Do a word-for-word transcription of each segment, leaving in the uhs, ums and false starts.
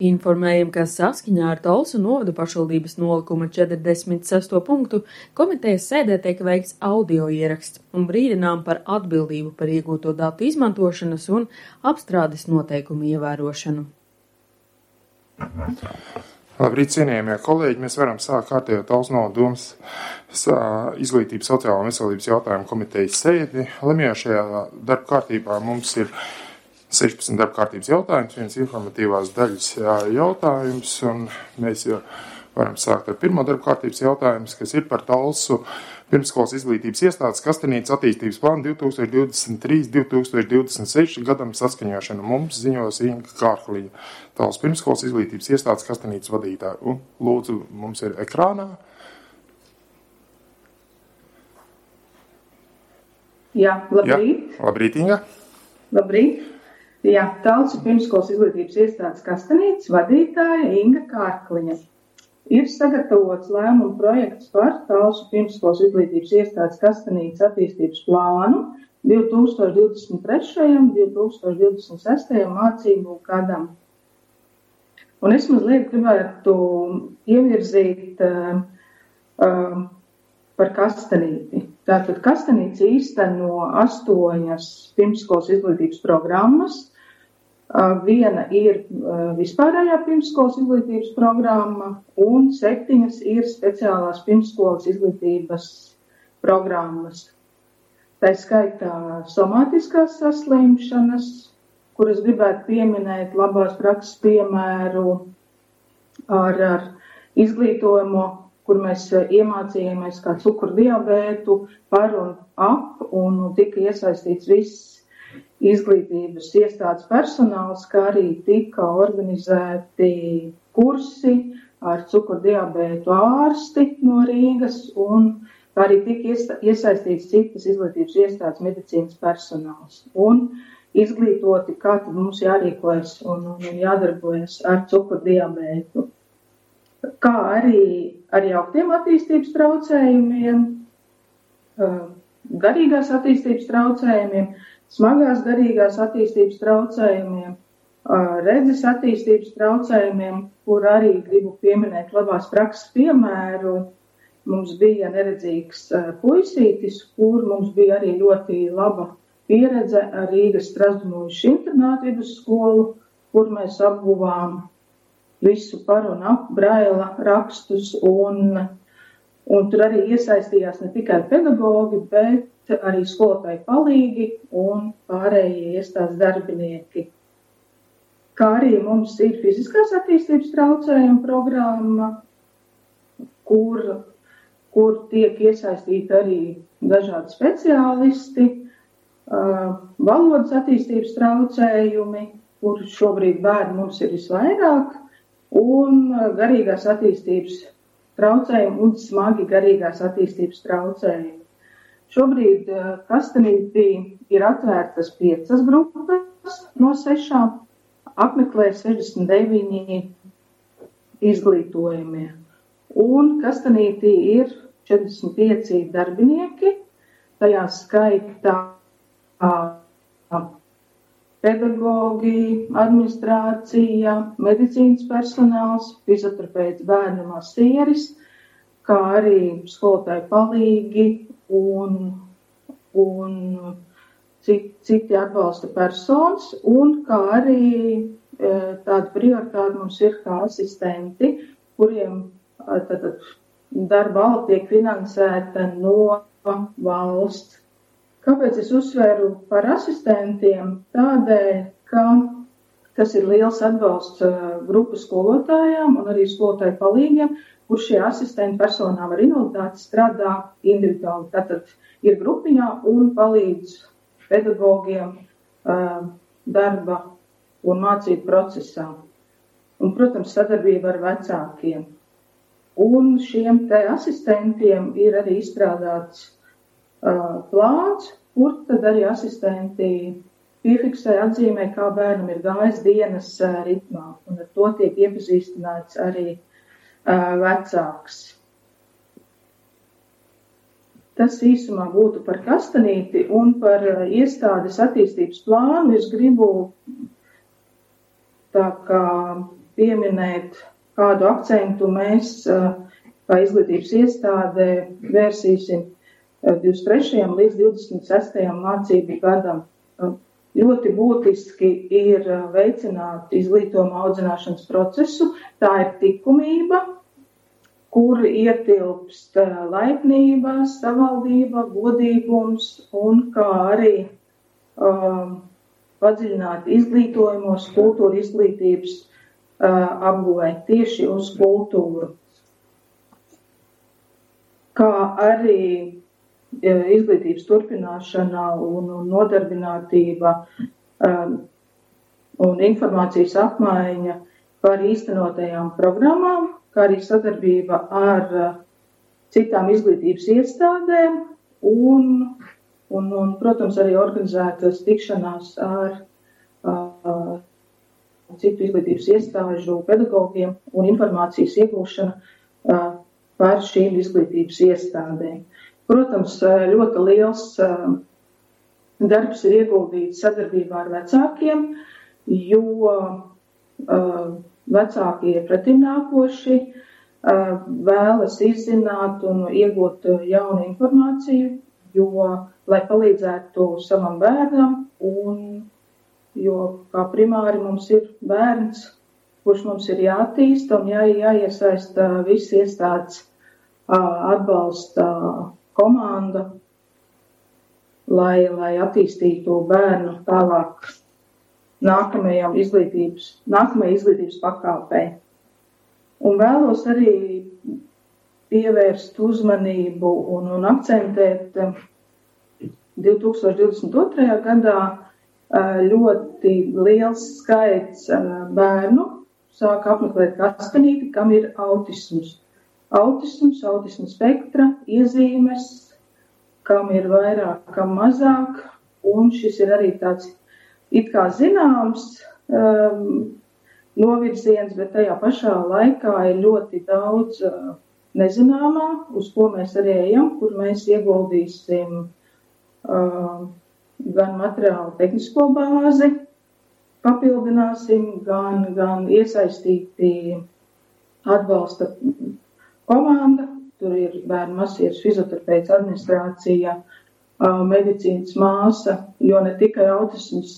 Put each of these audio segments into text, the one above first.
Informējam, ka saskaņā ar Talsu novada pašvaldības nolikuma četrdesmit sesto punktu komitejas sēdē tiek veikts audio ieraksts un brīdinām par atbildību par iegūto datu izmantošanas un apstrādes noteikumu ievērošanu. Labrīt, cienījamie kolēģi, mēs varam sākt kārtējo Talsu novada domas izglītības sociālā un veselības jautājumu komitejas sēdi. Lemjošajā darba kārtībā mums ir sešpadsmit darba kārtības jautājums, viens informatīvās daļas jautājums, un mēs jau varam sākt ar pirmo darba kārtības jautājumus, kas ir par Talsu pirmsskolas izglītības iestādes Kastanītes attīstības plānu divi tūkstoši divdesmit trīs līdz divi tūkstoši divdesmit seši gadam saskaņošanu. Mums ziņos Inga Kārkliņa, Talsu pirmsskolas izglītības iestādes Kastanītes vadītāja. Un lūdzu, mums ir ekrānā. Jā, labrīt. Jā, labrīt, Inga. Labrīt. Jā, Talsu pirmsskolas izglītības iestādes Kastanītes vadītāja Inga Kārkliņa. Ir sagatavots lēmuma projekts par Talsu pirmsskolas izglītības iestādes Kastanītes attīstības plānu divi tūkstoši divdesmit trešajam līdz divi tūkstoši divdesmit sestajam mācību gadam. Un es mazliet gribētu ievirzīt uh, uh, par Kastanīti. Tātad Kastanītes īsteno astoņas pirmsskolas izglītības programmas. Viena ir vispārējā pirmsskolas izglītības programma un septiņas ir speciālās pirmsskolas izglītības programmas. Tā skaitā somātiskās saslimšanas, kuras gribētu pieminēt labās prakses piemēru ar, ar izglītojumu, kur mēs iemācījāmies kā cukurdiabētu par un ap, un tika iesaistīts viss izglītības iestādes personāls, kā arī tika organizēti kursi ar cukurdiabētu ārsti no Rīgas, un kā arī tika iesaistīts citas izglītības iestādes medicīnas personāls. Un izglītoti, kā tad mums jārīkojas un, un jādarbojas ar cukurdiabētu. Kā arī ar jauktiem attīstības traucējumiem, garīgās attīstības traucējumiem, smagās garīgās attīstības traucējumiem, redzes attīstības traucējumiem, kur arī gribu pieminēt labās prakses piemēru. Mums bija neredzīgs puisītis, kur mums bija arī ļoti laba pieredze ar Rīgas Strazdumuļu internātu vidusskolu, kur mēs apguvām visu par un ap braila rakstus, un, un tur arī iesaistījās ne tikai pedagogi, bet arī skolotāji palīgi un pārējie iestādes darbinieki. Kā arī mums ir fiziskās attīstības traucējuma programma, kur, kur tiek iesaistīti arī dažādi speciālisti, uh, valodas attīstības traucējumi, kur šobrīd bērni mums ir visvairāk, un garīgās attīstības traucējumi un smagi garīgās attīstības traucējumi. Šobrīd Kastanītī ir atvērtas piecas grupas no sešām, apmeklē sešdesmit deviņi izglītojumie. Un Kastanītī ir četrdesmit pieci darbinieki, tajā skaitā pedagogi, administrācija, medicīnas personāls, fizioterapeits, bērnu masieris, kā arī skolotāji palīgi un, un citi, citi atbalsta personas, un kā arī e, tāda prioritāte mums ir kā asistenti, kuriem tātad darba alga tiek finansēta no valsts. Kāpēc es uzsveru par asistentiem? Tādēļ, ka tas ir liels atbalsts grupas skolotājām un arī skolotāju palīgiem, kur šie asistenti personām ar invaliditāti strādā individuāli. Tātad ir grupiņā un palīdz pedagogiem uh, darba un mācību procesā. Un, protams, sadarbība ar vecākiem. Un šiem te asistentiem ir arī izstrādāts uh, plāns, kur tad arī asistenti piefiksē, atzīmē, kā bērnam ir gājis dienas uh, ritmā. Un ar to tiek iepazīstināts arī vecāks. Tas īsumā būtu par Kastanīti un par iestādes attīstības plānu. Es gribu tā kā pieminēt, kādu akcentu mēs, kā izglītības iestādē, vērsīsim divdesmit trešajam līdz divdesmit sestajam mācību gadam. Ļoti būtiski ir veicināt izglītojuma audzināšanas procesu. Tā ir likumība, kur ietilpst laipnība, savaldība, godīgums un kā arī um, padziļināt izglītojumos, kultūra izglītības uh, apguvē tieši uz kultūru. Kā arī izglītības turpināšana un nodarbinātība um, un informācijas apmaiņa par īstenotajām programmām, kā arī sadarbība ar uh, citām izglītības iestādēm un, un, un, protams, arī organizētas tikšanās ar uh, citu izglītības iestāžu pedagogiem un informācijas iegūšana uh, par šīm izglītības iestādēm. Protams, ļoti liels darbs ir ieguldīts sadarbībā ar vecākiem, jo vecāki ir pretimnākoši, vēlas izzināt un iegūt jaunu informāciju, jo, lai palīdzētu savam bērnam, un jo kā primāri mums ir bērns, kurš mums ir jātīsta un jā, jāiesaista visi iestādes atbalsta komanda, lai, lai attīstītu bērnu tālāk nākamajam izglītības, nākamajai izglītības pakāpei. Un vēlos arī pievērst uzmanību un, un akcentēt divi tūkstoši divdesmit otrajā gadā ļoti liels skaits bērnu sāk apmeklēt kastanīti, kam ir autisms. Autisms, autisma spektra, iezīmes, kam ir vairāk, kam mazāk, un šis ir arī tāds it kā zināms um, novirziens, bet tajā pašā laikā ir ļoti daudz uh, nezināmā, uz ko mēs arī ejam, kur mēs ieguldīsim uh, gan materiālu tehnisko bāzi, papildināsim, gan, gan iesaistīti atbalsta komanda, tur ir bērnu masieris, fizioterapeits, administrācija, medicīnas māsa, jo ne tikai autisms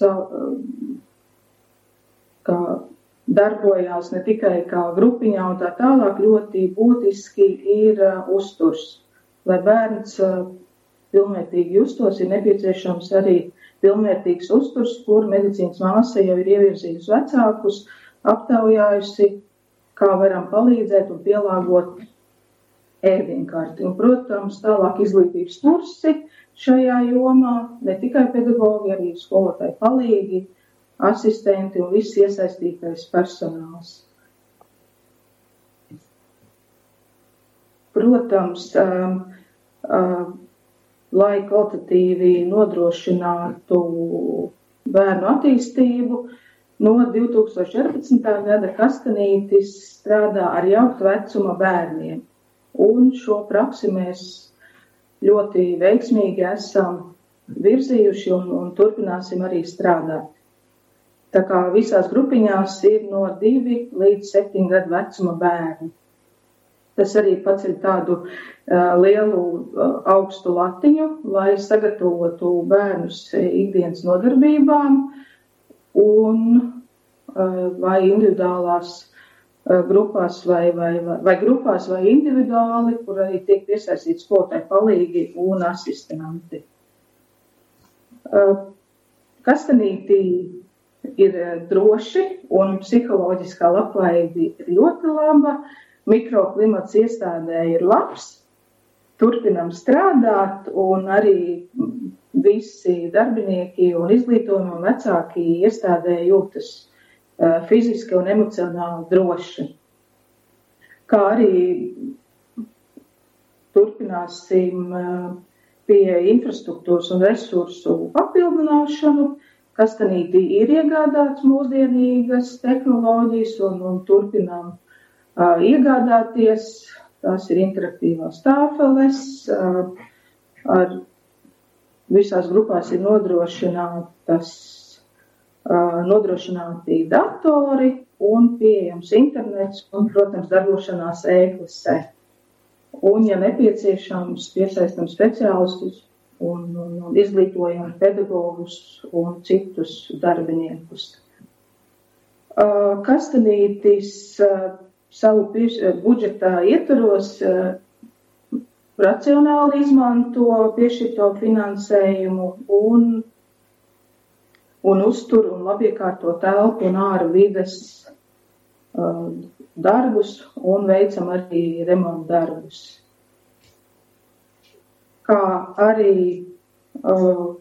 kā darbojās, ne tikai kā grupiņā un tā tālāk, ļoti būtiski ir uzturs. Lai bērns pilnvērtīgi justos, ir nepieciešams arī pilnvērtīgs uzturs, kur medicīnas māsa jau ir ievirzījusi vecākus, aptaujājusi, kā varam palīdzēt un pielāgot ēdienkarti. Un, protams, tālāk izglītības kursi šajā jomā, ne tikai pedagogi, arī skolotāji palīgi, asistenti un viss iesaistītais personāls. Protams, um, um, lai kvalitatīvi nodrošinātu bērnu attīstību, no divi tūkstoši četrpadsmitā gada Kastanītis strādā ar jauktu vecuma bērniem, un šo praksi mēs ļoti veiksmīgi esam virzījuši un, un turpināsim arī strādāt. Tā kā visās grupiņās ir no divi līdz septiņu gadu vecuma bērni. Tas arī paceļ tādu uh, lielu uh, augstu latiņu, lai sagatavotu bērnus ikdienas nodarbībām, un vai individuālās grupās vai, vai, vai, vai grupās vai individuāli, kur arī tiek piesaistīti skolotāji palīgi un asistenti. Kastanītī ir droši un psiholoģiskā labklājība ir ļoti laba, mikroklimats iestādē ir labs, turpinam strādāt un arī visi darbinieki un izglītojumi un vecāki iestādē jūtas uh, fiziski un emocionāli droši. Kā arī turpināsim uh, pie infrastruktūras un resursu papildināšanu. Kastanītī ir iegādāts mūsdienīgas tehnoloģijas un, un turpinām uh, iegādāties. Tās ir interaktīvās tāfeles, uh, ar visās grupās ir nodrošinātas, uh, nodrošināti datori, un pieejams internets un, protams, darbošanās e-klasē. Un, ja nepieciešams, piesaistam speciālistus un, un, un izglītojam pedagogus un citus darbiniekus. Uh, Kastanītis uh, savu pieš, budžetā ietvaros uh, racionāli izmanto piešķirto finansējumu un un uztur un labiekārto telpu un āra vides uh, darbus un veicam arī remontu darbus. Kā arī uh,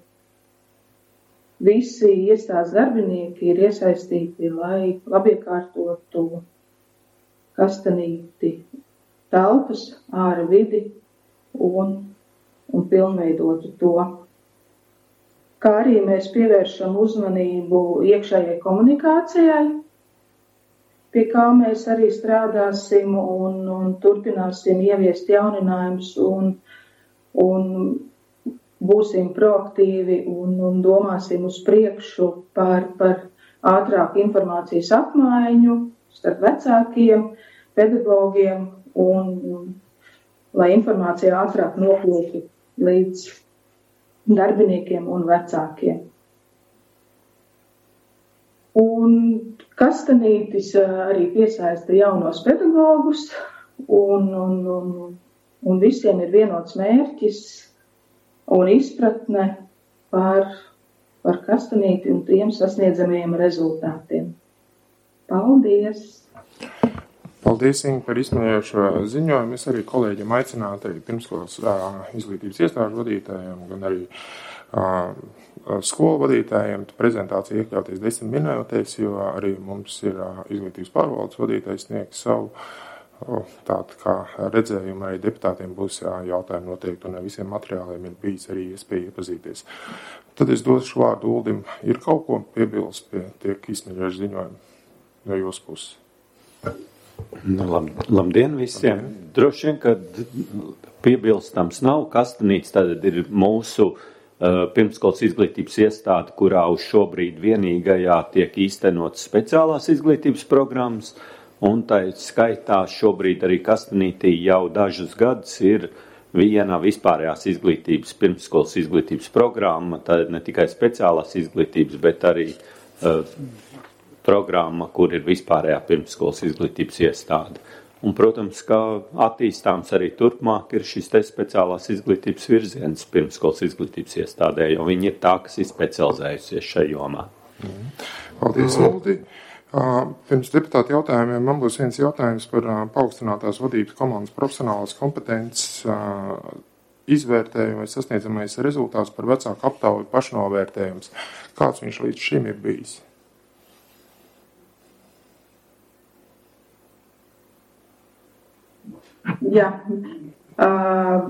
visi iestādes darbinieki ir iesaistīti, lai labiekārtotu Kastanīti telpas, āra vidi un, un pilnveidotu to. Kā arī mēs pievēršam uzmanību iekšējai komunikācijai, pie kā mēs arī strādāsim un, un turpināsim ieviest jauninājumus un, un būsim proaktīvi un, un domāsim uz priekšu par, par ātrāku informācijas apmaiņu starp vecākiem, pedagogiem un, un lai informācija ātrāk noplūktu līdz darbiniekiem un vecākiem. Un Kastanītis arī piesaista jaunos pedagogus, un, un, un, un visiem ir vienots mērķis un izpratne par, par Kastanīti un tiem sasniedzamajiem rezultātiem. Paldies! Paldies, Inga, par izsmeļošo ziņojumu. Es arī kolēģiem aicinātu arī pirmskolas izglītības iestāžu vadītājiem, gan arī uh, skolu vadītājiem prezentāciju iekļauties desmit minūtēs, jo arī mums ir uh, izglītības pārvaldes vadītājs sniegs savu uh, tādu kā redzējumu. Arī deputātiem būs uh, jautājumi noteikti, un ar visiem materiāliem ir bijis arī iespēja iepazīties. Tad es došu vārdu Uldim. Ir kaut ko piebilst pie tiek izsmeļošu ziņojumu no jūsu puses? Nu, lab, labdien visiem. Labdien. Droši vien, ka piebilstams nav. Kastanītis tad ir mūsu uh, pirmskolas izglītības iestāde, kurā uz šobrīd vienīgajā tiek īstenotas speciālās izglītības programmas, un tā skaitā šobrīd arī Kastanītī jau dažus gadus ir viena vispārējās izglītības, pirmskolas izglītības programma, tā ne tikai speciālās izglītības, bet arī uh, programma, kur ir vispārējā pirmskolas izglītības iestāde. Un, protams, kā attīstāms arī turpmāk ir šis te speciālās izglītības virziens pirmskolas izglītības iestādē, jo viņi ir tā, kas ir specializējusies šajā jomā. Mm. Paldies, Uldi. Uh, pirms deputāti jautājumiem man būs viens jautājums par uh, paaugstinātās vadības komandas profesionālās kompetences uh, izvērtējumu vai sasniedzamais rezultāts par vecāku aptauju pašnovērtējums. Kāds viņš līdz šim ir bijis? Jā, uh,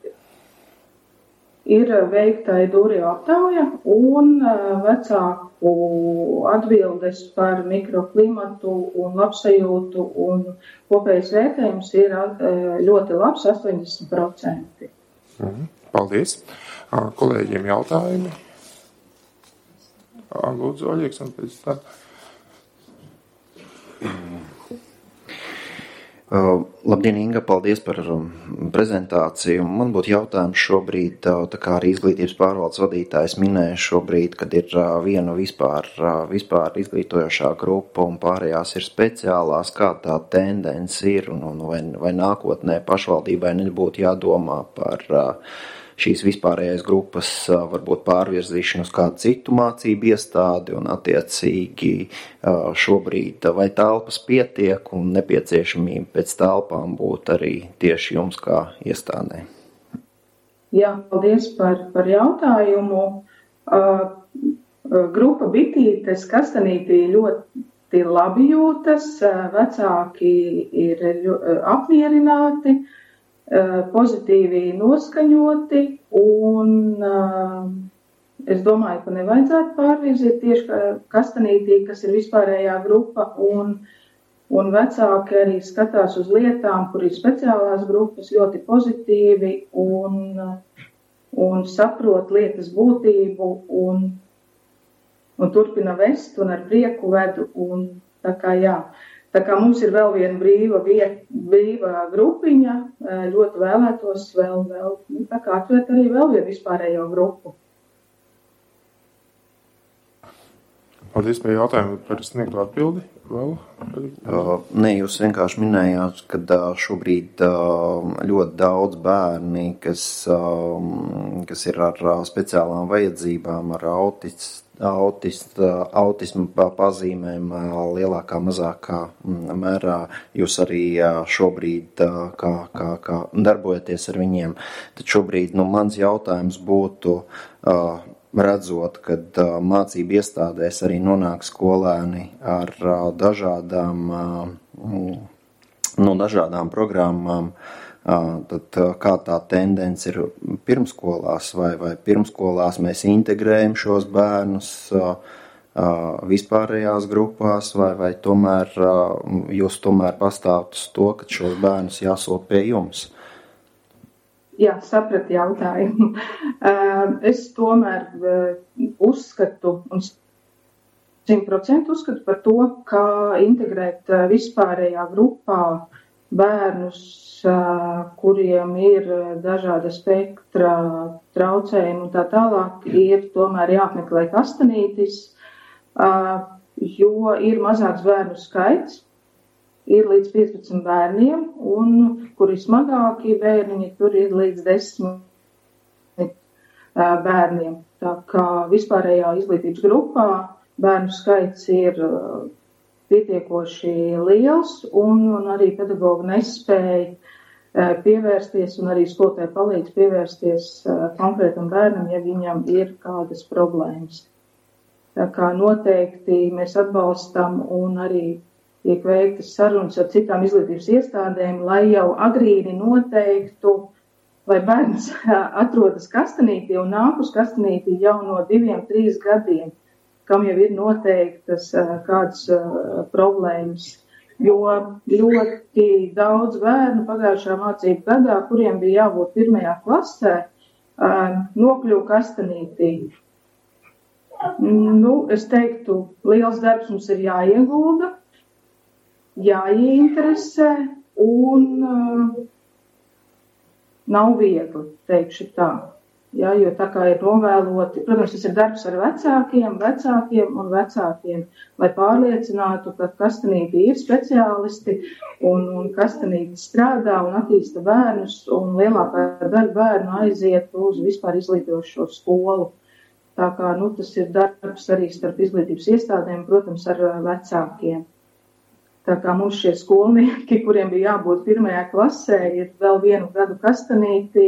ir veikta Edūrio aptauja un uh, vecāku atbildes par mikroklimatu un labsajūtu un kopējais vērtējums ir uh, ļoti labs, astoņdesmit procenti. Mm, paldies. Uh, kolēģiem jautājumi? Uh, Lūdzu, Oļieks, un pēc tā. Uh, labdien, Inga, paldies par um, prezentāciju. Man būtu jautājums šobrīd, uh, tā kā arī izglītības pārvaldes vadītājs minēja šobrīd, kad ir uh, viena vispār, uh, vispār izglītojošā grupa un pārējās ir speciālās, kā tā tendence ir un, un vai, vai nākotnē pašvaldībai nebūtu jādomā par uh, šīs vispārējais grupas uh, varbūt pārvirzīšanu uz kādu citu mācību iestādi un attiecīgi uh, šobrīd vai telpas pietiek un nepieciešamība pēc telpām būtu arī tieši jums kā iestādē. Jā, paldies par, par jautājumu. Uh, grupa Bitītes Kastanītī ļoti labi jūtas, uh, vecāki ir uh, apmierināti, pozitīvi noskaņoti, un uh, es domāju, ka nevajadzētu pārvirzīt tieši Kastanītī, kas ir vispārējā grupa, un, un vecāki arī skatās uz lietām, kur ir speciālās grupas ļoti pozitīvi un, un saprot lietas būtību un, un turpina vest un ar prieku vedu, un, Tā kā jā. Tā kā mums ir vēl viena brīva, vieta, brīva grupiņa, ļoti vēlētos vēl, vēl tā kā atvērt arī vēl vienu vispārējo grupu. Paldies par jautājumu, par sniegto atbildi. Vēl? Uh, nē, jūs vienkārši minējāt, ka uh, šobrīd uh, ļoti daudz bērni, kas, uh, kas ir ar uh, speciālām vajadzībām, ar autis, autist, uh, autismu pazīmēm uh, lielākā, mazākā mērā, jūs arī uh, šobrīd uh, kā, kā, kā darbojaties ar viņiem. Tad šobrīd nu, mans jautājums būtu, uh, redzot, kad uh, mācību iestādēs arī nonāk skolēni ar uh, dažādām, uh, nu, dažādām programmām, uh, tad uh, kā tā tendence ir pirmskolās, vai, vai pirmskolās mēs integrējam šos bērnus uh, uh, vispārējās grupās, vai, vai tomēr uh, jūs tomēr pastāvat uz to, ka šos bērnus jāsūt pie jums? Jā, sapratu jautājumu. Es tomēr uzskatu un simt procenti uzskatu par to, kā integrēt vispārējā grupā bērnus, kuriem ir dažāda spektra traucējumi un tā tālāk, ir tomēr jāapmeklē kastanītis, jo ir mazāks bērnu skaits. Ir līdz piecpadsmit bērniem, un kuri smagākie bērniņi, tur ir līdz desmit bērniem. Tā kā vispārējā izglītības grupā bērnu skaits ir pietiekoši liels, un, un arī pedagogi nespēja pievērsties, un arī skolotāji palīdz pievērsties konkrētam bērnam, ja viņam ir kādas problēmas. Tā kā noteikti mēs atbalstam un arī tiek veiktas sarunas ar citām izglītības iestādēm, lai jau agrīni noteiktu, vai bērns atrodas kastanītī un nāk uz kastanītī jau no diviem, trīs gadiem, kam jau ir noteiktas kādas problēmas. Jo ļoti daudz bērnu pagājušā mācību gadā, kuriem bija jābūt pirmajā klasē, nokļuva kastanītī. Nu, es teiktu, liels darbs mums ir jāiegulda, jāieinteresē, un uh, nav viegli, teikšu tā. Jā, jo tā kā ir novēloti, protams, tas ir darbs ar vecākiem, vecākiem un vecākiem, lai pārliecinātu, ka kastanīti ir speciālisti un, un kastanīti strādā un attīsta bērnus, un lielākā daļa bērnu aiziet uz vispār izglītošo skolu. Tā kā, nu, tas ir darbs arī starp izglītības iestādēm, protams, ar vecākiem. Tā kā mums šie skolnieki, kuriem bija jābūt pirmajā klasē, ir vēl vienu gadu kastanītī,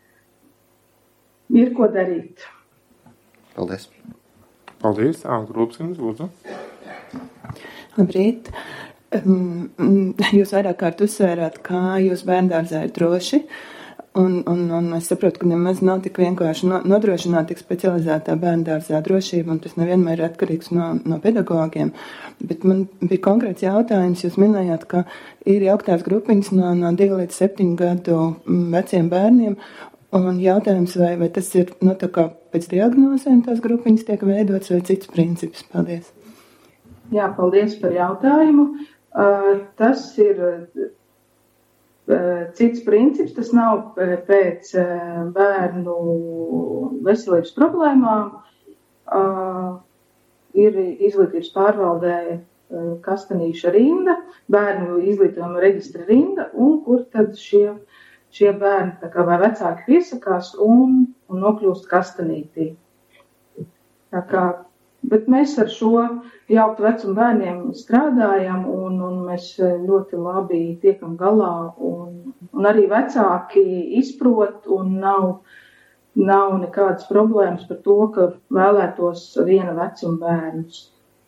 ir ko darīt. Paldies. Paldies, Āna Krūpsins, lūdzu. Labrīt. Jūs vairāk kārt uzsvērāt, kā jūs bērndārzā ir droši. Un, un, un es saprotu, ka nemaz nav tik vienkārši nodrošināt tik specializētā bērndārzā drošību, un tas nevienmēr ir atkarīgs no, no pedagogiem. Bet man bija konkrēts jautājums, jūs minējāt, ka ir jauktās grupiņas no, no divu līdz septiņu gadu veciem bērniem, un jautājums, vai, vai tas ir, nu, tā kā pēc diagnozēm tās grupiņas tiek veidots, vai cits princips? Paldies. Jā, paldies par jautājumu. Uh, tas ir cits princips, tas nav pēc bērnu veselības problēmām. Ir izglītības pārvaldē kastanīša rinda, bērnu izglītojuma reģistra rinda, un kur tad šie, šie bērni tā kā vai vecāki piesakās un, un nokļūst kastanītī. Tā kā, bet mēs ar šo jauktu vecumu bērniem strādājam, un, un mēs ļoti labi tiekam galā, un, un arī vecāki izprot, un nav, nav nekādas problēmas par to, ka vēlētos viena vecuma bērnus.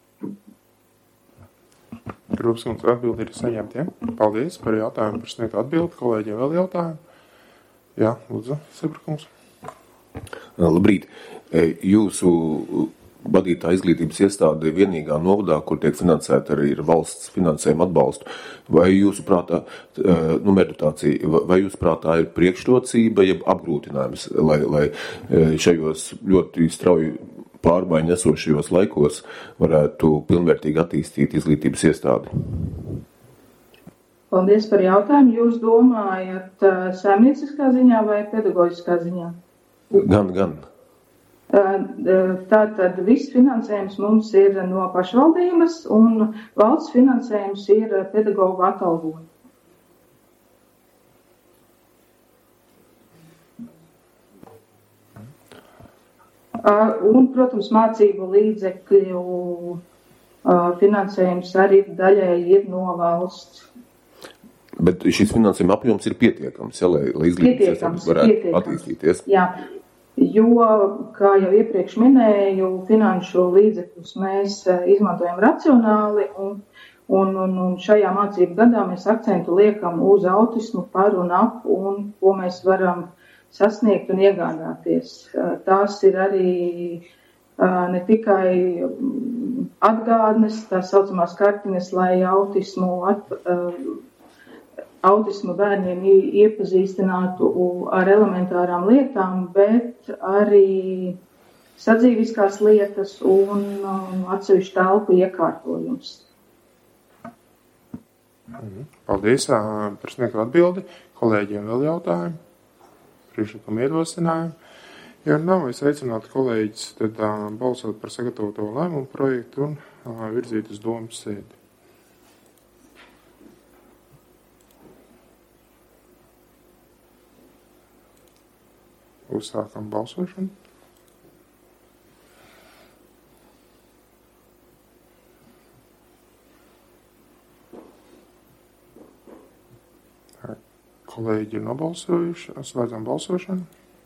Krūpsins atbildi ir saņemti, ja? Paldies par jautājumu, par sniegtu atbildi. Kolēģiem vēl jautājumu? Jā, lūdzu, Sebrukums. Labrīt. Jūsu vadītā izglītības iestāde vienīgā novadā, kur tiek finansēta arī ir valsts finansējuma atbalstu. Vai jūsu prātā, nu, meditācija, vai jūsu prātā ir priekšrocība, jeb apgrūtinājums, lai, lai šajos ļoti strauji pārmaiņu esošajos laikos varētu pilnvērtīgi attīstīt izglītības iestādi? Paldies par jautājumu. Jūs domājat saimnieciskā ziņā vai pedagoģiskā ziņā? Gan, gan. Tātad viss finansējums mums ir no pašvaldības un valsts finansējums ir pedagoģu atalgojumi. Un, protams, mācību līdzekļu finansējums arī daļēji ir no valsts. Bet šis finansējuma apjoms ir pietiekams, ja, lai, lai izglītības iestādes varētu pietiekams. Attīstīties? Jā, jo, kā jau iepriekš minēju, finanšu līdzekļus mēs izmantojam racionāli un, un, un, un šajā mācību gadā mēs akcentu liekam uz autismu par un ap un ko mēs varam sasniegt un iegādāties. Tās ir arī ne tikai atgādnes, tā saucamās kartiņas, lai autismu, at, autismu bērniem iepazīstinātu ar elementārām lietām, bet arī sadzīviskās lietas un atsevišķu telpu iekārtojums. Paldies par sniegto atbildi. Kolēģiem vēl jautājumi? Priekšlikumu ierosinājumu. Ja nav, es aicinātu kolēģis tad uh, balsot par sagatavoto lēmumu projektu un uh, virzīt uz domas sēdi. Uzsākam balsošanu. Kolēģi ir nobalsojuši, slēdzam balsošanu.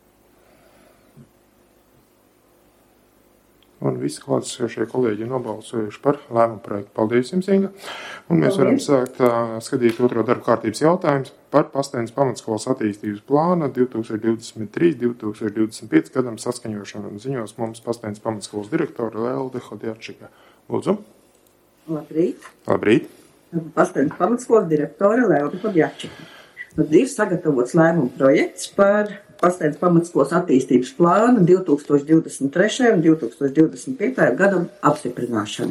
Un visi klātesošie kolēģi ir nobalsojuši par lēmumu projektu. Paldies jums, Inga. Un mēs varam sākt uh, skatīt otro darba kārtības jautājumus par Pastainas pamatskolas attīstības plāna divi tūkstoši divdesmit trīs līdz divi tūkstoši divdesmit pieci gadam saskaņošanu. Un ziņos mums Pastainas pamatskolas direktora Lelde Hodjārčika. Lūdzu. Labrīt. Labrīt. Pastainas pamatskolas direktora Lelde Hodjārčika. Tad ir sagatavots lēmumu projekts par Pastainas pamatskolas attīstības plānu divi tūkstoši divdesmit trešajam un divi tūkstoši divdesmit piektajam gadam apstiprināšanu.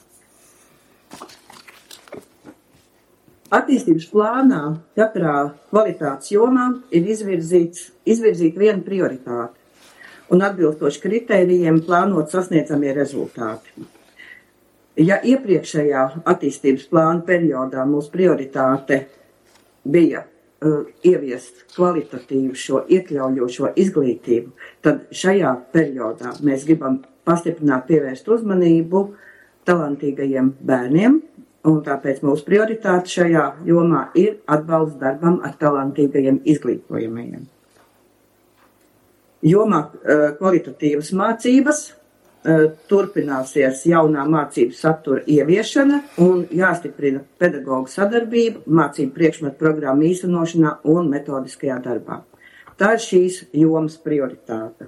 Attīstības plānā katrā kvalitātes jomā ir izvirzīts, izvirzīt viena prioritāte un atbilstoši kritērijiem plānot sasniedzamie rezultāti. Ja iepriekšējā attīstības plāna periodā mūsu prioritāte bija ieviest kvalitatīvu šo iekļaujošo izglītību, tad šajā periodā mēs gribam pastiprināt pievērst uzmanību talantīgajiem bērniem, un tāpēc mūsu prioritāte šajā jomā ir atbalsts darbam ar talantīgajiem izglītojamajiem. Jomā kvalitatīvas mācības turpināsies jaunā mācību satura ieviešana un jāstiprina pedagoģu sadarbība, mācību priekšmetu programmu īstenošanā un metodiskajā darbā. Tā ir šīs jomas prioritāte.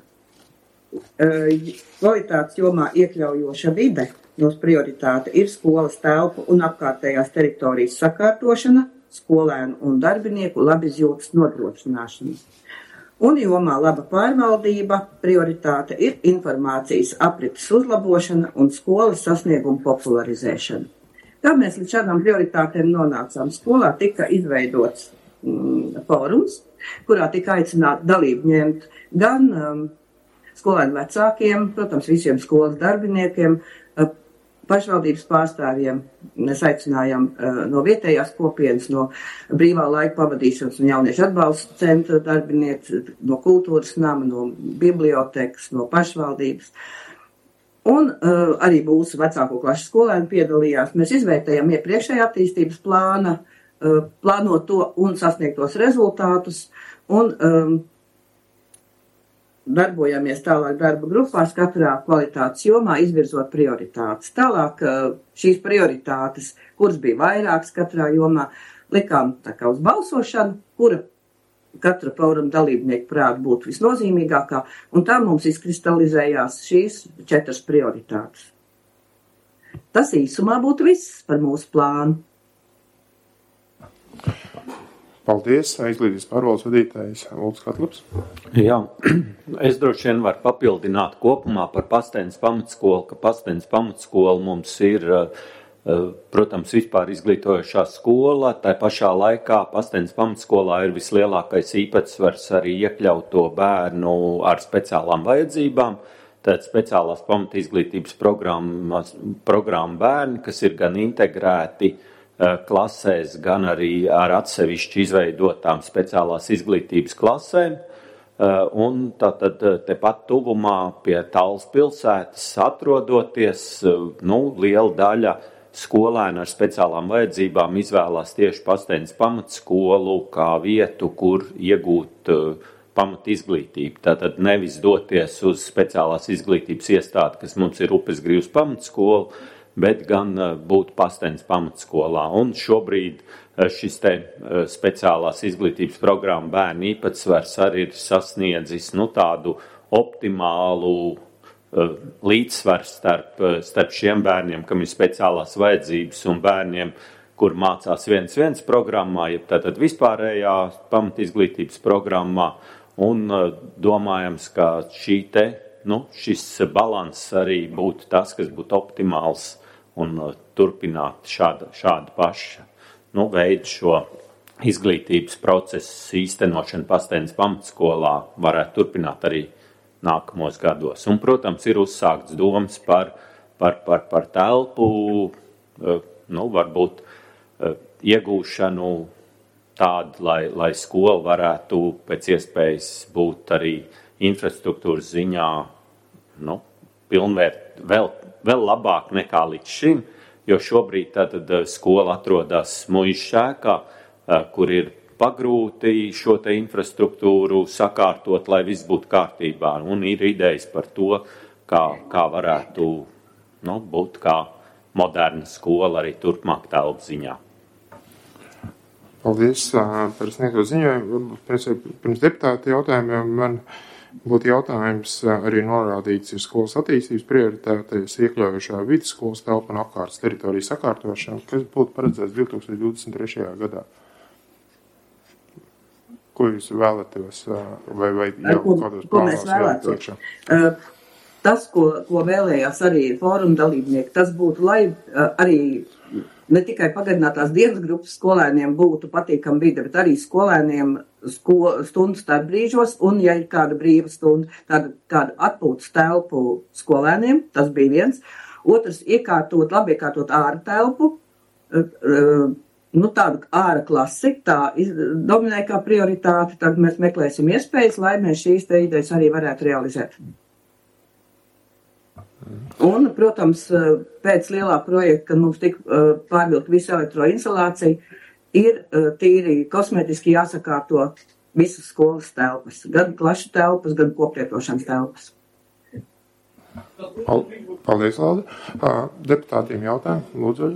Kvalitātes jomā iekļaujoša vide, mūsu prioritāte ir skolas telpu un apkārtējās teritorijas sakārtošana, skolēnu un darbinieku labizjūtas nodrošināšana. Un jomā laba pārvaldība, prioritāte ir informācijas aprites uzlabošana un skolas sasniegumu popularizēšana. Kā mēs līdz šādām prioritātēm nonācām? Skolā tika izveidots mm, fórums, kurā tika aicināti dalību ņemt gan um, skolēnu vecākiem, protams, visiem skolas darbiniekiem, uh, pašvaldības pārstāvjiem. Mēs aicinājām uh, no vietējās kopienas, no brīvā laika pavadīšanas un jauniešu atbalsta centra darbinieci, no kultūras nama, no bibliotekas, no pašvaldības. Un uh, arī mūsu vecāko klašu skolēni piedalījās. Mēs izvērtējām iepriekšējā attīstības plāna, uh, plānot to un sasniegtos rezultātus un um, darbojamies tālāk darba grupās katrā kvalitātes jomā, izvirzot prioritātes. Tālāk šīs prioritātes, kuras bija vairākas katrā jomā, likām tā kā uz balsošanu, kura katra fóruma dalībnieka prāt būtu visnozīmīgākā, un tā mums izkristalizējās šīs četras prioritātes. Tas īsumā būtu viss par mūsu plānu. Paldies, izglītības pārvaldes vadītājs Ulds Katlips. Jā, es droši vien varu papildināt kopumā par Pastēnas pamatskolu, ka Pastēnas pamatskola mums ir, protams, vispār izglītojošā skola. Tā pašā laikā Pastēnas pamatskolā ir vislielākais īpatsvars arī iekļauto bērnu ar speciālām vajadzībām. Tātad speciālās pamatizglītības programmas, programma bērni, kas ir gan integrēti klasēs, gan arī ar atsevišķi izveidotām speciālās izglītības klasēm. Un tātad tepat tuvumā pie Tallas pilsētas atrodoties, nu, liela daļa skolēnu ar speciālām vajadzībām izvēlās tieši Pastēnas pamatskolu kā vietu, kur iegūt pamat izglītību. Tātad nevis doties uz speciālās izglītības iestādi, kas mums ir Upesgrīvas pamatskola, bet gan būt Pastēnas pamatskolā. Un šobrīd šis te speciālās izglītības programma bērnu īpatsvars arī ir sasniedzis, nu, tādu optimālu līdzsvaru starp, starp šiem bērniem, kam ir speciālās vajadzības, un bērniem, kur mācās viens viens programmā, jeb tātad vispārējā pamatizglītības programmā, un domājams, ka šī te, nu, šis balans arī būtu tas, kas būtu optimāls, un turpināt šāda, šāda paša, nu, veidu šo izglītības procesu īstenošanu Pastēnas pamatskolā varētu turpināt arī nākamos gados. Un, protams, ir uzsākts domas par, par, par, par telpu, nu, varbūt iegūšanu tādu, lai, lai skola varētu pēc iespējas būt arī infrastruktūras ziņā, nu, pilnvērt vēl vēl labāk nekā līdz šim, jo šobrīd tātad skola atrodas muižas ēkā, kur ir pagrūti šo te infrastruktūru sakārtot, lai viss būtu kārtībā, un ir idejas par to, kā, kā varētu, nu, būt kā moderna skola arī turpmāk telpu ziņā. Paldies par sniegto ziņojumu. Pirms deputāti jautājumiem man būtu jautājums arī norādīts ir skolas attīstības prioritātes, iekļaujošā vidusskolas telpa un apkārtas teritorijas sakārtošana, kas būtu paredzēts divi tūkstoši divdesmit trešajā gadā. Ko jūs vēlaties, vai, vai jau ko, kādos ko mēs vēlētos? Uh, tas, ko, ko vēlējās arī fóruma dalībnieki, tas būtu, lai uh, arī ne tikai pagarinātās dienas grupas skolēniem būtu patīkama vide, bet arī skolēniem sko, stundu starp brīžos, un ja ir kāda brīva stunda, tāda, kāda atpūtas telpu skolēniem, tas bija viens. Otrs, iekārtot, labi iekārtot āra telpu, nu tādu āra klasi, tā dominē kā prioritāte, tad mēs meklēsim iespējas, lai mēs šīs te idejas arī varētu realizēt. Un, protams, pēc lielā projekta, kad mums tika pārvilkt visu elektroinstalāciju, ir tīri kosmetiski jāsakārto visas skolas telpas, gan klašu telpas, gan koplietošanas telpas. Paldies, Lauda. Deputātiem jautājumu, lūdzu.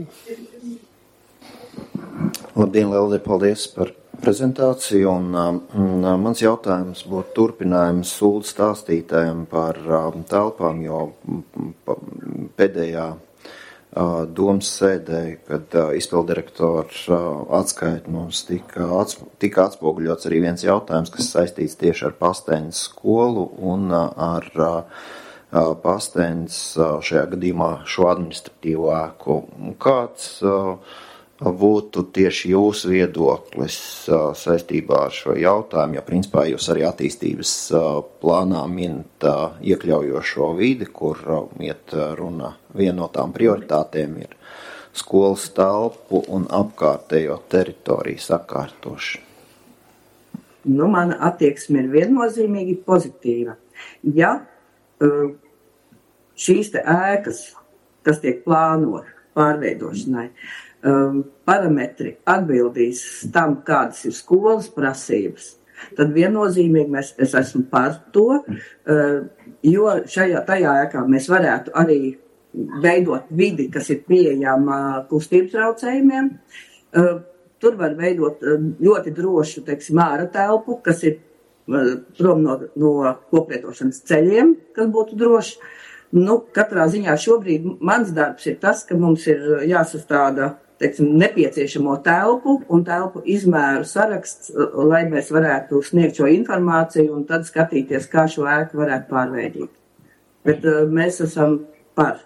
Labdien, Lelde, paldies par prezentāciju, un, un mans jautājums būtu turpinājums Ulda stāstītājiem par um, telpām, jo pēdējā uh, domas sēdē, kad uh, izpildirektors uh, atskaita mums tika, ats, tika atspoguļots arī viens jautājums, kas saistīts tieši ar Pastēnas skolu un uh, ar uh, Pastēnas uh, šajā gadījumā šo administratīvo ēku. Kāds uh, būtu tieši jūsu viedoklis uh, saistībā ar šo jautājumu, jo principā jūs arī attīstības uh, plānā minat uh, iekļaujošo vidi, kur uh, iet runa viena no tām prioritātēm ir skolas telpu un apkārtējo teritoriju sakārtošana. Nu, mana attieksme ir viennozīmīgi pozitīva. Ja uh, šīs te ēkas, kas tiek plānot pārveidošanai, Um, parametri atbildīs tam, kādas ir skolas prasības, tad viennozīmīgi mēs, es esmu par to, uh, jo šajā tajā ēkā mēs varētu arī veidot vidi, kas ir pieejama kustības traucējumiem. Uh, tur var veidot uh, ļoti drošu, teiksim, āra telpu, kas ir uh, prom no, no koplietošanas ceļiem, kas būtu droši. Nu, katrā ziņā šobrīd mans darbs ir tas, ka mums ir jāsastāda teiksim, nepieciešamo telpu un telpu izmēru saraksts, lai mēs varētu sniegt šo informāciju un tad skatīties, kā šo ēku varētu pārveidīt. Bet uh, mēs esam par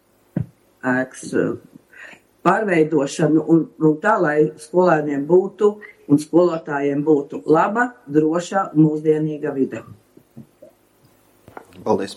ēkas uh, pārveidošanu un, un tā, lai skolēniem būtu un skolotājiem būtu laba, droša, mūsdienīga vide. Paldies.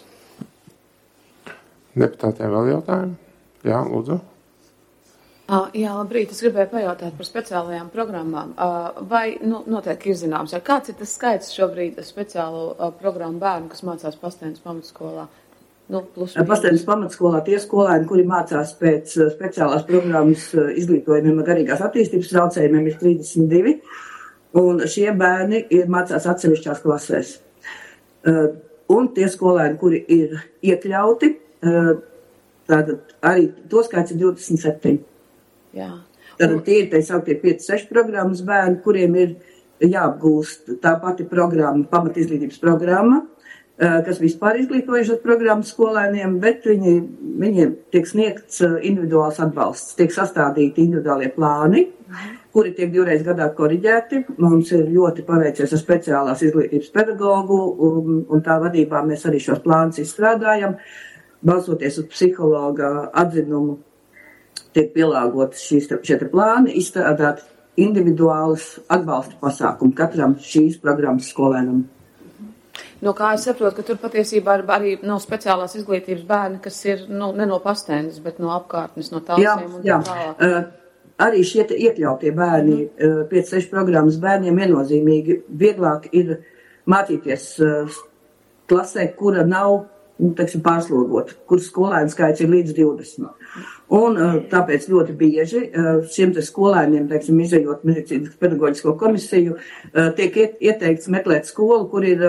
Deputātiem vēl jautājumi? Jā, lūdzu. Uh, jā, labrīt. Es gribēju pajautāt par speciālajām programmām. Uh, vai, nu, noteikti ir zināms, vai kāds ir tas skaits šobrīd speciālo uh, programmu bērnu, kas mācās Pastainas pamatskolā? Nu, Pastainas pamatskolā tie skolēni, kuri mācās pēc speciālās programmas izglītojumiem un garīgās attīstības traucējumiem, ir trīsdesmit divi, un šie bērni ir mācās atsevišķās klasēs. Uh, un tie skolēni, kuri ir iekļauti, uh, tātad arī to skaits ir divdesmit septiņi. Jā. Tātad tie ir, teiks, augtie pieci seši programmas bērni, kuriem ir jāapgūst tā pati programma, pamatizglītības programma, kas vispār izglītojušas programmas skolēniem, bet viņi, viņiem tiek sniegts individuāls atbalsts, tiek sastādīti individuālie plāni, kuri tiek divreiz gadā koriģēti. Mums ir ļoti paveicies ar speciālās izglītības pedagogu, un, un tā vadībā mēs arī šos plānus izstrādājam, balstoties uz psihologa atzinumu. Tiek pielāgotas šīs šie plāni, izstrādāt individuālas atbalsta pasākumu katram šīs programmas skolēnam. No kā es saprotu, ka tur patiesībā arī nav speciālās izglītības bērni, kas ir nu, ne no Pastainas, bet no apkārtnes, no Talsiem un tā tālāk. Uh, arī šie iekļautie bērni, uh, pieci seši programmas bērniem viennozīmīgi vieglāk ir mācīties uh, klasē, kura nav, nu, teiksim, pārslogota, kur skolēnu skaits ir līdz divdesmit. Un tāpēc ļoti bieži šiem te skolēniem, teiksim, izejot medicīnas pedagoģisko komisiju, tiek ieteikts meklēt skolu, kur ir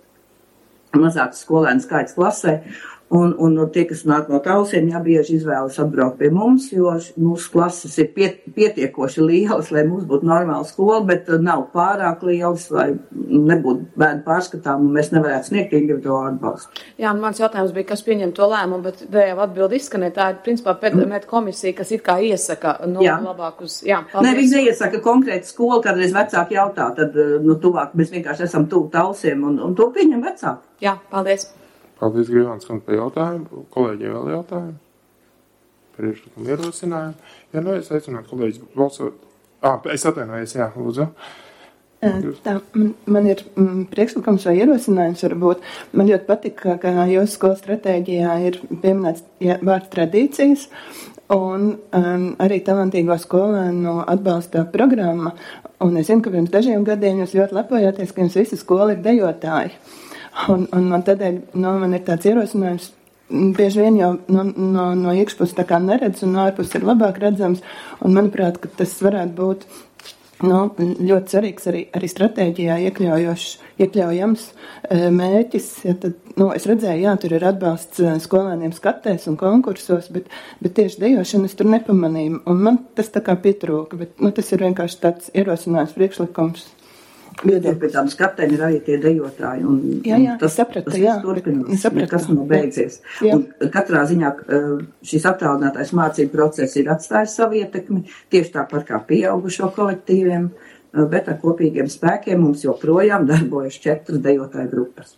mazāks skolēnu skaits klasē. Un, un tie, kas nāk no Talsiem, jā, bieži izvēlas atbraukt pie mums, jo mūsu klases ir piet, pietiekoši lielas, lai mums būtu normāla skola, bet nav pārāk lielas, lai nebūtu bērnu pārskatām, un mēs nevarētu sniegt individuālu atbalstu. Jā, un mans jautājums bija, kas pieņem to lēmumu, bet te jau atbildi izskanē, tā ir principā pēdējā komisija, kas it kā iesaka, nu, jā. labāk uz, jā, paldies. Ne, viņi neiesaka konkrēti skolu, kādreiz vecāki jautā, tad, nu, tuvāk, mēs vienkārši esam tuvu Talsiem, un, un to pieņem vecāki. Jā, paldies. Paldies, Grīvāns, un par jautājumu. Kolēģiem vēl jautājumu? Priekšlikumu ierosinājumu. Ja nu, es aicinātu kolēģis balsot. Ā, es atvainojos, jā, lūdzu. Tā, man, man ir mm, priekšlikums vai ierosinājums varbūt. Man ļoti patīk, ka, ka jūsu skolas stratēģijā ir pieminēts ja, vārds tradīcijas un um, arī talantīgo skolēnu atbalsta programma. Un es zinu, ka pirms dažiem gadiem jūs ļoti lepojāties, ka jums visa skola ir dejotāji. Un, un man tādēļ, nu, man ir tāds ierosinājums, bieži vien jau no, no, no iekšpuses tā kā neredz un no ārpuses ir labāk redzams, un manuprāt, ka tas varētu būt, nu, ļoti svarīgs arī, arī stratēģijā iekļaujošs, iekļaujams mērķis, ja tad, nu, es redzēju, jā, tur ir atbalsts skolēniem skatēs un konkursos, bet, bet tieši dejošanu es tur nepamanīju, un man tas tā kā pietrūka, bet, nu, tas ir vienkārši tāds ierosinājums priekšlikums. Viedokļi pēc tām skatēm ir arī tie dejotāji, un, jā, jā, un tas, sapratu, tas jā, turpinās, sapratu, nekas nav beidzies. Jā. Un katrā ziņā šis attālinātais mācību process ir atstājis savu ietekmi, tieši tāpat kā pieaugušo kolektīviem, bet ar kopīgiem spēkiem mums joprojām darbojas četras dejotāju grupas.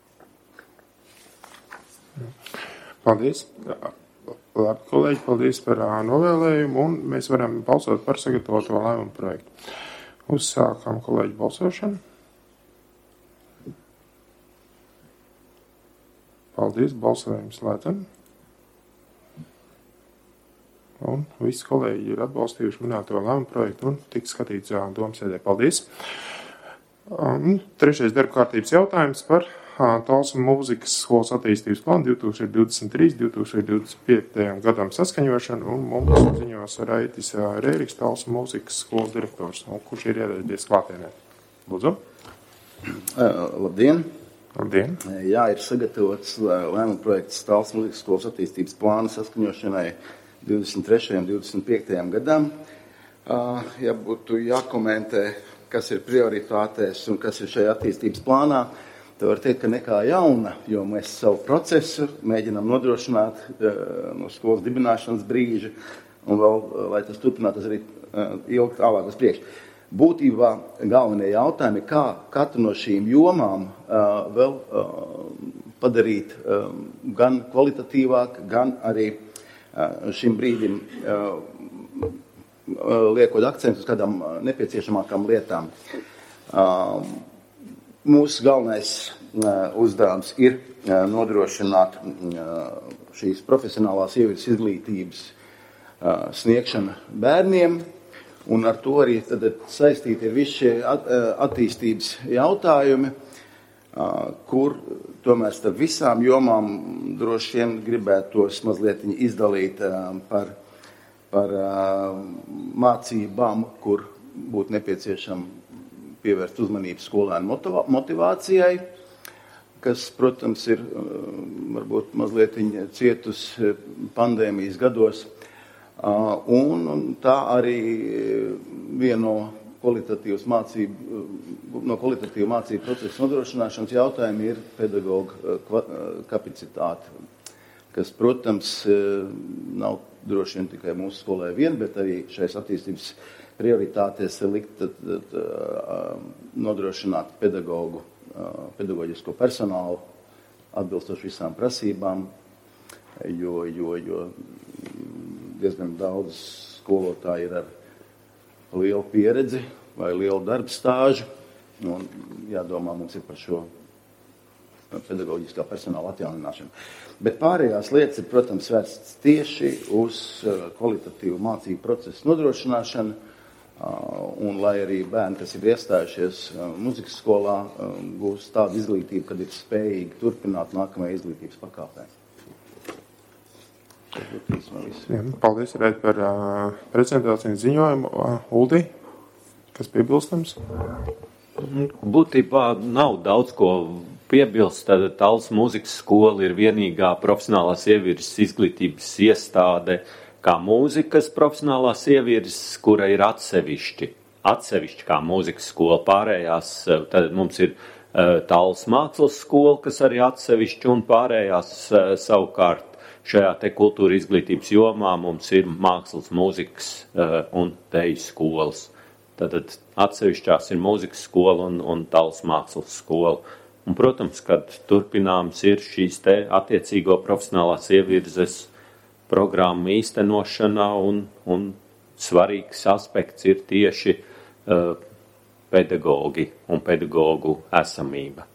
Paldies. Labi, kolēģi, paldies par novēlējumu, un mēs varam balsot par sagatavoto lēmumu projektu. Uzsākam kolēģi balsošanu. Paldies, balsojums slēdzam. Un visi kolēģi ir atbalstījuši minēto lēmumu projektu un tiks skatīts domsēdē. Paldies. Un trešais darba kārtības jautājums par Talsu mūzikas skolas attīstības plānu divi tūkstoši divdesmit trīs līdz divi tūkstoši divdesmit piektajam gadam saskaņošanu, un mums ziņos Raitis Rēriks, Talsu mūzikas skolas direktors, un kurš ir ieradies klātienē. Lūdzu. Labdien. Labdien. Jā, ir sagatavots lēmuma projekts Talsu mūzikas skolas attīstības plāna saskaņošanai divdesmit trešajam un divdesmit piektajam gadam. Ja būtu jākomentē, kas ir prioritātēs un kas ir šajā attīstības plānā, tā var teikt, ka nekā jauna, jo mēs savu procesu mēģinām nodrošināt uh, no skolas dibināšanas brīža, un vēl, lai tas turpinātos arī ilgi tālāk uz priekšu. Būtībā galvenie jautājumi, kā katru no šīm jomām uh, vēl uh, padarīt uh, gan kvalitatīvāk, gan arī uh, šim brīdim uh, liekot akcentus uz kādām nepieciešamākām lietām. Uh, mūsu galvenais uh, uzdevums ir uh, nodrošināt uh, šīs profesionālās sievietes izglītības uh, sniegšana bērniem. Un ar to arī tad saistīti ir visi šie attīstības jautājumi, kur tomēr starp visām jomām droši vien gribētos mazliet izdalīt par, par mācībām, kur būtu nepieciešama pievērst uzmanību skolēnu motivācijai, kas, protams, ir varbūt mazliet cietus pandēmijas gados. Uh, un, un tā arī viena no kvalitatīvas mācību, no kvalitatīvu mācību procesu nodrošināšanas jautājumi ir pedagoģa kapacitāte, kas, protams, nav droši vien tikai mūsu skolai vien, bet arī šais attīstības prioritātēs ir likt tad, tad, nodrošināt pedagoģu, pedagoģisko personālu atbilstoši visām prasībām, jo, jo, jo diezgan daudz skolotāji ir ar lielu pieredzi vai lielu darba stāžu. Un jādomā mums ir par šo pedagoģiskā personāla atjaunināšanu. Bet pārējās lietas ir, protams, vērsts tieši uz kvalitatīvu mācību procesu nodrošināšanu. Un lai arī bērni, kas ir iestājušies muzikas skolā, gūs tādu izglītību, kad ir spējīgi turpināt nākamajā izglītības pakāpē. Jā, paldies arī par uh, prezentāciju un ziņojumu. Uh, Uldi, kas piebilstams? Būtībā nav daudz ko piebilst. Tad Tallas mūzikas skola ir vienīgā profesionālā sievietes izglītības iestāde kā mūzikas profesionālā sievietes, kura ir atsevišķi. Atsevišķi kā mūzikas skola. Pārējās, tad mums ir uh, Tallas mākslas skola, kas arī atsevišķi, un pārējās uh, savukārt šajā te kultūra izglītības jomā mums ir mākslas, mūzikas uh, un deju skolas. Tātad atsevišķās ir mūzikas skola un, un Tallas mākslas skola. Un, protams, kad turpināms ir šīs te attiecīgo profesionālās ievirzes programmu īstenošanā un, un svarīgs aspekts ir tieši uh, pedagogi un pedagogu esamība.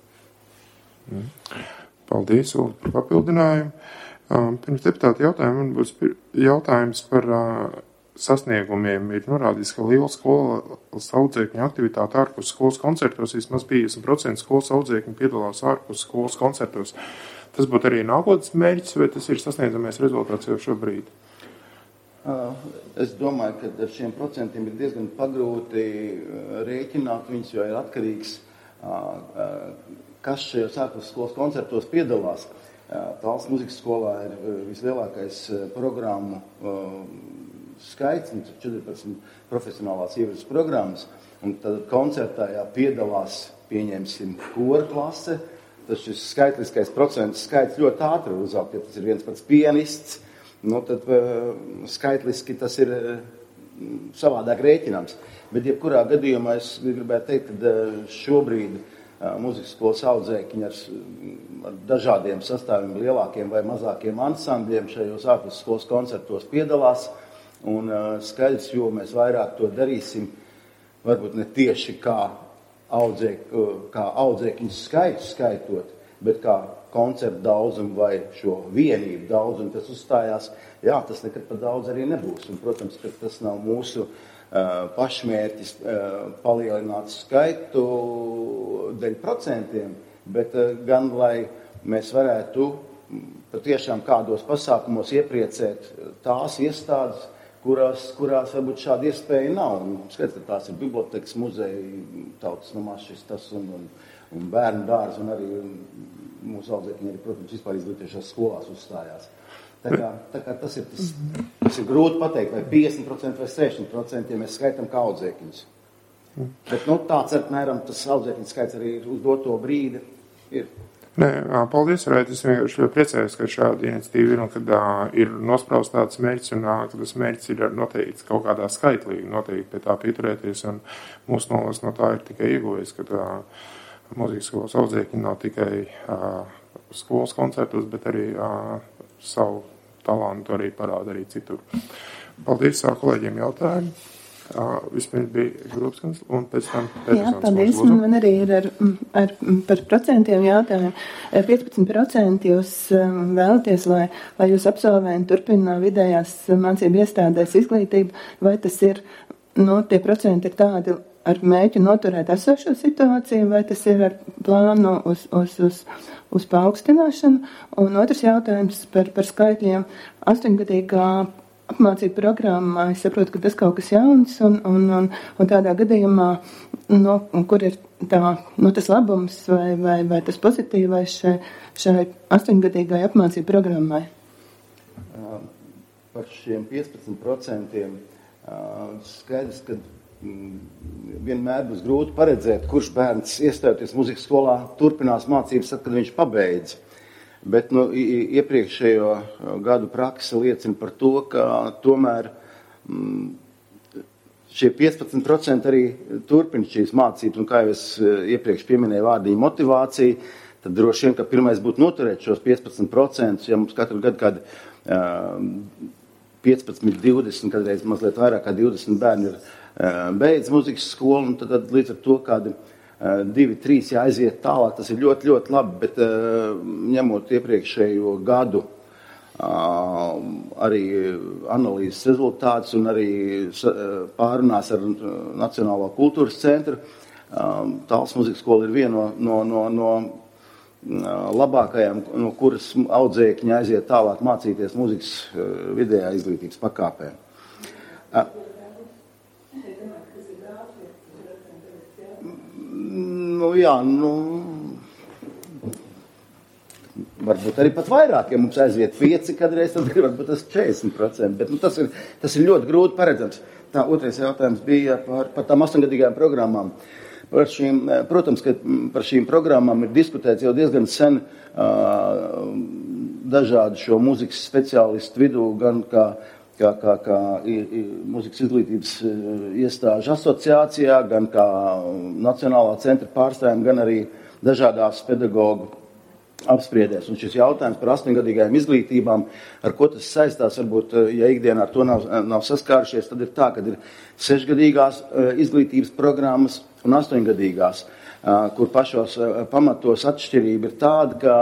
Paldies, Uldi, par papildinājumu. Pirms deputāta jautājuma man būs jautājums par uh, sasniegumiem. Ir norādīts, ka liela skolas audzēkņu aktivitāte ārpus skolas koncertos, vismaz piecdesmit procenti skolas audzēkņu piedalās ārpus skolas koncertos. Tas būtu arī nākotnes mērķis, vai tas ir sasniedzamais rezultāts jau šobrīd? Uh, es domāju, ka ar šiem procentiem ir diezgan pagrūti rēķināt, viņas jau ir atkarīgs, uh, uh, kas šajos ārpus skolas koncertos piedalās. Tallas mūzikas skolā ir vislielākais programmu skaits, četrpadsmit profesionālās ievirzes programmas, un tad koncertā jā, piedalās, pieņemsim, kora klase, tas šis skaitliskais procents skaits ļoti ātri uzaugt, ja tas ir viens pats pianists, nu tad skaitliski tas ir savādāk rēķināms. Bet jebkurā gadījumā es gribētu teikt, ka šobrīd mūzikas skolas audzēkņi ar, ar dažādiem sastāviem, lielākiem vai mazākiem ansambļiem šajos ārpus skolas koncertos piedalās. Un uh, skaidrs, jo mēs vairāk to darīsim, varbūt ne tieši kā, audzēk, uh, kā audzēkņu skaitu skaitot, bet kā koncertu daudzumu vai šo vienību daudzumu, kas uzstājās, jā, tas nekad par daudz arī nebūs. Un, protams, ka tas nav mūsu pašmērķis palielināt skaitu dēļ procentiem, bet gan, lai mēs varētu patiešām kādos pasākumos iepriecēt tās iestādes, kurās, kurās varbūt šāda iespēja nav. Un, skats, ka tās ir bibliotekas, muzeji, tautas namās šis tas un, un, un bērnu dārzi, un arī mūsu audzēkņi arī, protams, vispār izglītojušās skolās uzstājās. Tā kā, tā kā tas ir, tas, tas ir grūti pateikt, vai piecdesmit procenti vai sešdesmit procenti, ja mēs skaitam kā audzēkņus. Bet, nu, tāds apmēram tas audzēkņu skaits arī uz doto brīdi ir. Nē, paldies, Rēt. Es vienkārši priecājos, ka šāda iniciatīva ir un kad uh, ir nospraust tāds mērķis un uh, ka tas mērķis ir noteikts kaut kādā skaitlīgi, noteikti pie tā pieturēties un mūsu nolas no tā ir tikai ieguvējis, ka uh, mūzikas skolas audzēkņi nav tikai uh, skolas koncertos, bet arī uh, savu talantu arī parāda arī citur. Paldies uh, kolēģiem jautājumu. Uh, vispirms bija grupas un pēc tam Jā, paldies. Man, man arī ir ar, ar, par procentiem jautājumu. piecpadsmit procenti jūs um, vēlaties, lai, lai jūs absolventi turpina vidējās mācību iestādēs izglītību, vai tas ir, nu, tie procenti ir tādi ar mēķi noturēt esošo situāciju, vai tas ir ar plānu uz, uz, uz, uz paaugstināšanu? Un otrs jautājums par, par skaitļiem. Astoņgadīgā apmācību programmā, es saprotu, ka tas kaut kas jauns, un, un, un, un tādā gadījumā, no, kur ir tā, no tas labums vai, vai, vai tas pozitīvais šai, šai astoņgadīgai apmācību programmai? Par šiem piecpadsmit procentiem skaidrs, ka vienmēr būs grūti paredzēt, kurš bērns iestājoties muzikas skolā turpinās mācības, tad, kad viņš pabeidz. Bet nu, iepriekšējo gadu prakse liecina par to, ka tomēr mm, šie piecpadsmit procenti arī turpina šīs mācības, un kā jau es iepriekš pieminēju vārdiņu motivāciju, tad droši vien, ka pirmais būtu noturēt šos piecpadsmit procentus, ja mums katru gadu kādi uh, piecpadsmit, divdesmit, kadreiz mazliet vairāk kā divdesmit bērni ir uh, beidz muzikas skolu, un tad, tad līdz ar to kādi divi, trīs jāaiziet tālāk, tas ir ļoti, ļoti labi, bet uh, ņemot iepriekšējo gadu uh, arī analīzes rezultātus un arī uh, pārunās ar uh, Nacionālo kultūras centru, uh, Tallas muzikas skola ir viena no, no, no uh, labākajām, no kuras audzēkņi aiziet tālāk mācīties muzikas uh, vidējā izglītības pakāpē. Uh, Nu, jā, nu, varbūt arī pat vairāk, ja mums aiziet pieci kadreiz, tad varbūt tas četrdesmit procenti, bet nu, tas, ir, tas ir ļoti grūti paredzams. Tā otrais jautājums bija par, par tām astoņgadīgajām programmām. Par šīm, protams, ka par šīm programmām ir diskutēts jau diezgan sen uh, dažādu šo mūzikas speciālistu vidū, gan kā kā, kā, kā i, i, mūzikas izglītības iestāžu asociācijā, gan kā Nacionālā centra pārstāvjiem, gan arī dažādās pedagogu apspriedēs. Un šis jautājums par astoņgadīgajām izglītībām, ar ko tas saistās, varbūt, ja ikdienā ar to nav, nav saskārušies, tad ir tā, ka ir sešgadīgās izglītības programmas un astoņgadīgās, kur pašos pamatos atšķirība ir tāda, ka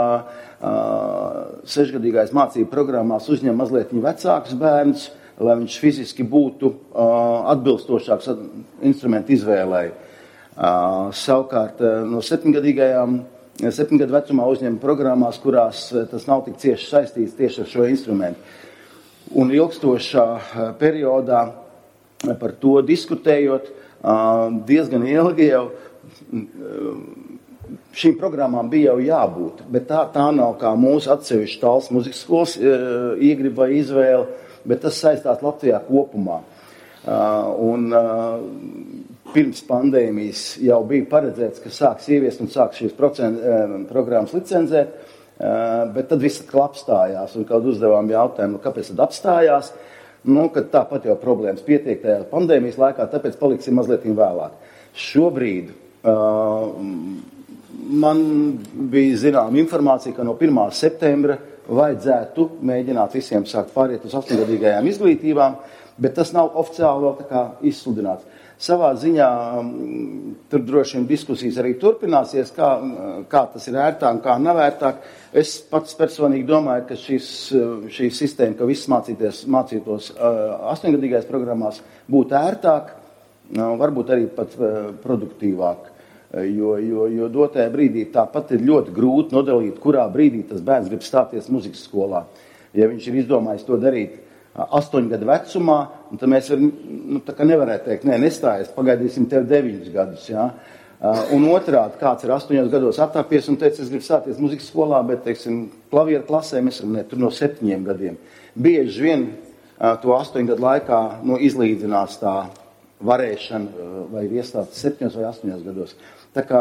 Uh, sešgadīgais mācību programmās uzņem mazliet viņu vecākus bērnus, lai viņš fiziski būtu uh, atbilstošāks instrumentu izvēlei. Uh, savukārt uh, no septiņgadīgajām, septiņgadu vecumā uzņem programmās, kurās uh, tas nav tik cieši saistīts tieši ar šo instrumentu. Un ilgstošā uh, periodā uh, par to diskutējot, uh, diezgan ilgi jau uh, šīm programmām bija jau jābūt, bet tā, tā nav kā mūsu atsevišķi Tallas muzikas skolas e, iegriba vai izvēle, bet tas saistās Latvijā kopumā. Uh, un uh, pirms pandēmijas jau bija paredzēts, ka sāks ieviest un sāks šīs procent, uh, programmas licencēt, uh, bet tad viss atkal apstājās, un kad uzdevām jautājumu, kāpēc tad apstājās, nu, kad tāpat jau problēmas pietiek tajā pandēmijas laikā, tāpēc paliksim mazliet vēlāk. Šobrīd uh, man bija zinām informācija, ka no pirmā septembra vajadzētu mēģināt visiem sākt pāriet uz astoņgadīgajām izglītībām, bet tas nav oficiāli vēl tā kā izsludināts. Savā ziņā tur droši vien diskusijas arī turpināsies, kā, kā tas ir ērtāk un kā nav ērtāk. Es pats personīgi domāju, ka šis, šī sistēma, ka viss mācīties, mācītos astoņgadīgajās programmās būtu ērtāk, varbūt arī pat produktīvāk. Jo, jo, jo dotajā brīdī tāpat ir ļoti grūti nodalīt, kurā brīdī tas bērns grib stāties muzikas skolā. Ja viņš ir izdomājis to darīt astoņu gadu vecumā, un tad mēs var, nu, tā kā nevarētu teikt, nē, nestājies, pagaidīsim tev deviņus gadus. Ja? Un otrādi, kāds ir astoņos gados attāpies un teica, es gribu stāties muzikas skolā, bet, teiksim, klavieru klasē mēs esam ne, tur no septiņiem gadiem. Bieži vien to astoņu gadu laikā nu, izlīdzinās tā varēšana vai ir iestāties septiņos vai astoņos gados. Tā kā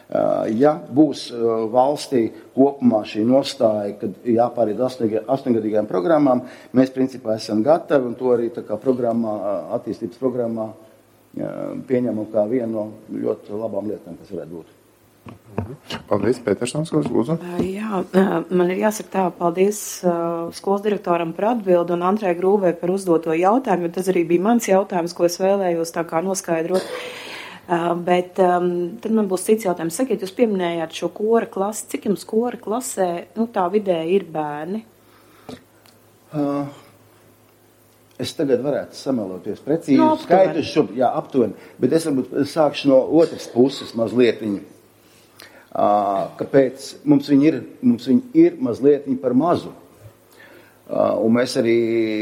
Ja būs valstī kopumā šī nostāja, kad jāpāriet astoņgadīgajām programmām, mēs principā esam gatavi un to arī tā kā programmā, attīstības programmā pieņemam kā vienu no ļoti labām lietām, kas varētu būt. Paldies, Pētersons, lūdzu. Jā, man ir jāsaka tā, paldies skolas direktoram par atbildi un Andrei Grūvē par uzdoto jautājumu, jo tas arī bija mans jautājums, ko es vēlējos tā kā noskaidrot. Uh, bet um, tad man būs cits jautājums. Sakiet, jūs pieminējāt šo kora klasi. Cik jums kora klasē, nu tā vidēji ir bērni? Uh, es tagad varētu sameloties precīzi. No, skaitu šobrīd, jā, aptuveni. Bet es varbūt sākšu no otras puses mazlietiņu. Uh, kāpēc mums viņi ir, mums viņi ir mazlietiņi par mazu. Uh, un mēs arī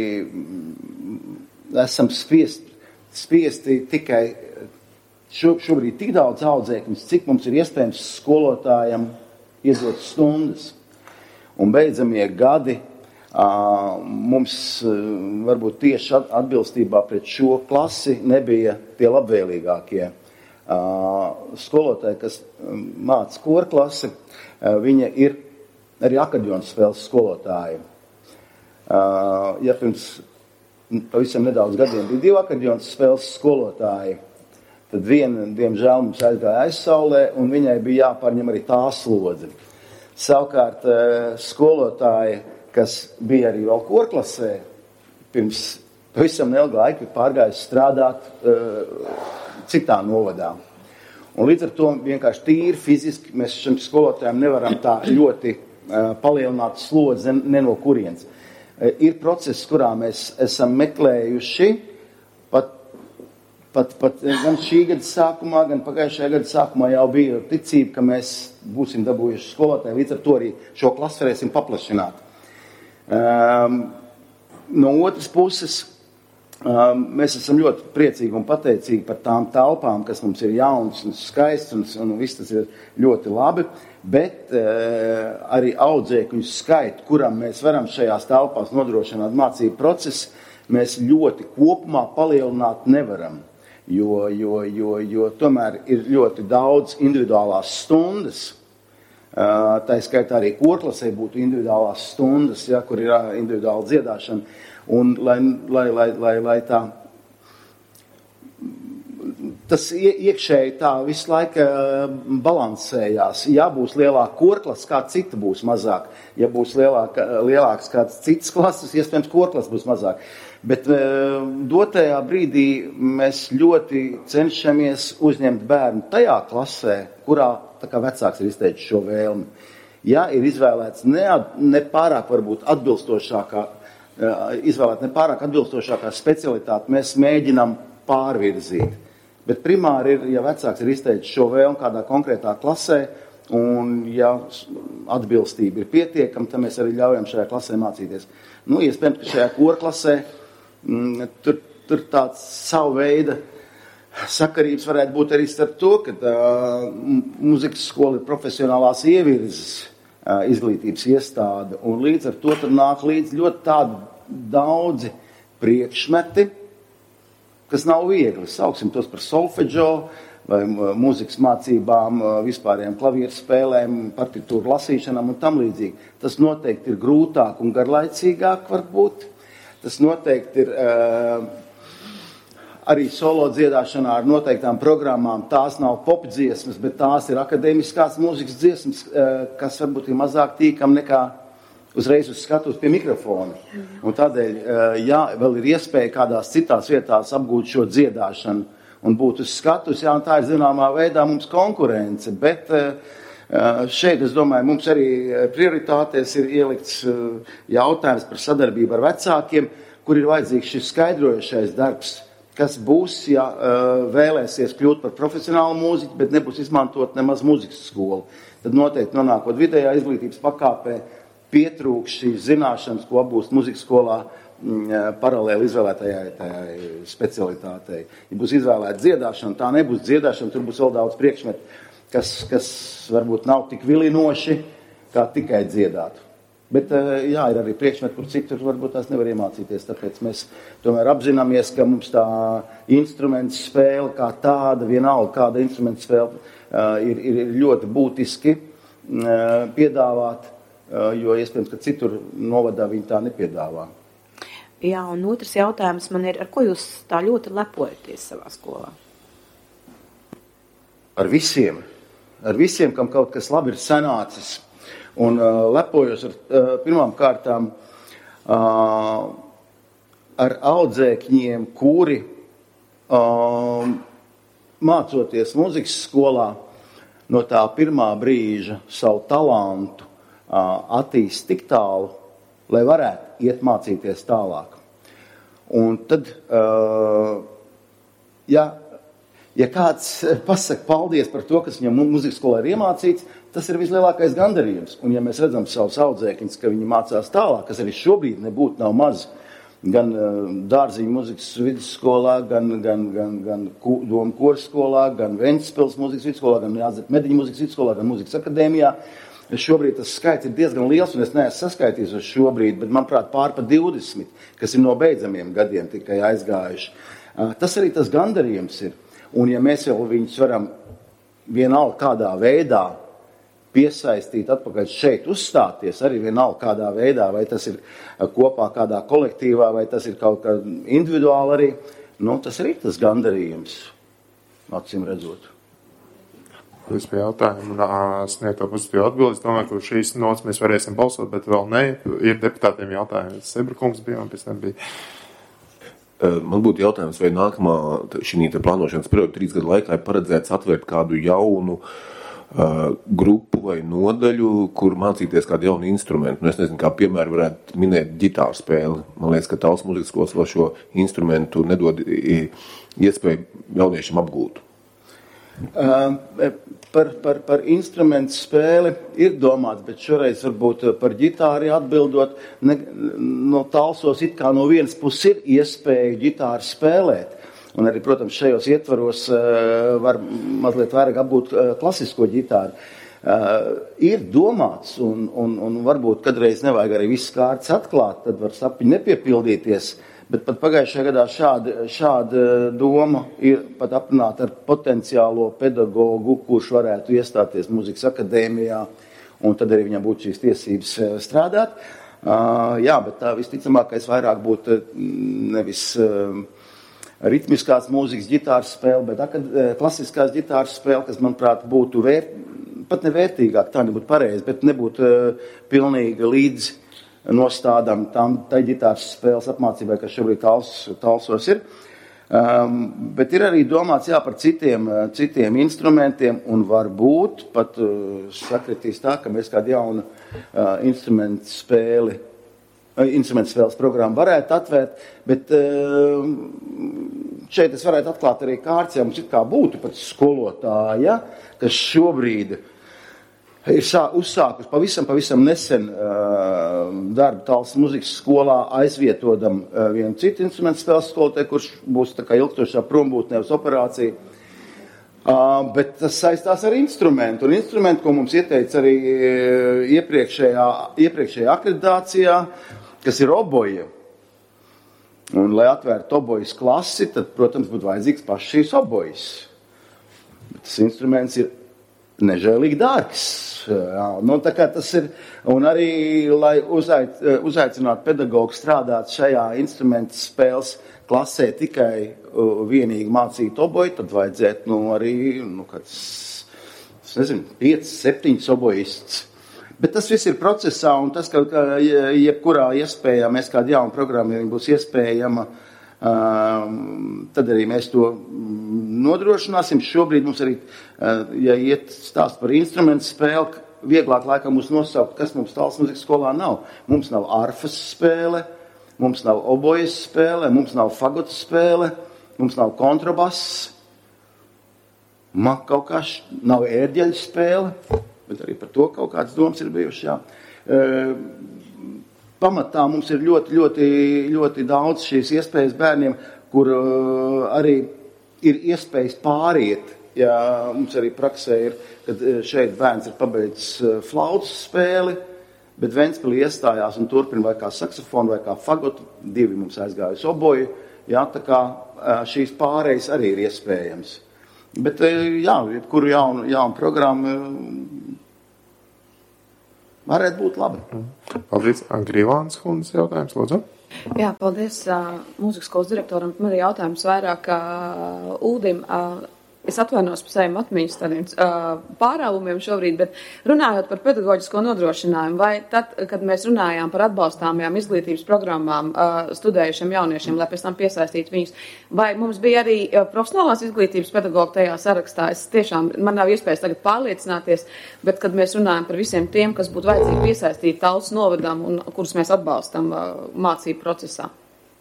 esam spiest, spiesti tikai Šo, šobrīd tik daudz audzēkņus, cik mums ir iespējams skolotājiem iedot stundas. Un beidzamie gadi uh, mums uh, varbūt tieši atbilstībā pret šo klasi nebija tie labvēlīgākie. Uh, skolotāji, kas māca kora klasi, uh, viņa ir arī akordeona spēles skolotāji. Uh, ja pirms pavisam nedaudz gadiem bija divi akordeona spēles skolotāji, tad viena, diemžēl, mums aizgāja aizsaulē, un viņai bija jāpārņem arī tā slodze. Savukārt, skolotāji, kas bija arī vēl korklasē, pirms pavisam neilga laika ir pārgājis strādāt citā novadā. Un līdz ar to vienkārši tīri fiziski mēs šim skolotājiem nevaram tā ļoti palielināt slodzi ne no kurienes. Ir process, kurā mēs esam meklējuši, pat Pat, pat gan šī gada sākumā, gan pagājušajā gada sākumā jau bija ticība, ka mēs būsim dabūjuši skolotāju, līdz ar to arī šo klasu varēsim paplašināt. Um, no otras puses, um, mēs esam ļoti priecīgi un pateicīgi par tām telpām, kas mums ir jaunas un skaists, un, un viss tas ir ļoti labi, bet uh, arī audzēkņu skaitu, kuram mēs varam šajās telpās nodrošināt mācību procesu, mēs ļoti kopumā palielināt nevaram. Jo, jo, jo, jo tomēr ir ļoti daudz individuālās stundas. Tā skaitā arī korklasē būtu individuālās stundas, ja, kur ir individuāla dziedāšana. Un lai, lai, lai, lai, lai tā, tas iekšēji tā visu laiku balansējās. Ja būs lielāka korklasa, kā cita būs mazāk. Ja būs lielāka, lielāks kāds cits klases, iespējams korklasa būs mazāk. Bet dotajā brīdī mēs ļoti cenšamies uzņemt bērnu tajā klasē, kurā tā kā vecāks ir izteicis šo vēlmi. Ja ir izvēlēts ne, ne pārāk varbūt atbilstošākā, izvēlēt ne pārāk atbilstošākā specialitāte, mēs mēģinam pārvirzīt. Bet primāri ir, ja vecāks ir izteicis šo vēlmi kādā konkrētā klasē, un ja atbilstība ir pietiekama, tad mēs arī ļaujam šajā klasē mācīties. Nu, iespējams, ka šajā korklasē Tur, tur tāds savu veidu sakarības varētu būt arī starp to, ka uh, muzikas skola ir profesionālās ievirzes uh, izglītības iestāde, un līdz ar to tur nāk līdz ļoti tādi daudzi priekšmeti, kas nav viegli. Sauksim tos par solfeģo vai uh, muzikas mācībām, uh, vispārējām klavieru spēlēm, partitūru lasīšanām un tam līdzīgi. Tas noteikti ir grūtāk un garlaicīgāk varbūt. Tas noteikti ir uh, arī solo dziedāšanā ar noteiktām programmām. Tās nav pop dziesmas, bet tās ir akadēmiskās mūzikas dziesmas, uh, kas varbūt ir mazāk tīkam nekā uzreiz uz skatuves pie mikrofona. Un tādēļ, uh, jā, vēl ir iespēja kādās citās vietās apgūt šo dziedāšanu un būt uz skatuves. Jā, un tā ir zināmā veidā mums konkurence, bet uh, šeit, es domāju, mums arī prioritātēs ir ielikts jautājums par sadarbību ar vecākiem, kur ir vajadzīgs šis skaidrojošais darbs, kas būs, ja vēlēsies kļūt par profesionālu mūziķu, bet nebūs izmantot nemaz muzikas skolu. Tad noteikti nonākot vidējā izglītības pakāpē pietrūks šīs zināšanas, ko apgūst muzikas skolā paralēli izvēlētajai specialitātei. Ja būs izvēlēta dziedāšana, tā nebūs dziedāšana, tur būs vēl daudz priekšmetu, Kas, kas varbūt nav tik vilinoši, kā tikai dziedāt. Bet, jā, ir arī priekšmeti, kur citur varbūt tās nevar iemācīties, tāpēc mēs tomēr apzināmies, ka mums tā instruments spēle kā tāda, vienalga kāda instruments spēle, ir, ir ļoti būtiski piedāvāt, jo iespējams, ka citur novadā viņi tā nepiedāvā. Jā, un otrs jautājums man ir, ar ko jūs tā ļoti lepojaties savā skolā? Ar visiem, ar visiem, kam kaut kas labi ir sanācis. Un uh, lepojos ar uh, pirmām kārtām uh, ar audzēkņiem, kuri uh, mācoties muzikas skolā no tā pirmā brīža savu talantu uh, attīst tik tālu, lai varētu iet mācīties tālāk. Un tad, uh, ja, ja kāds pasaka paldies par to, kas viņam muzikas skolā ir iemācīts, tas ir vislielākais gandarījums. Un ja mēs redzam savus audzēkņus, ka viņi mācās tālāk, kas arī šobrīd nebūtu nav maz, gan uh, Dārziņu muzikas vidusskolā, gan, gan, gan, gan Doma koru skolā, gan Ventspils muzikas vidusskolā, gan Jāzep Mediņu muzikas vidusskolā, gan muzikas akadēmijā. Šobrīd tas skaits ir diezgan liels, un es neesmu saskaitījis uz šobrīd, bet, manuprāt, pār pa divdesmit, kas ir no beidzamiem gadiem tikai aizgājuši. Uh, tas arī tas gandarījums ir. Un ja mēs jau viņus varam vienalga kādā veidā piesaistīt atpakaļ šeit uzstāties, arī vienalga kādā veidā, vai tas ir kopā kādā kolektīvā, vai tas ir kaut kā individuāli arī, nu, tas arī tas gandarījums, acīm redzot. Jūs pie jautājumu sniegt to pozitīvu atbildi. Es domāju, ka šīs nots mēs varēsim balsot, bet vēl ne. Ir deputātiem jautājumi. Sebra kungs bija un pēc tam bija. Man būtu jautājums, vai nākamā šī plānošanas perioda trīs gadu laikā ir paredzēts atvērt kādu jaunu uh, grupu vai nodaļu, kur mācīties kādu jaunu instrumentu. Nu, es nezinu, kā piemēram varētu minēt ģitāru spēli. Man liekas, ka Talsu muzikas skolas vēl šo instrumentu nedod iespēju jauniešiem apgūt. Uh, par, par, par instrumentu spēli ir domāts, bet šoreiz varbūt par ģitāri atbildot, ne, no Talsos it kā no vienas puses ir iespēja ģitāru spēlēt. Un arī, protams, šajos ietvaros uh, var mazliet vairāk apgūt uh, klasisko ģitāru. Uh, ir domāts, un, un, un varbūt kadreiz nevajag arī viss kārtas atklāt, tad var sapņi nepiepildīties. Bet pat pagājušajā gadā šāda, šāda doma ir pat aprunāta ar potenciālo pedagogu, kurš varētu iestāties muzikas akadēmijā, un tad arī viņam būtu šīs tiesības strādāt. Uh, jā, bet tā visticamākais vairāk būtu nevis uh, ritmiskās mūzikas ģitāras spēle, bet akad, klasiskās ģitāras spēle, kas, manuprāt, būtu vērt, pat nevērtīgāk, tā nebūtu pareizi, bet nebūtu uh, pilnīgi līdz nostādām tam tai ģitāras spēles apmācībai, kas šobrīd tals, talsos ir. Um, bet ir arī domāts jā, par citiem, citiem instrumentiem, un varbūt pat uh, sakritīs tā, ka mēs kādu jaunu uh, instrumentu spēli, uh, instrumentu spēles programmu varētu atvērt, bet uh, šeit es varētu atklāt arī kārts, ja mums it kā būtu pat skolotāja, kas šobrīd ir uzsākus pavisam, pavisam nesen uh, darbu Talsu muzikas skolā, aizvietodam uh, vienu citu instrumentu spēles skolotāju, kurš būs tā kā ilgstošā prombūtne uz operāciju. Uh, bet tas saistās ar instrumentu. Un instrumentu, ko mums ieteica arī uh, iepriekšējā, iepriekšējā akreditācijā, kas ir oboja. Un, lai atvērtu obojas klasi, tad, protams, būtu vajadzīgs pašs šīs obojas. Bet tas instruments ir nežēlīgi dārgs. Jā, nu, tā kā tas ir, un arī, lai uzaic, uzaicinātu pedagogu strādāt šajā instrumentu spēles klasē tikai uh, vienīgi mācīt oboju, tad vajadzētu, nu, arī, nu, kāds, es nezinu, pieci, septiņi obojists. Bet tas viss ir procesā, un tas, ka, ka jebkurā iespējā mēs kādu jaunu programmu, ja viņa būs iespējama, Um, tad arī mēs to nodrošināsim. Šobrīd mums arī, uh, ja iet stāst par instrumentu spēli, vieglāk laikam mums nosaukt, kas mums Talsu muzikas skolā nav. Mums nav arfas spēle, mums nav obojas spēle, mums nav fagotu spēle, mums nav kontrabass, man kaut kā š... nav ērģeļu spēle, bet arī par to kaut kāds domas ir bijuši, jā. Uh, Pamatā mums ir ļoti, ļoti, ļoti daudz šīs iespējas bērniem, kur uh, arī ir iespējas pāriet. Ja mums arī praksē ir, kad šeit bērns ir pabeidzis uh, flautas spēli, bet Ventspilī iestājās un turpina vai kā saksofonu, vai kā fagotu, divi mums aizgājusi oboju, jā, tā kā šīs pārējas arī ir iespējams. Bet, jā, jebkuru jaunu, jaunu programmu varētu būt labi. Paldies. Grīvāns kundzes jautājums, lūdzu. Jā, paldies uh, mūzikas skolas direktoram. Man ir jautājums vairāk uh, Uldim. Uh, Es atvainos par saviem atmiņas tādiem uh, pārāvumiem šobrīd, bet runājot par pedagoģisko nodrošinājumu, vai tad, kad mēs runājām par atbalstāmajām izglītības programmām uh, studējušiem jauniešiem, lai pēc tam piesaistītu viņus, vai mums bija arī uh, profesionālās izglītības pedagogi tajā sarakstā? Es tiešām, man nav iespējas tagad pārliecināties, bet kad mēs runājam par visiem tiem, kas būtu vajadzīgi piesaistīt Talsu novadam un kurus mēs atbalstam uh, mācību procesā.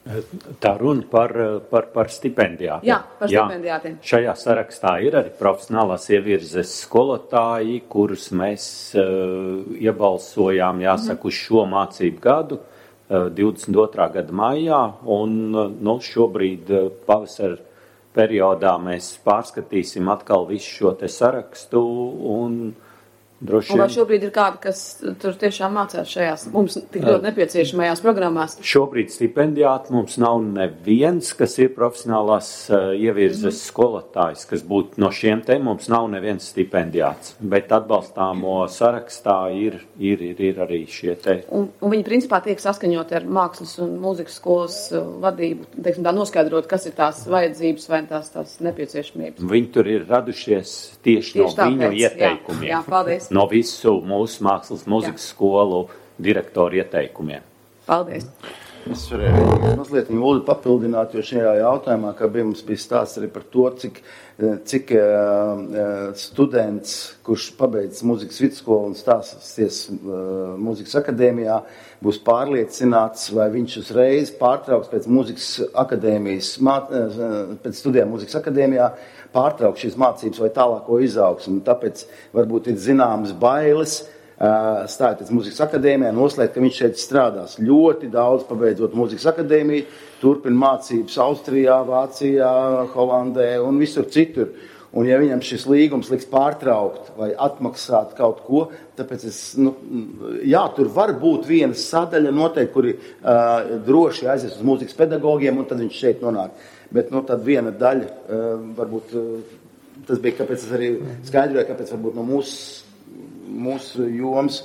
Tā runa par, par, par stipendijātiem. Jā, par stipendijātiem. Jā, šajā sarakstā ir arī profesionālās ievirzes skolotāji, kurus mēs uh, iebalsojām, jāsaka, uz šo mācību gadu, uh, divdesmit otrā gada maijā, un uh, nu, šobrīd uh, pavasara periodā mēs pārskatīsim atkal visu šo te sarakstu un droši vien. Un vai šobrīd ir kādi, kas tur tiešām mācās šajās mums tik ļoti nepieciešamajās programmās? Šobrīd stipendijāti mums nav neviens, kas ir profesionālās uh, ievirzes mm-hmm. skolotājs, kas būtu no šiem te, mums nav neviens stipendijāts, bet atbalstāmo sarakstā ir, ir, ir, ir arī šie te. Un, un viņi principā tiek saskaņoti ar mākslas un mūzikas skolas uh, vadību, teiksim tā noskaidrot, kas ir tās vajadzības vai tās, tās nepieciešamības. Viņi tur ir radušies tieši, tieši no tāpēc, viņu ieteikumiem. Jā, jā, paldies. No visu mūsu mākslas mūzikas Jā. skolu direktoru ieteikumiem. Paldies. Es varēju mazliet Uldi papildināt, jo šajā jautājumā, kā bija mums bija stāsts arī par to, cik, cik uh, students, kurš pabeidz mūzikas vidusskolu un stāsties uh, mūzikas akadēmijā, būs pārliecināts, vai viņš uzreiz pārtrauks pēc mūzikas akadēmijas, māt, uh, pēc studijām mūzikas akadēmijā, pārtraukt šīs mācības vai tālāko izaugsmu. Tāpēc varbūt ir zināmas bailes stājoties mūzikas akadēmijā, noslēgt, ka viņš šeit strādās. Ļoti daudz pabeidzot mūzikas akadēmiju, turpina mācības Austrijā, Vācijā, Holandē un visur citur. Un ja viņam šis līgums liks pārtraukt vai atmaksāt kaut ko, tāpēc es, nu, jā, tur var būt viena sadaļa noteikti, kuri uh, droši aizies uz mūzikas pedagogiem, un tad viņš šeit nonāk. Bet, nu, tad viena daļa, uh, varbūt, uh, tas bija, kāpēc es arī skaidroju, kāpēc varbūt no mūsu, mūsu joms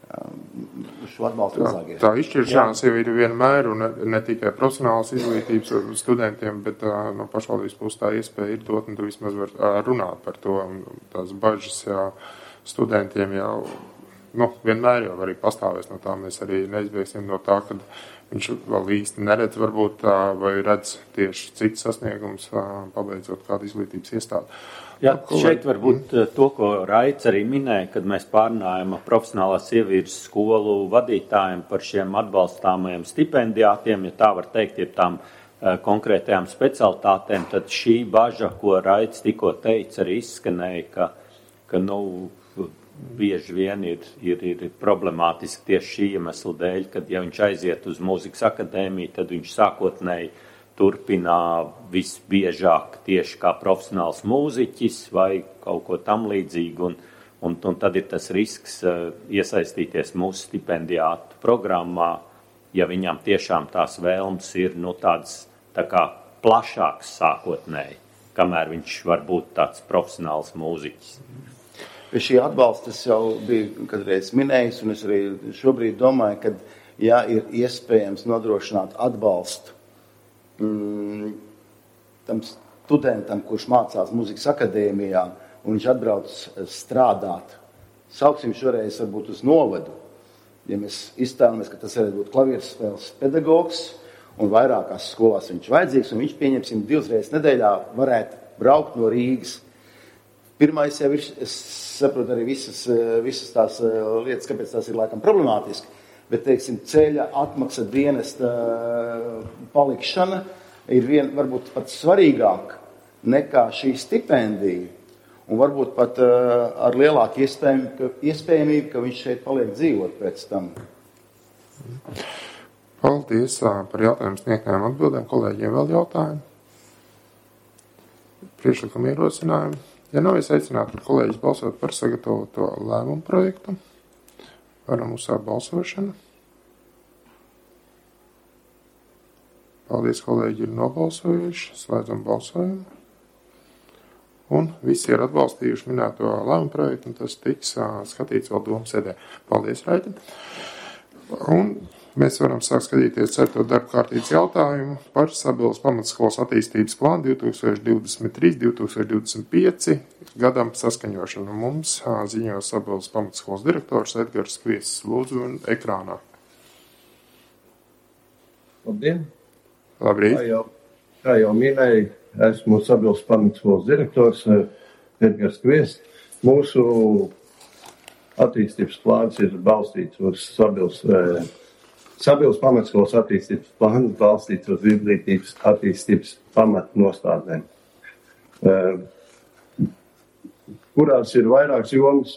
uh, šo atbalstu mazāk ir. Tā izšķiršanās jau ir vienmēr, un ne, ne tikai profesionālas izglītības studentiem, bet uh, no pašvaldības puses tā iespēja ir dot, un tu vismaz var uh, runāt par to, un tās bažas jau studentiem jau, nu, vienmēr jau arī pastāvēs no tā, mēs arī neizbēgsim no tā, kad viņš vēl īsti neredz, varbūt, vai redz tieši cits sasniegums, pabeidzot kādu izglītības iestādi. Jā, šeit varbūt to, ko Raits arī minēja, kad mēs pārnājam profesionālās ievirzes skolu vadītājiem par šiem atbalstāmajiem stipendijātiem, ja tā var teikt, ja tām konkrētajām specialitātēm, tad šī baža, ko Raits tikko teica, arī izskanēja, ka, ka nu, bieži vien ir, ir, ir problemātiski tieši šī iemesla dēļ, kad ja viņš aiziet uz mūzikas akadēmiju, tad viņš sākotnēji turpinā visbiežāk tieši kā profesionāls mūziķis vai kaut ko tam līdzīgu, un, un, un tad ir tas risks uh, iesaistīties mūsu stipendijātu programmā, ja viņam tiešām tās vēlmes ir nu, tādas tā kā plašāks sākotnēji, kamēr viņš var būt tāds profesionāls mūziķis. Pie šī atbalsta es jau biju kādreiz minējis, un es arī šobrīd domāju, ka, ja ir iespējams nodrošināt atbalstu mm, tam studentam, kurš mācās mūzikas akadēmijā, un viņš atbrauc strādāt, sauksim šoreiz varbūt uz novadu, ja mēs iztēlamies, ka tas varētu būt klavierspēles pedagogs, un vairākās skolās viņš vajadzīgs, un viņš, pieņemsim, divas reizes nedēļā varētu braukt no Rīgas. Pirmais jau ir, es saprotu arī visas, visas tās lietas, kāpēc tās ir laikam problemātiski, bet, teiksim, ceļa atmaksa dienesta palikšana ir vien, varbūt pat svarīgāk nekā šī stipendija, un varbūt pat ar lielāku iespējamību, ka viņš šeit paliek dzīvot pēc tam. Paldies par jautājumu sniegtajām atbildēm. Kolēģiem vēl jautājumi? Priekšlikumu ierosinājumu? Ja nav, es aicinātu kolēģis balsot par sagatavoto lēmumu projektu. Varam uzsākt balsošanu. Paldies, kolēģi, ir nobalsojuši. Slēdzam balsojumu. Un visi ir atbalstījuši minēto lēmumu projektu, un tas tiks uh, skatīts vēl domu sēdē. Paldies, Raiti. Un mēs varam sākt skatīties ceturto darba kārtības jautājumu par Sabilas pamatskolas attīstības plānu divi tūkstoši divdesmit trīs līdz divi tūkstoši divdesmit pieci gadam saskaņošanu. Mums uh, ziņo Sabilas pamatskolas direktors Edgars Kviesis. Lūdzu, un ekrānā. Labdien! Labrīt. Kā jau, kā jau minēju, esmu Sabilas pamatskolas direktors Edgars Kviesis. Mūsu attīstības plāns ir balstīts uz Sabilas, eh, Sabilas pamatskolas attīstības plānu, balstīts uz izglītības attīstības pamatnostādnēm, eh, kurās ir vairākas jomas.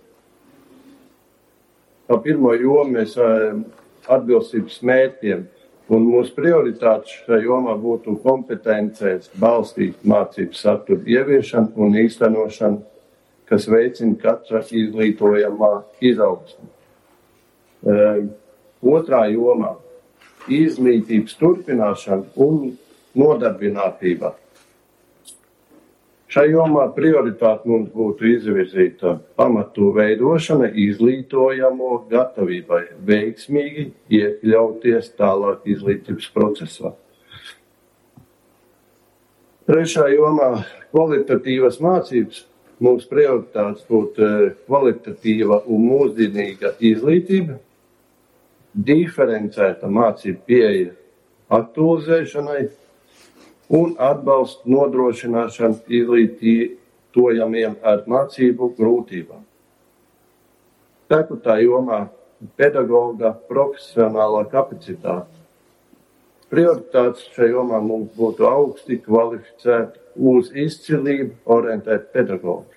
Kā pirmo jomu mēs eh, atbilstības mērķiem. Un mūsu prioritāte šajā jomā būtu kompetencēs balstīt mācību saturu ieviešanu un īstenošanu, kas veicina katra izglītojamā izaugsmi. E, otrā jomā - izglītības turpināšana un nodarbinātība. Šajā jomā prioritāte mums būtu izvirzīta pamatu veidošana izglītojamo gatavībai veiksmīgi iekļauties tālāk izglītības procesā. Trešā jomā - kvalitatīvas mācības. Mūsu prioritātes būtu kvalitatīva un mūsdienīga izglītība, diferencēta mācību pieeja aktualizēšanai un atbalstu nodrošināšanu izglītojamiem ar mācību grūtībām. Ceturtā jomā - pedagoga profesionālā kapacitāte. Prioritātes šajā jomā mums būtu augsti kvalificēti uz izcilību orientēti pedagogi.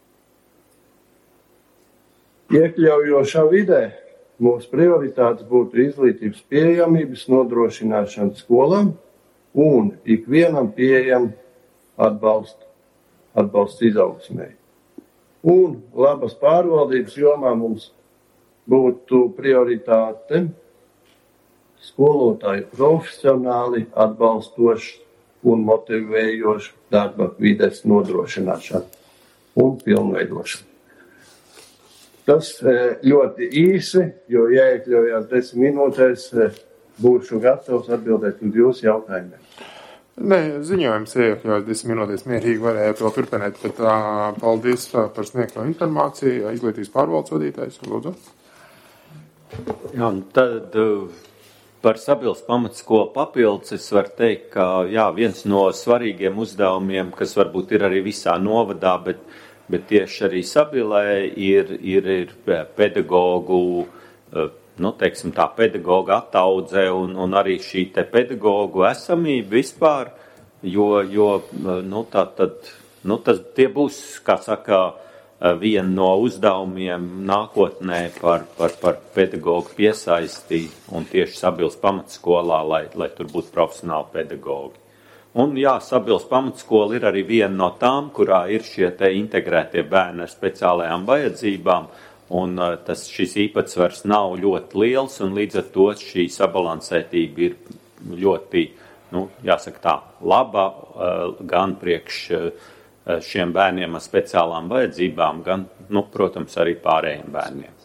Iekļaujošā vidē mūsu prioritātes būtu izglītības pieejamības nodrošināšana skolām un ikvienam pieejam atbalstu, atbalsts izaugsmē. Un labas pārvaldības jomā mums būtu prioritāte skolotāju profesionāli atbalstošs un motivējošs darba vides nodrošināšana un pilnveidošana. Tas ļoti īsi, jo jāiekļaujās desmit minūtēs, būšu gatavs atbildēt uz jūsu jautājumiem. Nē, ziņojums iekļaujas desmit minūtēs mierīgi, varētu vēl turpināt, bet uh, paldies par sniegto informāciju. Izglītības pārvaldes vadītājs, lūdzu. Jā, un tad uh, par Sabilas pamatskolu papildus es varu teikt, ka jā, viens no svarīgiem uzdevumiem, kas varbūt ir arī visā novadā, bet, bet tieši arī Sabilē ir, ir, ir pedagogu uh, nu, teiksim tā, pedagoga ataudze un, un arī šī te pedagogu esamība vispār, jo, jo nu, tā tad, nu, tas, tie būs, kā saka, viena no uzdevumiem nākotnē par, par, par pedagogu piesaisti un tieši Sabilas pamatskolā, lai, lai tur būtu profesionāli pedagogi. Un jā, Sabilas pamatskola ir arī viena no tām, kurā ir šie te integrētie bērni ar speciālajām vajadzībām, un uh, tas, šis īpatsvars nav ļoti liels, un līdz ar to šī sabalansētība ir ļoti, nu, jāsaka tā, laba uh, gan priekš uh, šiem bērniem ar speciālām vajadzībām, gan, nu, protams, arī pārējiem bērniem.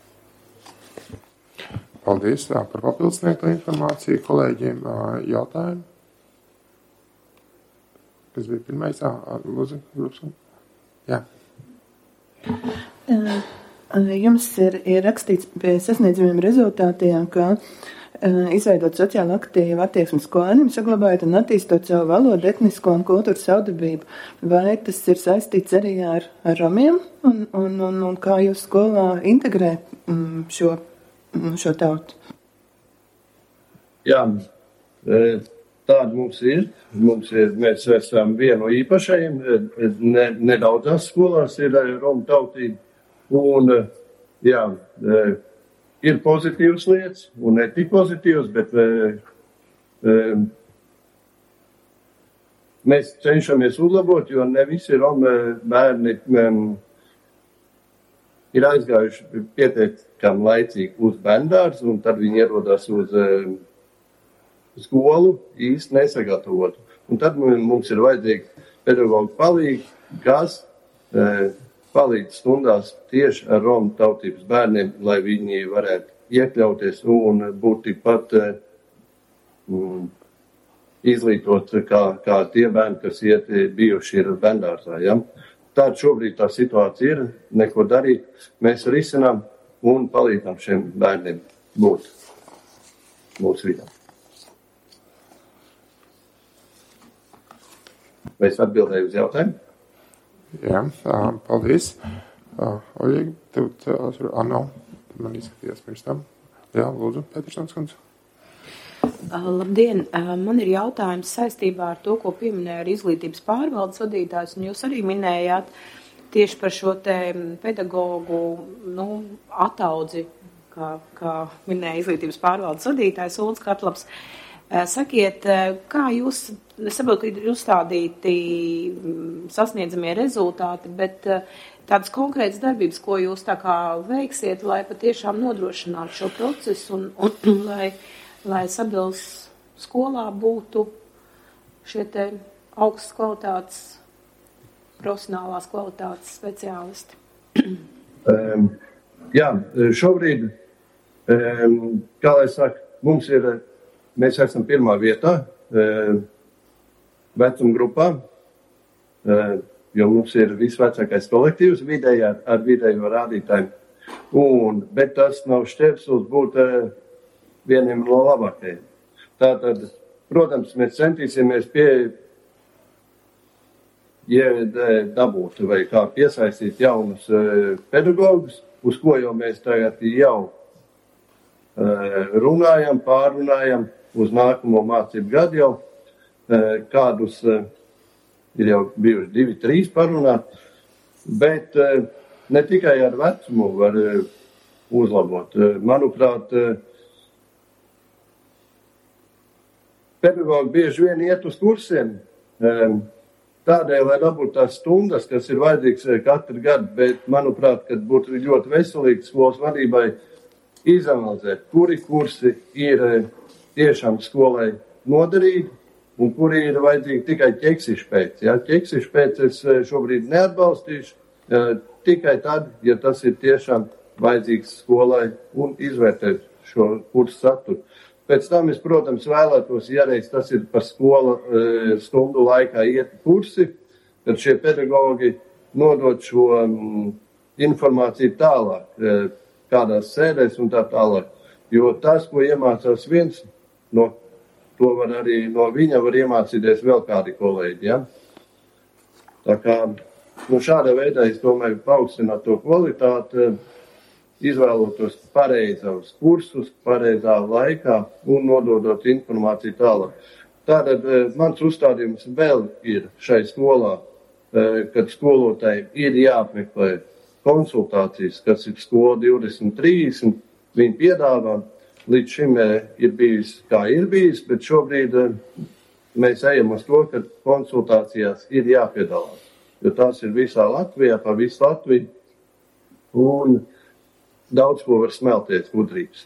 Paldies tā, par papildusniegto informāciju kolēģiem. Uh, jautājumu? Kas bija pirmais? Lūdzu, lūdzu. Jā. Uh. Jums ir, ir rakstīts pie sasniedzamiem rezultātiem, ka uh, izveidot sociāli aktīvu attieksmi skolēniem, saglabājot un attīstot savu valodu, etnisko un kultūras savdabību. Vai tas ir saistīts arī ar, ar romiem un, un, un, un kā jūs skolā integrē um, šo, um, šo tautu? Jā, tāda mums ir. Mums ir, mēs esam vienu īpašajiem, ne, nedaudzās skolās ir romu tautība. Un, jā, ir pozitīvas lietas un ne tik pozitīvas, bet mēs mēs cenšamies uzlabot, jo ne visi romu bērni ir aizgājuši pietiekami laicīgi uz bērndārzu, un tad viņi ierodās uz uh, skolu īsti nesagatavotu. Un tad mums ir vajadzīgi pedagoģi palīgi, kas uh, palīdz stundās tieši ar romu tautības bērniem, lai viņi varētu iekļauties un būt tikpat um, izglītot kā, kā tie bērni, kas iet bijuši ir bērndārzā. Ja? Tāda šobrīd tā situācija ir, neko darīt, mēs risinām un palīdzam šiem bērniem būt mūsu vidā. Vai es atbildēju uz jautājumu? Jā, paldies. Oļīgi, tev cēlās, ah, nav, man izskatījās pirms tam. Jā, lūdzu, Pētersons kundze. Uh, labdien, uh, man ir jautājums saistībā ar to, ko pieminēja arī izglītības pārvaldes vadītājs, un jūs arī minējāt tieši par šo te pedagogu, nu, ataudzi, kā, kā minēja izglītības pārvaldes vadītājs Ulds Kartlaps. Uh, sakiet, uh, kā jūs, es saprotu, ka ir uzstādīti sasniedzamie rezultāti, bet uh, tādas konkrētas darbības, ko jūs tā kā veiksiet, lai patiešām nodrošinātu šo procesu un, un lai, lai Sabils skolā būtu šie te augstas kvalitātes, profesionālās kvalitātes speciālisti? um, jā, šobrīd, um, kā lai saka, mums ir, mēs esam pirmā vietā um, vecuma grupā, um, jo mums ir visvecākais kolektīvs vidējā ar vidējo rādītājiem. Un, bet tas nav šķērslis būt uh, vieniem no labākajiem. Tātad, protams, mēs centīsimies pie dabūt vai kā piesaistīt jaunus uh, pedagogus, uz ko jau mēs tagad jau uh, runājam, pārunājam uz nākamo mācību gadu jau uh, kādus uh, ir jau bijuši divi, trīs parunāt, bet uh, ne tikai ar vecumu var uh, uzlabot. Uh, manuprāt, uh, pedagogi bieži vien iet uz kursiem, um, tādēļ, lai dabūtu tās stundas, kas ir vajadzīgs katru gadu, bet, manuprāt, kad būtu ļoti veselīgi skolas vadībai izanalizēt, kuri kursi ir tiešām skolai noderīgi un kuri ir vajadzīgi tikai ķeksišu pēc. Ja? Ķeksišu pēc es šobrīd neatbalstīšu, tikai tad, ja tas ir tiešām vajadzīgs skolai un izvērtēt šo kursu saturu. Pēc tam es, protams, vēlētos, ja reiz tas ir par skolu e, stundu laikā iet kursi, tad šie pedagogi nodot šo um, informāciju tālāk, e, kādās sēdēs un tā tālāk. Jo tas, ko iemācās viens, no, to var arī no viņa var iemācīties vēl kādi kolēģi. Ja? Tā kā nu, šādā veidā es domāju paaugstināt to kvalitāti, izvēlotos pareizos kursus, pareizā laikā un nododot informāciju tālāk. Tātad mans uzstādījums vēl ir šai skolā, kad skolotājiem ir jāapmeklē konsultācijas, kas ir skola divdesmit trīsdesmit, viņi piedāvā. Līdz šim ir bijis, kā ir bijis, bet šobrīd mēs ejam uz to, ka konsultācijās ir jāpiedalās. Jo tās ir visā Latvijā, pa visu Latviju. Un daudz ko var smelties gudrības.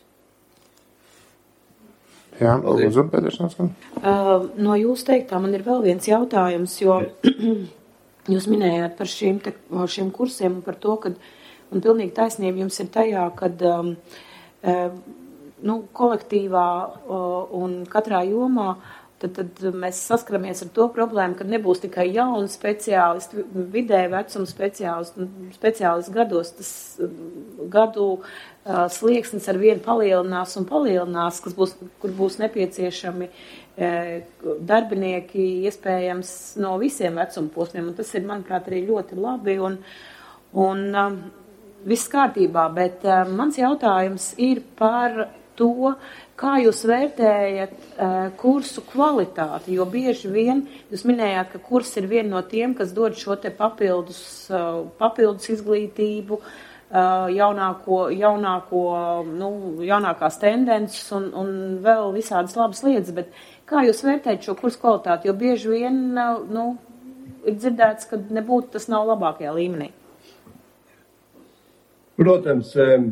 Jā, lūdzu, Pētersons. Uh, no jūs teiktā man ir vēl viens jautājums, jo jūs minējāt par šīm, te, šiem kursiem un par to, ka, un pilnīgi taisnība jums ir tajā, kad um, uh, nu, kolektīvā uh, un katrā jomā Tad, tad mēs saskaramies ar to problēmu, ka nebūs tikai jauni speciālisti, vidēji vecuma speciālisti, speciālisti gados. Tas gadu uh, slieksnis ar vienu palielinās un palielinās, kas būs, kur būs nepieciešami uh, darbinieki iespējams no visiem vecuma posmiem. Un tas ir, manuprāt, arī ļoti labi un, un um, viss kārtībā. Bet uh, mans jautājums ir par to, kā jūs vērtējat uh, kursu kvalitāti, jo bieži vien jūs minējāt, ka kurs ir viena no tiem, kas dod šo te papildus, uh, papildus izglītību, uh, jaunāko, jaunāko, nu, jaunākās tendences un, un vēl visādas labas lietas, bet kā jūs vērtējat šo kursu kvalitāti, jo bieži vien, uh, nu, ir dzirdēts, ka nebūtu tas nav labākajā līmenī. Protams,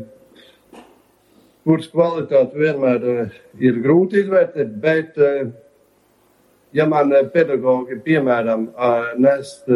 kurs kvalitāti vienmēr ir grūti izvērtēt, bet, ja man pedagogi, piemēram, nest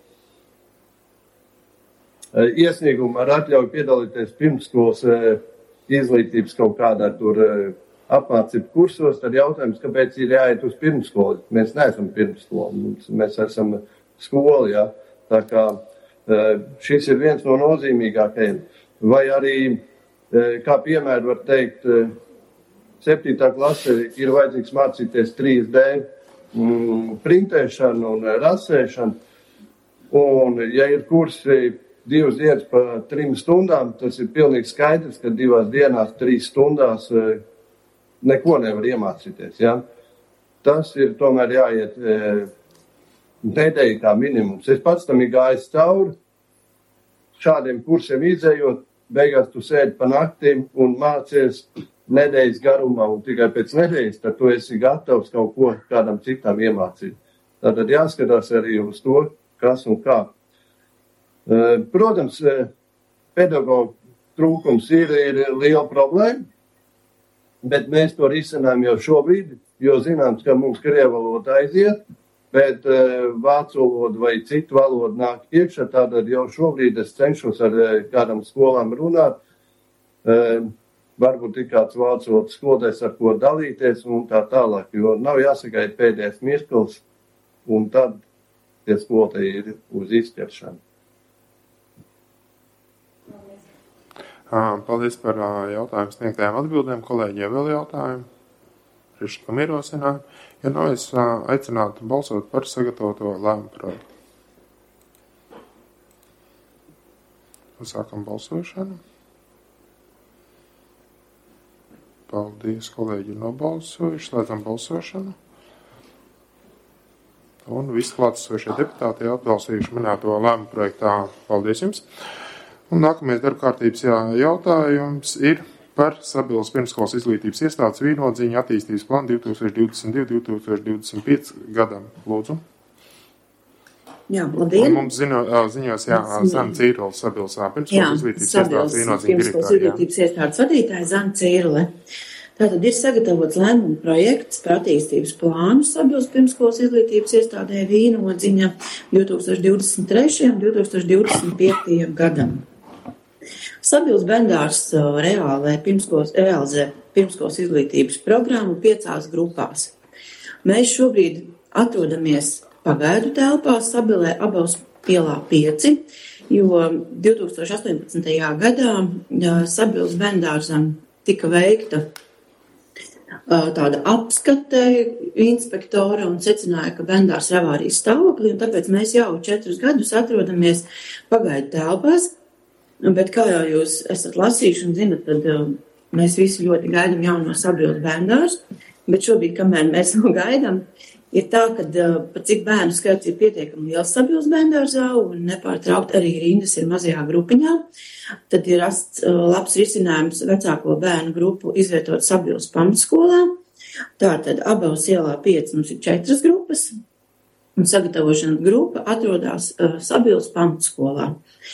iesniegumu ar atļauju piedalīties pirmsskolas izglītības kaut kādā tur apmācību kursos, tad jautājums, kāpēc ir jāiet uz pirmskolu. Mēs neesam pirmskola, mēs esam skola, jā. Tā kā šis ir viens no nozīmīgākajiem. Vai arī, kā piemēru var teikt, septītā klase ir vajadzīgs mācīties trīs D printēšanu un rasēšanu. Un, ja ir kursi divas dienas pa trim stundām, tas ir pilnīgi skaidrs, ka divās dienās, trīs stundās neko nevar iemācīties. Ja? Tas ir tomēr jāiet nedēļa kā minimums. Es pats tam ir gājis cauri. Šādiem kursiem izējot, beigās tu sēdi pa naktīm un mācies nedēļas garumā, un tikai pēc nedēļas, tad tu esi gatavs kaut ko kādam citam iemācīt. Tātad jāskatās arī uz to, kas un kā. Protams, pedagogu trūkums ir, ir liela problēma, bet mēs to risinām jau šobrīd, jo zinām, ka mums krievu valoda aiziet, bet uh, vācu valoda vai citu valodu nāk iekšā, tātad jau šobrīd es cenšos ar uh, kādam skolām runāt. Uh, varbūt ir kāds vācu valodas skolotājs, ar ko dalīties un tā tālāk, jo nav jāsagaida pēdējais mirklis, un tad tie skolotāji ir uz izķeršanu. Paldies par jautājumu sniegtajām atbildēm. Kolēģiem vēl jautājumi? Priekšlikam ierosinājumu. Ja nav, es aicinātu balsot par sagatavoto lēmumu projektu. Sākam balsošanu. Paldies, kolēģi ir nobalsojuši. Slēdzam balsošanu. Un visi klātesošie deputāti atbalstījuši minēto lēmumu projektā. Paldies jums. Un nākamais darba kārtības jautājums ir par Sabilas pirmskolas izglītības iestādes vīnodziņu attīstības plānu divi tūkstoši divdesmit divi līdz divi tūkstoši divdesmit pieci gadam. Lūdzu. Jā, labdien. Un mums ziņo, ziņos, jā, Zana Cīrule, Sabilas pirmskolas izglītības iestādes vīnodziņu pirmskolas izglītības iestādes vadītāja Zana Cīrule. Tātad ir sagatavots lēmuma projekts par attīstības plānu Sabilas pirmskolas izglītības iestādē vīnodziņa divi tūkstoši divdesmit trešajam un divi tūkstoši divdesmit piektajam gadam. Sabilas bērndārs reālē pirmskolas, realizē pirmskolas izglītības programmu piecās grupās. Mēs šobrīd atrodamies pagaidu telpā Sabilē Abaus ielā pieci, jo divi tūkstoši astoņpadsmitajā gadā Sabilas bērndārzam tika veikta tāda apskate inspektora un secināja, ka bērndārs ir avārijas stāvoklī, un tāpēc mēs jau četrus gadus atrodamies pagaidu telpās. Bet kā jau jūs esat lasījuši un zinat, tad uh, mēs visi ļoti gaidām jauno Sabilas bērndārzu, bet šobrīd, kamēr mēs vēl gaidām, ir tā, ka uh, pat cik bērnu skaits ir pietiekami liels Sabilas bērndārzā un nepārtraukt arī rindas ir mazajā grupiņā, tad ir rasts uh, labs risinājums vecāko bērnu grupu izvietot Sabilas pamatskolā. Tātad Abaus ielā pieci mums ir četras grupas, un sagatavošanas grupa atrodas uh, Sabilas pamatskolā.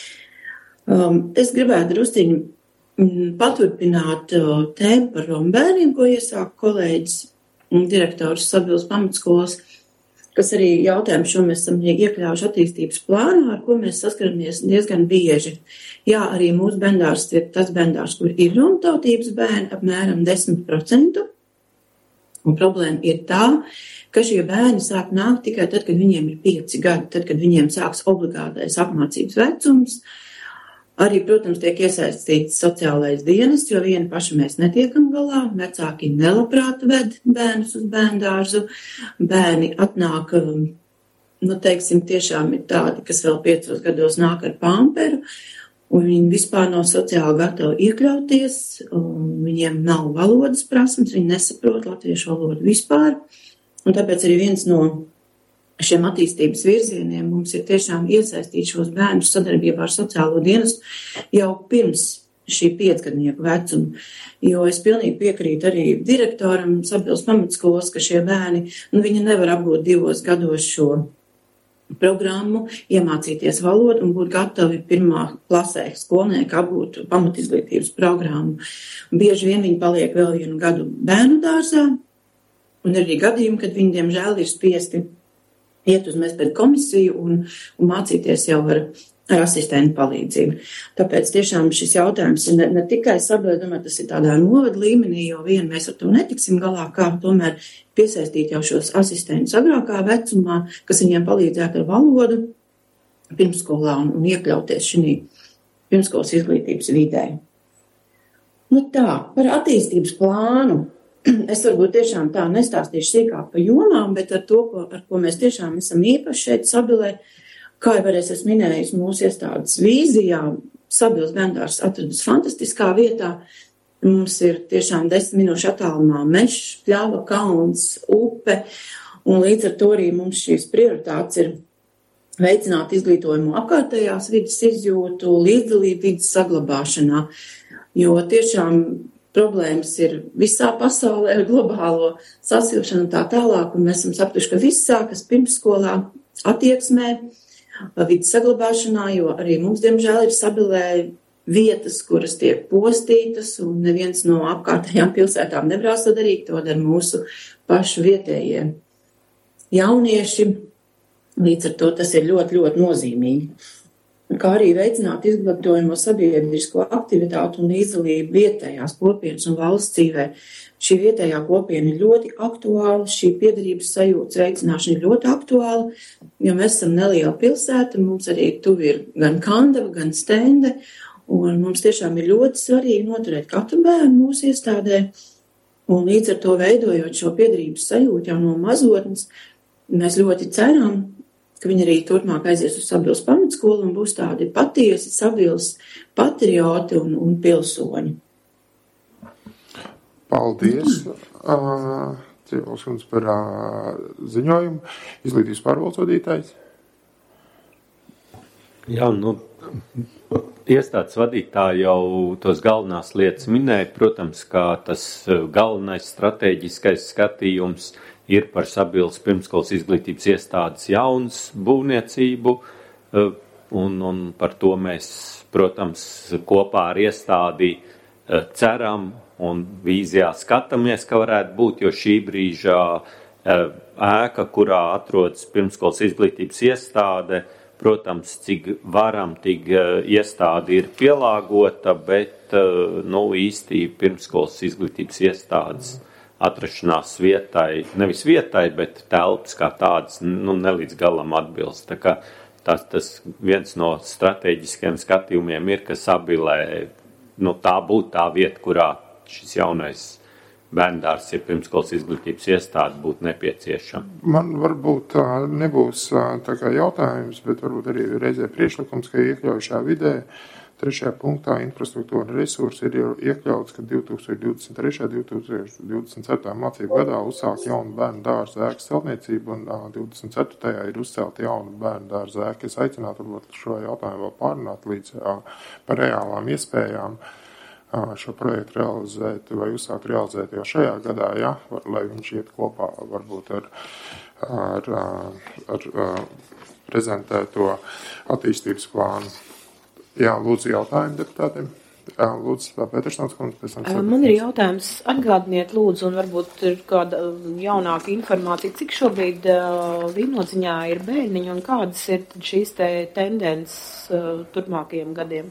Um, es gribētu drusciņi mm, paturpināt uh, tēmu par rombērniem, ko iesāk kolēģis un direktors Sabilas pamatskolas, kas arī jautājumu šo mēs esam iekļāvuši attīstības plānā, ar ko mēs saskaramies diezgan bieži. Jā, arī mūsu bērndārs ir tas bērndārs, kur ir romtautības bērni, apmēram desmit procenti. Un problēma ir tā, ka šie bērni sāk nākt tikai tad, kad viņiem ir pieci gadi, tad, kad viņiem sāks obligātais apmācības vecums. Arī, protams, tiek iesaistīts sociālais dienests, jo vieni paši mēs netiekam galā. Vecāki nelabprāt ved bērnus uz bērndārzu. Bērni atnāk, nu, teiksim, tiešām ir tādi, kas vēl piecos gados nāk ar pamperu, un viņi vispār nav sociāli gatavi iekļauties, viņiem nav valodas prasmes, viņi nesaprot latviešu valodu vispār, un tāpēc arī viens no šiem attīstības virzieniem mums ir tiešām iesaistīt šos bērnus sadarbībā ar sociālo dienestu jau pirms šī piecgadnieku vecuma, jo es pilnīgi piekrītu arī direktoram Sabilas pamatskolas, ka šie bērni, nu, viņi nevar apgūt divos gados šo programmu, iemācīties valodu un būt gatavi pirmā klasē skolnieki apgūt pamatizglītības programmu. Bieži vien viņi paliek vēl vienu gadu bērnu dārzā, un arī gadījumi, kad viņi, diemžēl, ir spiesti iet uz mezpēdu komisiju un, un mācīties jau ar, ar asistentu palīdzību. Tāpēc tiešām šis jautājums ir ne, ne tikai sabiedrībā, tas ir tādā novada līmenī, jo vien mēs ar to netiksim galā, kā tomēr piesaistīt jau šos asistentus agrākā vecumā, kas viņiem palīdzētu ar valodu pirmskolā un, un iekļauties šī pirmskolas izglītības vidē. Nu tā, par attīstības plānu. Es varbūt tiešām tā nestāstīšu sīkāk pa jomām, bet ar to, ko, ar ko mēs tiešām esam īpaši šeit Sabilē, kā jau es esmu minējis mūsu iestādes vīzijā, Sabils bērndārs atrodas fantastiskā vietā. Mums ir tiešām desmit minūšu attālumā mežs, pļava, kalns, upe, un līdz ar to arī mums šīs prioritātes ir veicināt izglītojumu apkārtējās vidas izjūtu, līdzdalību vidas saglabāšanā, jo tiešām problēmas ir visā pasaulē ar globālo sasilšanu un tā tālāk, un mēs esam sapratuši, ka viss sākas pirmsskolā attieksmē, vidas saglabāšanā, jo arī mums, diemžēl, ir Sabilē vietas, kuras tiek postītas, un neviens no apkārtējām pilsētām nebrās to darīt, to dara mūsu pašu vietējie jaunieši. Līdz ar to tas ir ļoti, ļoti nozīmīgi. Kā arī veicināt izglītojumu sabiedrisko aktivitātu un līdzdalību vietējās kopienas un valsts dzīvē. Šī vietējā kopiena ir ļoti aktuāla, šī piederības sajūtas veicināšana ir ļoti aktuāla, jo mēs esam neliela pilsēta, mums arī tuvi ir gan Kandava, gan Stende, un mums tiešām ir ļoti svarīgi noturēt katru bērnu mūsu iestādē, un līdz ar to veidojot šo piederības sajūtu jau no mazotnes, mēs ļoti ceram, ka viņi arī turpmāk aizies uz Sabils pamatskolu un būs tādi patiesi Sabils patrioti un, un pilsoņi. Paldies, uh, Cievols kundze, par uh, ziņojumu. Izglītības pārvaldes vadītājs. Jā, nu, iestādes vadītāji jau tos galvenās lietas minēja. Protams, kā tas galvenais strateģiskais skatījums ir par Sabils pirmskolas izglītības iestādes jaunas būvniecību, un, un par to mēs, protams, kopā ar iestādi ceram un vīzijā skatāmies, ka varētu būt, jo šī brīžā ēka, kurā atrodas pirmskolas izglītības iestāde, protams, cik varam, tik iestāde ir pielāgota, bet, nu, īsti pirmskolas izglītības iestādes atrašanās vietai, nevis vietai, bet telpas kā tādas, nu, nelīdz galam atbilst. Tā kā tas, tas viens no strateģiskiem skatījumiem ir, ka Sabilē, nu, tā būtu tā vieta, kurā šis jaunais bērndārs, ja pirmskolas izglītības iestāde būtu nepieciešama. Man varbūt nebūs tā kā jautājums, bet varbūt arī reizē priekšlikums, ka iekļaujušā vidē trešajā punktā infrastruktūra resursi ir iekļauts, ka divi tūkstoši divdesmit trešajā un divi tūkstoši divdesmit ceturtajā mācību gadā uzsākt jaunu bērnu dārza ēkas celtniecību un divdesmit ceturtajā ir uzcelta jauna bērnu dārza ēka. Es aicinātu varbūt šo jautājumu vēl pārunāt līdz par reālām iespējām šo projektu realizēt vai uzsākt realizēt jau šajā gadā, ja, lai viņš iet kopā varbūt ar, ar, ar, ar prezentēto attīstības plānu. Jā, lūdzu jautājumu deputātiem. Jā, lūdzu, Pētersons kundze, pēc tam. Man ir jautājums, atgādiniet lūdzu, un varbūt ir kāda jaunāka informācija, cik šobrīd uh, Vīnodziņā ir bērniņi un kādas ir šīs te tendences uh, turpmākajiem gadiem?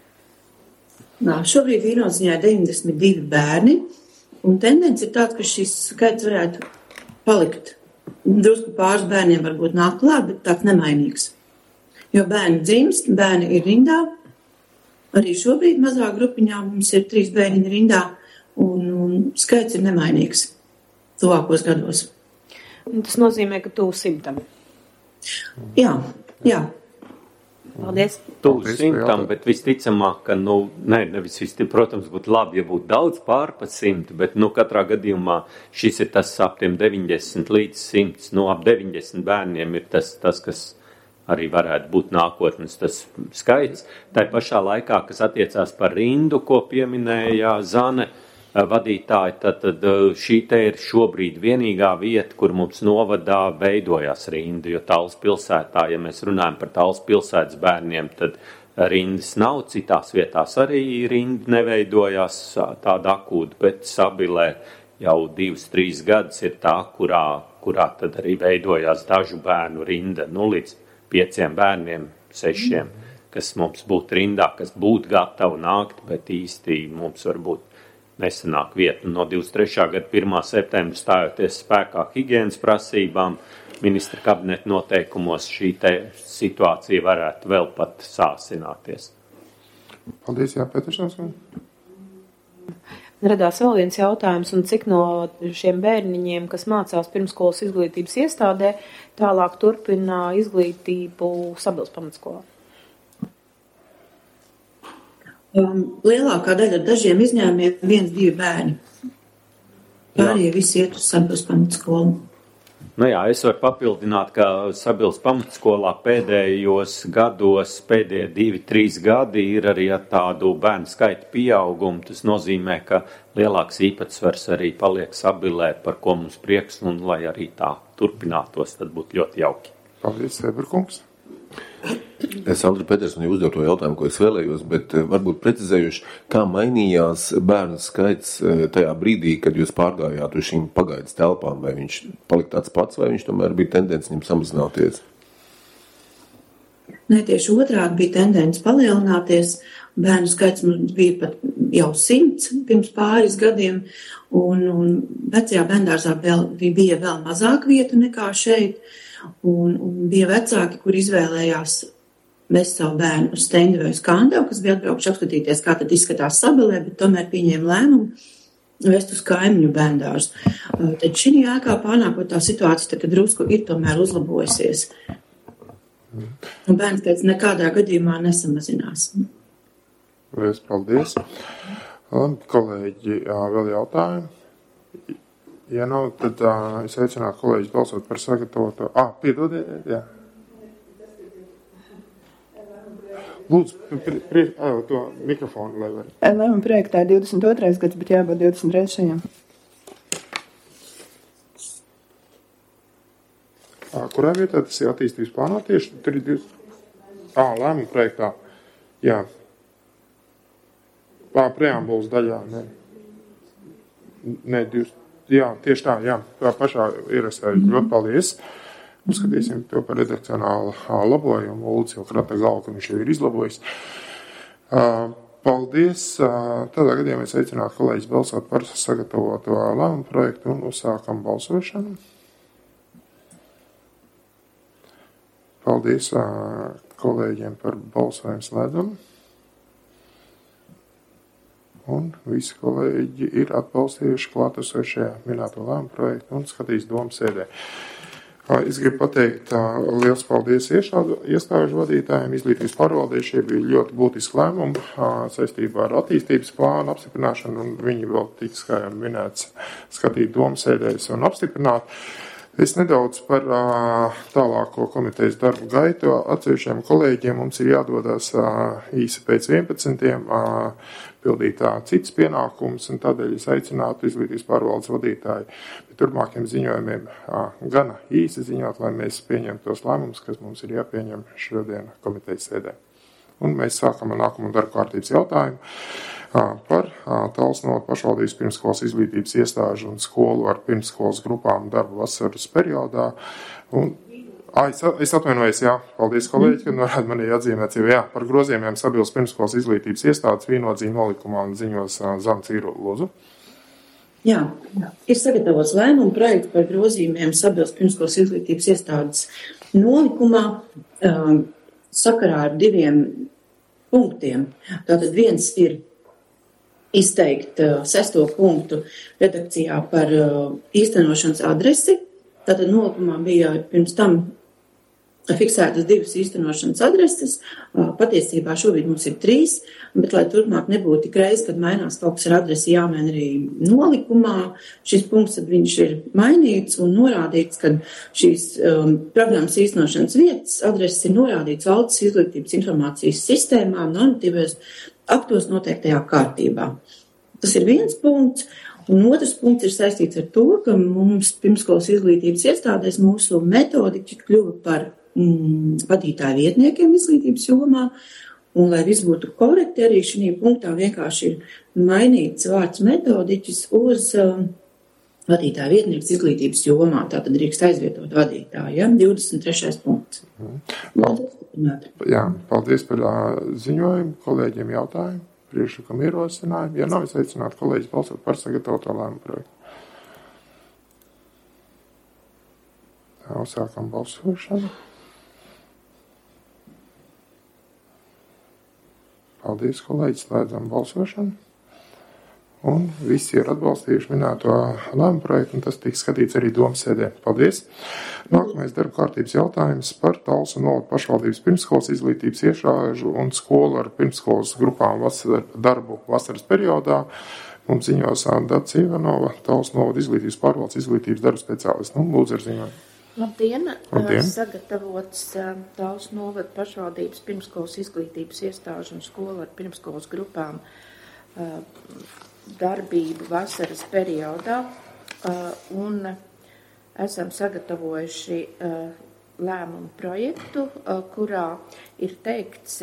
Nā, šobrīd Vīnodziņā ir deviņdesmit divi bērni, un tendence ir tāds, ka šis skaits varētu palikt. Drusku pāris bērniem varbūt nāk klāt, bet tāds nemainīgs. Jo bērni dzimst, bērni ir rindā. Arī šobrīd mazā grupiņā mums ir trīs bērniņi rindā, un, un skaits ir nemainīgs tuvākos gados. Un tas nozīmē, ka tuvu simtam. Jā, jā. Paldies. Tuvu simtam, bet visticamāk, ka, nu, ne, nevis visticamāk, protams, būtu labi, ja būtu daudz pār pa simtu, bet, nu, katrā gadījumā šis ir tas ap tiem deviņdesmit līdz simts, nu, ap deviņdesmit bērniem ir tas, tas kas arī varētu būt nākotnes tas skaits. Tā pašā laikā, kas attiecās par rindu, ko pieminēja Zane, vadītāji, tad, tad šī te ir šobrīd vienīgā vieta, kur mums novadā veidojās rinda, jo Tallas pilsētā, ja mēs runājam par Tallas pilsētas bērniem, tad rindas nav, citās vietās arī rinda neveidojās tāda akūta, bet Sabilē jau divas, trīs gadus ir tā, kurā, kurā tad arī veidojās dažu bērnu rinda, nu līdz pieciem bērniem, sešiem, kas mums būtu rindā, kas būtu gatavi nākt, bet īsti mums varbūt nesanāk vieta. No divdesmit trešā gada pirmā septembra stājoties spēkā higienas prasībām, ministra kabineta noteikumos šī te situācija varētu vēl pat sāsināties. Paldies, jā, Petersons. Radās vēl viens jautājums, un cik no šiem bērniņiem, kas mācās pirmskolas izglītības iestādē, tālāk turpina izglītību Sabils pamatskolā? Um, lielākā daļa ar dažiem izņēmumiem viens, divi bērni. Pārējie visi iet uz Sabils pamatskolu. Nu jā, es varu papildināt, ka Sabils pamatskolā pēdējos gados, pēdējie divi, trīs gadi ir arī ar tādu bērnu skaitu pieaugumu. Tas nozīmē, ka lielāks īpatsvars arī paliek Sabilē, par ko mums prieks, un lai arī tā turpinātos, tad būtu ļoti jauki. Paldies, Eberkungs. Es Andri Petersoni uzdevu to jautājumu, ko es vēlējos, bet varbūt precizējuši, kā mainījās bērnu skaits tajā brīdī, kad jūs pārgājāt uz šīm pagaidas telpām, vai viņš palika tāds pats, vai viņš tomēr bija tendence viņam samazināties? Nē, tieši otrādi bija tendence palielināties. Bērnu skaits mums bija pat jau simts pirms pāris gadiem, un, un vecajā bērndārzā vēl, bija vēl mazāk vietu nekā šeit. Un, un bija vecāki, kur izvēlējās vest savu bērnu uz Stendi vai uz Kandavu, kas bija atbraukuši apskatīties, kā tad izskatās Sabilē, bet tomēr pieņēma lēmumu vest uz kaimiņu bērndārzu. Tad šī ēkā pārnākot tā situācija, tad, kad drusku ir tomēr uzlabojusies. Un bērns skaits nekādā gadījumā nesamazinās. Liels paldies. Labi, kolēģi, jā, vēl jautājumi? Ja nav, tad uh, es aicinātu kolēģis balsot par sagatavoto. Ah, piedodiet, jā. Lūdzu, pri, pri, uh, to mikrofonu, lai var. Lēmuma projektā divdesmit otrais gads, bet jābūt divdesmit trešajam. Uh, kurā vietā tas ir attīstības plānā tieši? Tur ir divdesmit... Ah, lēmuma projektā. Jā. Ah, preambulas daļā, ne. Ne, divdesmit. Jā, tieši tā, jā, tā pašā ierastēju. Ļoti paldies. Uzskatīsim to par redakcionālu labojumu. Lūdzu, jau krata galvu, ka viņš jau ir izlabojis. Paldies. Tādā gadījumā es aicinātu kolēģis balsot par sagatavoto lēmumu projektu un uzsākam balsošanu. Paldies kolēģiem par balsojumu slēdzumu. Un visi kolēģi ir atbalstījuši klātesošajā minēto lēmumu projektu un skatīs domu sēdē. Es gribu pateikt liels paldies iestāžu vadītājiem, izglītības pārvaldē. Šie bija ļoti būtiski lēmumi saistībā ar attīstības plānu apstiprināšanu, un viņi vēl tiks, kā jau minēts, skatīt domu sēdēs un apstiprināt. Es nedaudz par uh, tālāko komitejas darbu gaitu. Atsevišķiem kolēģiem mums ir jādodas uh, īsi pēc vienpadsmitiem uh, pildīt uh, cits pienākums, un tādēļ es aicinātu izglītības pārvaldes vadītāju pie turpmākiem ziņojumiem uh, gana īsi ziņot, lai mēs pieņemtu tos lēmumus, kas mums ir jāpieņem šodien komitejas sēdē. Un mēs sākam ar nākamo darbu kārtības jautājumu par Tallas novada pašvaldības pirmskolas izglītības iestāžu un skolu ar pirmskolas grupām darbu vasaras periodā. Un, ā, es, es atvainojos, jā, paldies kolēģi, ka norāda manī atzīmēts, jau jā, par grozījumiem Sabilas pirmskolas izglītības iestādes vienodzīņu nolikumā un ziņos Zana Cīru, lūdzu. Jā, ir sagatavots lēmuma projekts par grozījumiem Sabilas pirmskolas izglītības iestādes nolikumā um, sakarā ar diviem punktiem. Tātad viens ir izteikt uh, sesto punktu redakcijā par uh, īstenošanas adresi. Tātad nolikumā bija pirms tam fiksētas divas īstenošanas adreses. Uh, patiesībā šobrīd mums ir trīs, bet lai turpmāk nebūtu tik reiz, kad mainās kaut kas ar adresi, jāmaina arī nolikumā. Šis punkts tad viņš ir mainīts un norādīts, ka šīs um, programmas īstenošanas vietas adreses ir norādīts valsts izglītības informācijas sistēmā, normatīvais aktos noteiktajā kārtībā. Tas ir viens punkts. Un otrs punkts ir saistīts ar to, ka mums pirmskolas izglītības iestādēs mūsu metodiķi kļuva par mm, vadītāju vietniekiem izglītības jomā. Un, lai viss būtu korekti, arī šī punktā vienkārši ir mainīts vārds metodiķis uz um, vadītāja vietnieks izglītības jomā. Tātad drīkst aizvietot vadītāju, ja? divdesmit trešais punkts. Mm. Jā, paldies par uh, ziņojumu, kolēģiem jautājumu, priekšlikumu ierosinājumu. Ja nav, es aicinātu kolēģis balsot par sagatavoto lēmumu projektu. Tā, uzsākam balsošanu. Paldies, kolēģi, slēdzam balsošanu. Un visi ir atbalstījuši minēto lēmumu projektu, un tas tiks skatīts arī domas sēdē. Paldies. Nākamais darba kārtības jautājums par Talsu novada pašvaldības pirmskolas izglītības iestāžu un skolu ar pirmskolas grupām vasar, darbu vasaras periodā. Mums ziņos Dats Ivanova, Talsu novada izglītības pārvaldes izglītības darba speciālists. Nu, lūdzu ar ziņojumu. Labdien! Labdien. Sagatavots Talsu novada pašvaldības pirmskolas izglītības iestāžu un skolu ar pirmskolas grupām darbību vasaras periodā, un esam sagatavojuši lēmumu projektu, kurā ir teikts,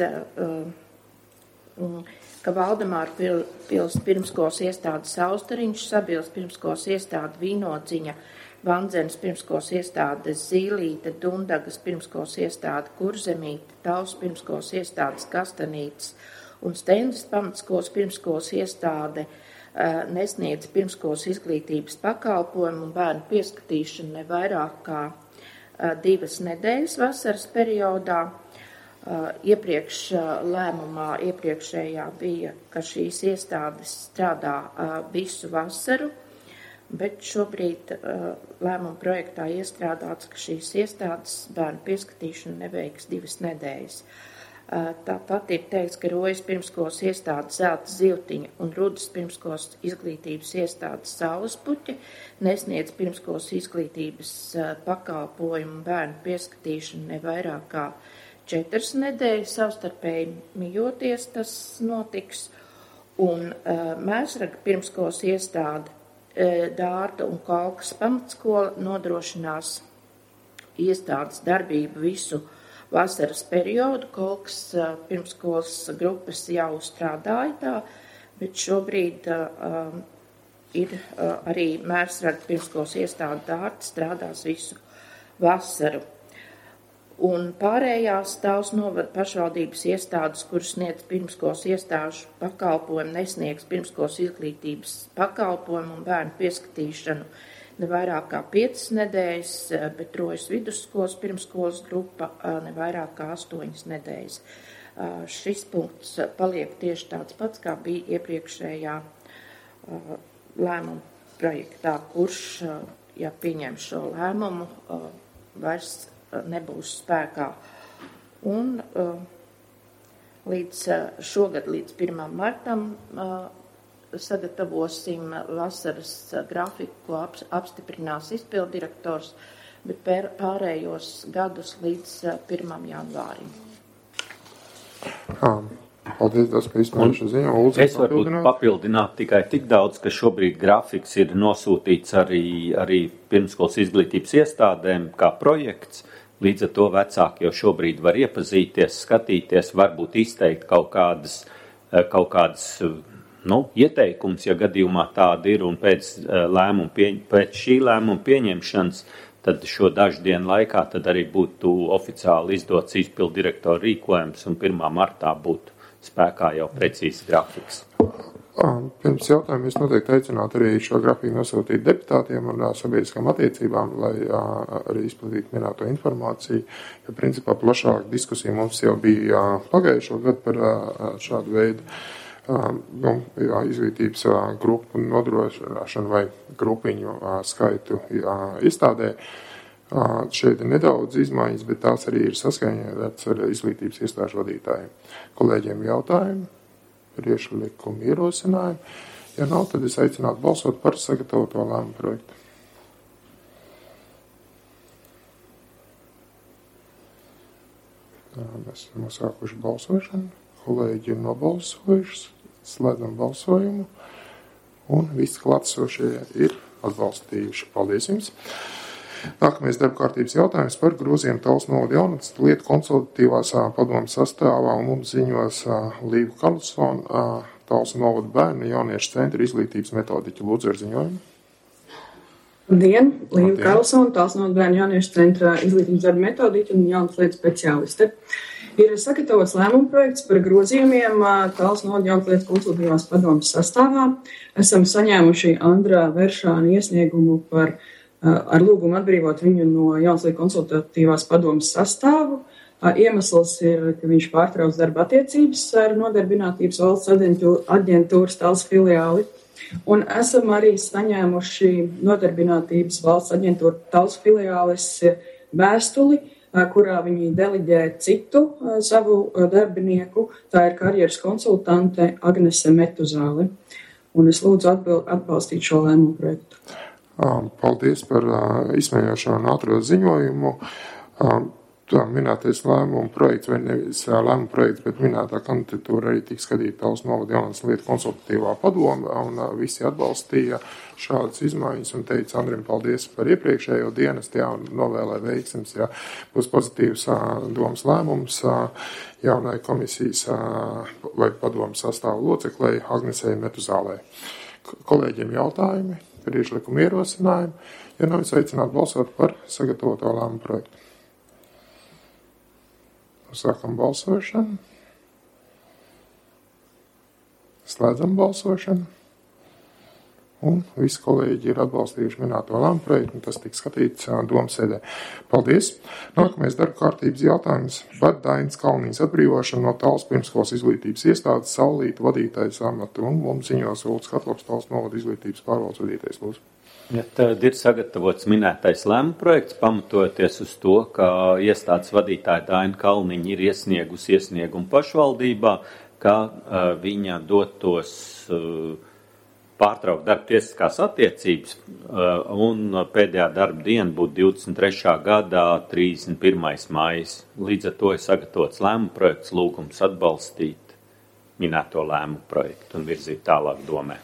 ka Valdemāra pils pirmskolas iestāde Saustariņš, Sabils pirmskolas iestāde Vīnodziņa, Vandzenes pirmskolas iestāde Zīlīte, Dundagas pirmskolas iestāde Kurzemīte, Talsu pirmskolas iestādes Kastanītes un Stendas pamatskolas pirmskolas iestāde uh, nesniedz pirmskolas izglītības pakalpojumu un bērnu pieskatīšanu ne vairāk kā uh, divas nedēļas vasaras periodā. Uh, iepriekš uh, lēmumā iepriekšējā bija, ka šīs iestādes strādā uh, visu vasaru, bet šobrīd uh, lēmuma projektā iestrādāts, ka šīs iestādes bērnu pieskatīšanu neveiks divas nedēļas. Tāpat ir teikts, ka Rojas pirmskolas iestādes Zelta Zivtiņa un Rudas pirmskolas izglītības iestādes Saulespuķa nesniedz pirmskolas izglītības pakalpojumu bērnu pieskatīšanu ne vairāk kā četras nedēļas, savstarpēji mijoties tas notiks, un uh, Mēsraga pirmskolas iestāde uh, Dārta un Kalkas pamatskola nodrošinās iestādes darbību visu vasaras periodu. Kolkas pirmskolas grupas jau strādāja tā, bet šobrīd uh, ir uh, arī Mērsraga pirmskolas iestāde Dārta strādās visu vasaru. Un pārējās Talsu novada pašvaldības iestādes, kuras sniedz pirmskolas iestāžu pakalpojumu, nesniegs pirmskolas izglītības pakalpojumu un bērnu pieskatīšanu ne vairāk kā piecas nedēļas, bet Rojas vidusskolas pirmskolas grupa ne vairāk kā astoņas nedēļas. Šis punkts paliek tieši tāds pats, kā bija iepriekšējā lēmuma projektā, kurš, ja pieņem šo lēmumu, vairs nebūs spēkā. Un līdz šogad, līdz pirmam martam, sagatavosim vasaras grafiku, ko apstiprinās izpildirektors, bet pārējos gadus līdz pirmam janvārim. Paldies, tas, ka izmējuši ziņu. Es varbūt papildināt tikai tik daudz, ka šobrīd grafiks ir nosūtīts arī, arī pirmskolas izglītības iestādēm kā projekts. Līdz ar to vecāki jau šobrīd var iepazīties, skatīties, varbūt izteikt kaut kādas, kaut kādas nu, ieteikums, ja gadījumā tāda ir, un pēc, lēmuma pie, pēc šī lēmuma pieņemšanas, tad šo dažu dienu laikā tad arī būtu oficiāli izdots izpildirektora rīkojums, un pirmā martā būtu spēkā jau precīzi grafiks. Pirms jautājumu es noteikti aicinātu arī šo grafiku nosūtīt deputātiem un sabiedriskām attiecībām, lai arī izplatītu minēto informāciju, jo principā plašāka diskusija mums jau bija pagājušo gadu par šādu veidu nu, jā, izglītības grupu nodrošināšanu vai grupiņu skaitu jā, iestādē. Šeit ir nedaudz izmaiņas, bet tās arī ir saskaņotas ar izglītības iestāžu vadītājiem. Kolēģiem jautājumi, priekšlikumu ierosinājumu. Ja nav, tad es aicinātu balsot par sagatavoto lēmumu projektu. Tā, mēs esam sākuši balsošanu. Kolēģi ir nobalsojuši, slēdzam balsojumu. Un visi klātesošie ir atbalstījuši. Paldies jums! Nākamais darba kārtības jautājums par grozījumu Talsu novada jaunatnes lietu konsultatīvās padomes sastāvā, un mums ziņos Līva Karlsona, Talsu novada bērnu jauniešu centra izglītības metodiķa. Lūdzu ar ziņojumu. Labdien! Līva Karlsona, Talsu novada bērnu jauniešu centra izglītības darba metodiķa un jaunas lietu speciāliste. Ir sagatavots lēmuma projekts par grozījumiem Talsu novada jaunas lietu konsultatīvās padomes sastāvā. Esam saņēmuši Andrā Veršāna iesniegumu par ar lūgumu atbrīvot viņu no Jaunslietu konsultatīvās padomes sastāvu. Iemesls ir, ka viņš pārtrauc darba attiecības ar Nodarbinātības valsts aģentūras Talsu filiāli. Un esam arī saņēmuši Nodarbinātības valsts aģentūra Talsu filiāles vēstuli, kurā viņi deleģē citu savu darbinieku. Tā ir karjeras konsultante Agnese Metuzāle. Un es lūdzu atbalstīt šo lēmumu projektu. Paldies par izsmeļošo un ātro ziņojumu. Tā minētais lēmuma projekts, vai nevis lēmuma projekts, bet minētā kandidatūra arī tika skatīta Talsu novada jaunas lietu konsultatīvā padome, un visi atbalstīja šādas izmaiņas un teica Andrim paldies par iepriekšējo dienestu, jā, un novēlē veiksmes, jā, būs pozitīvs domas lēmums jaunai komisijas vai padomes sastāvu loceklei Agnesei Metuzālei. Kolēģiem jautājumi? Priekšlikumu ierosinājumu, ja nav aicināti balsot par sagatavoto lēmumu projektu. Sākam balsošanu. Slēdzam balsošanu. Un visi kolēģi ir atbalstījuši minēto lēmumu projektu, un tas tika skatīts domas sēdē. Paldies! Nākamais darba kārtības jautājums par Dainas Kalniņas atbrīvošanu no Talsu pirmskolas izglītības iestādes Saulīta vadītājas amata, un mums ziņos Ulds Katlops, Talsu novada izglītības pārvaldes vadītājs. Lūdzu. Ja, tad ir sagatavots minētais lēmuma projekts, pamatoties uz to, ka iestādes vadītāja Daina Kalniņa ir iesniegusi iesniegumu pašvaldībā, ka uh, viņa dotos uh, pārtraukt darba tiesiskās attiecības, un pēdējā darba diena būtu divdesmit trešā gadā trīsdesmit pirmais maijs. Līdz ar to ir sagatavots lēmuma projekts, lūgums atbalstīt minēto lēmumu projektu un virzīt tālāk domē.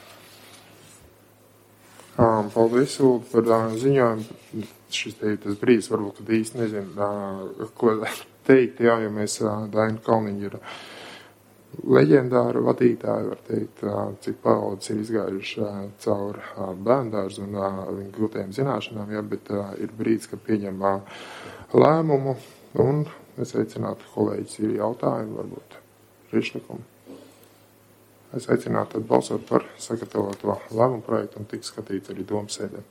Paldies, Ulda, par ziņojumu. Šis te ir tas brīdis, varbūt, kad īsti nezinu, ko teikt, jā, jo mēs Daina Kalniņa ir leģendāra vadītāji, var teikt, cik paaudzes ir izgājuši caur bērndārzu un viņu grūtajām zināšanām, ja, bet ir brīdis, kad pieņem lēmumu, un es aicinātu kolēģis, ir jautājumi, varbūt priekšlikumu. Es aicinātu tad balsot par sagatavoto lēmumu projektu un tiks skatīts arī domas sēdē.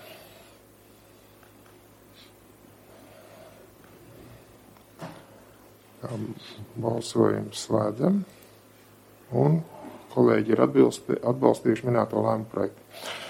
Balsojums slēdzam, un kolēģi ir atbilsti, atbalstījuši minēto lēmumu projektu.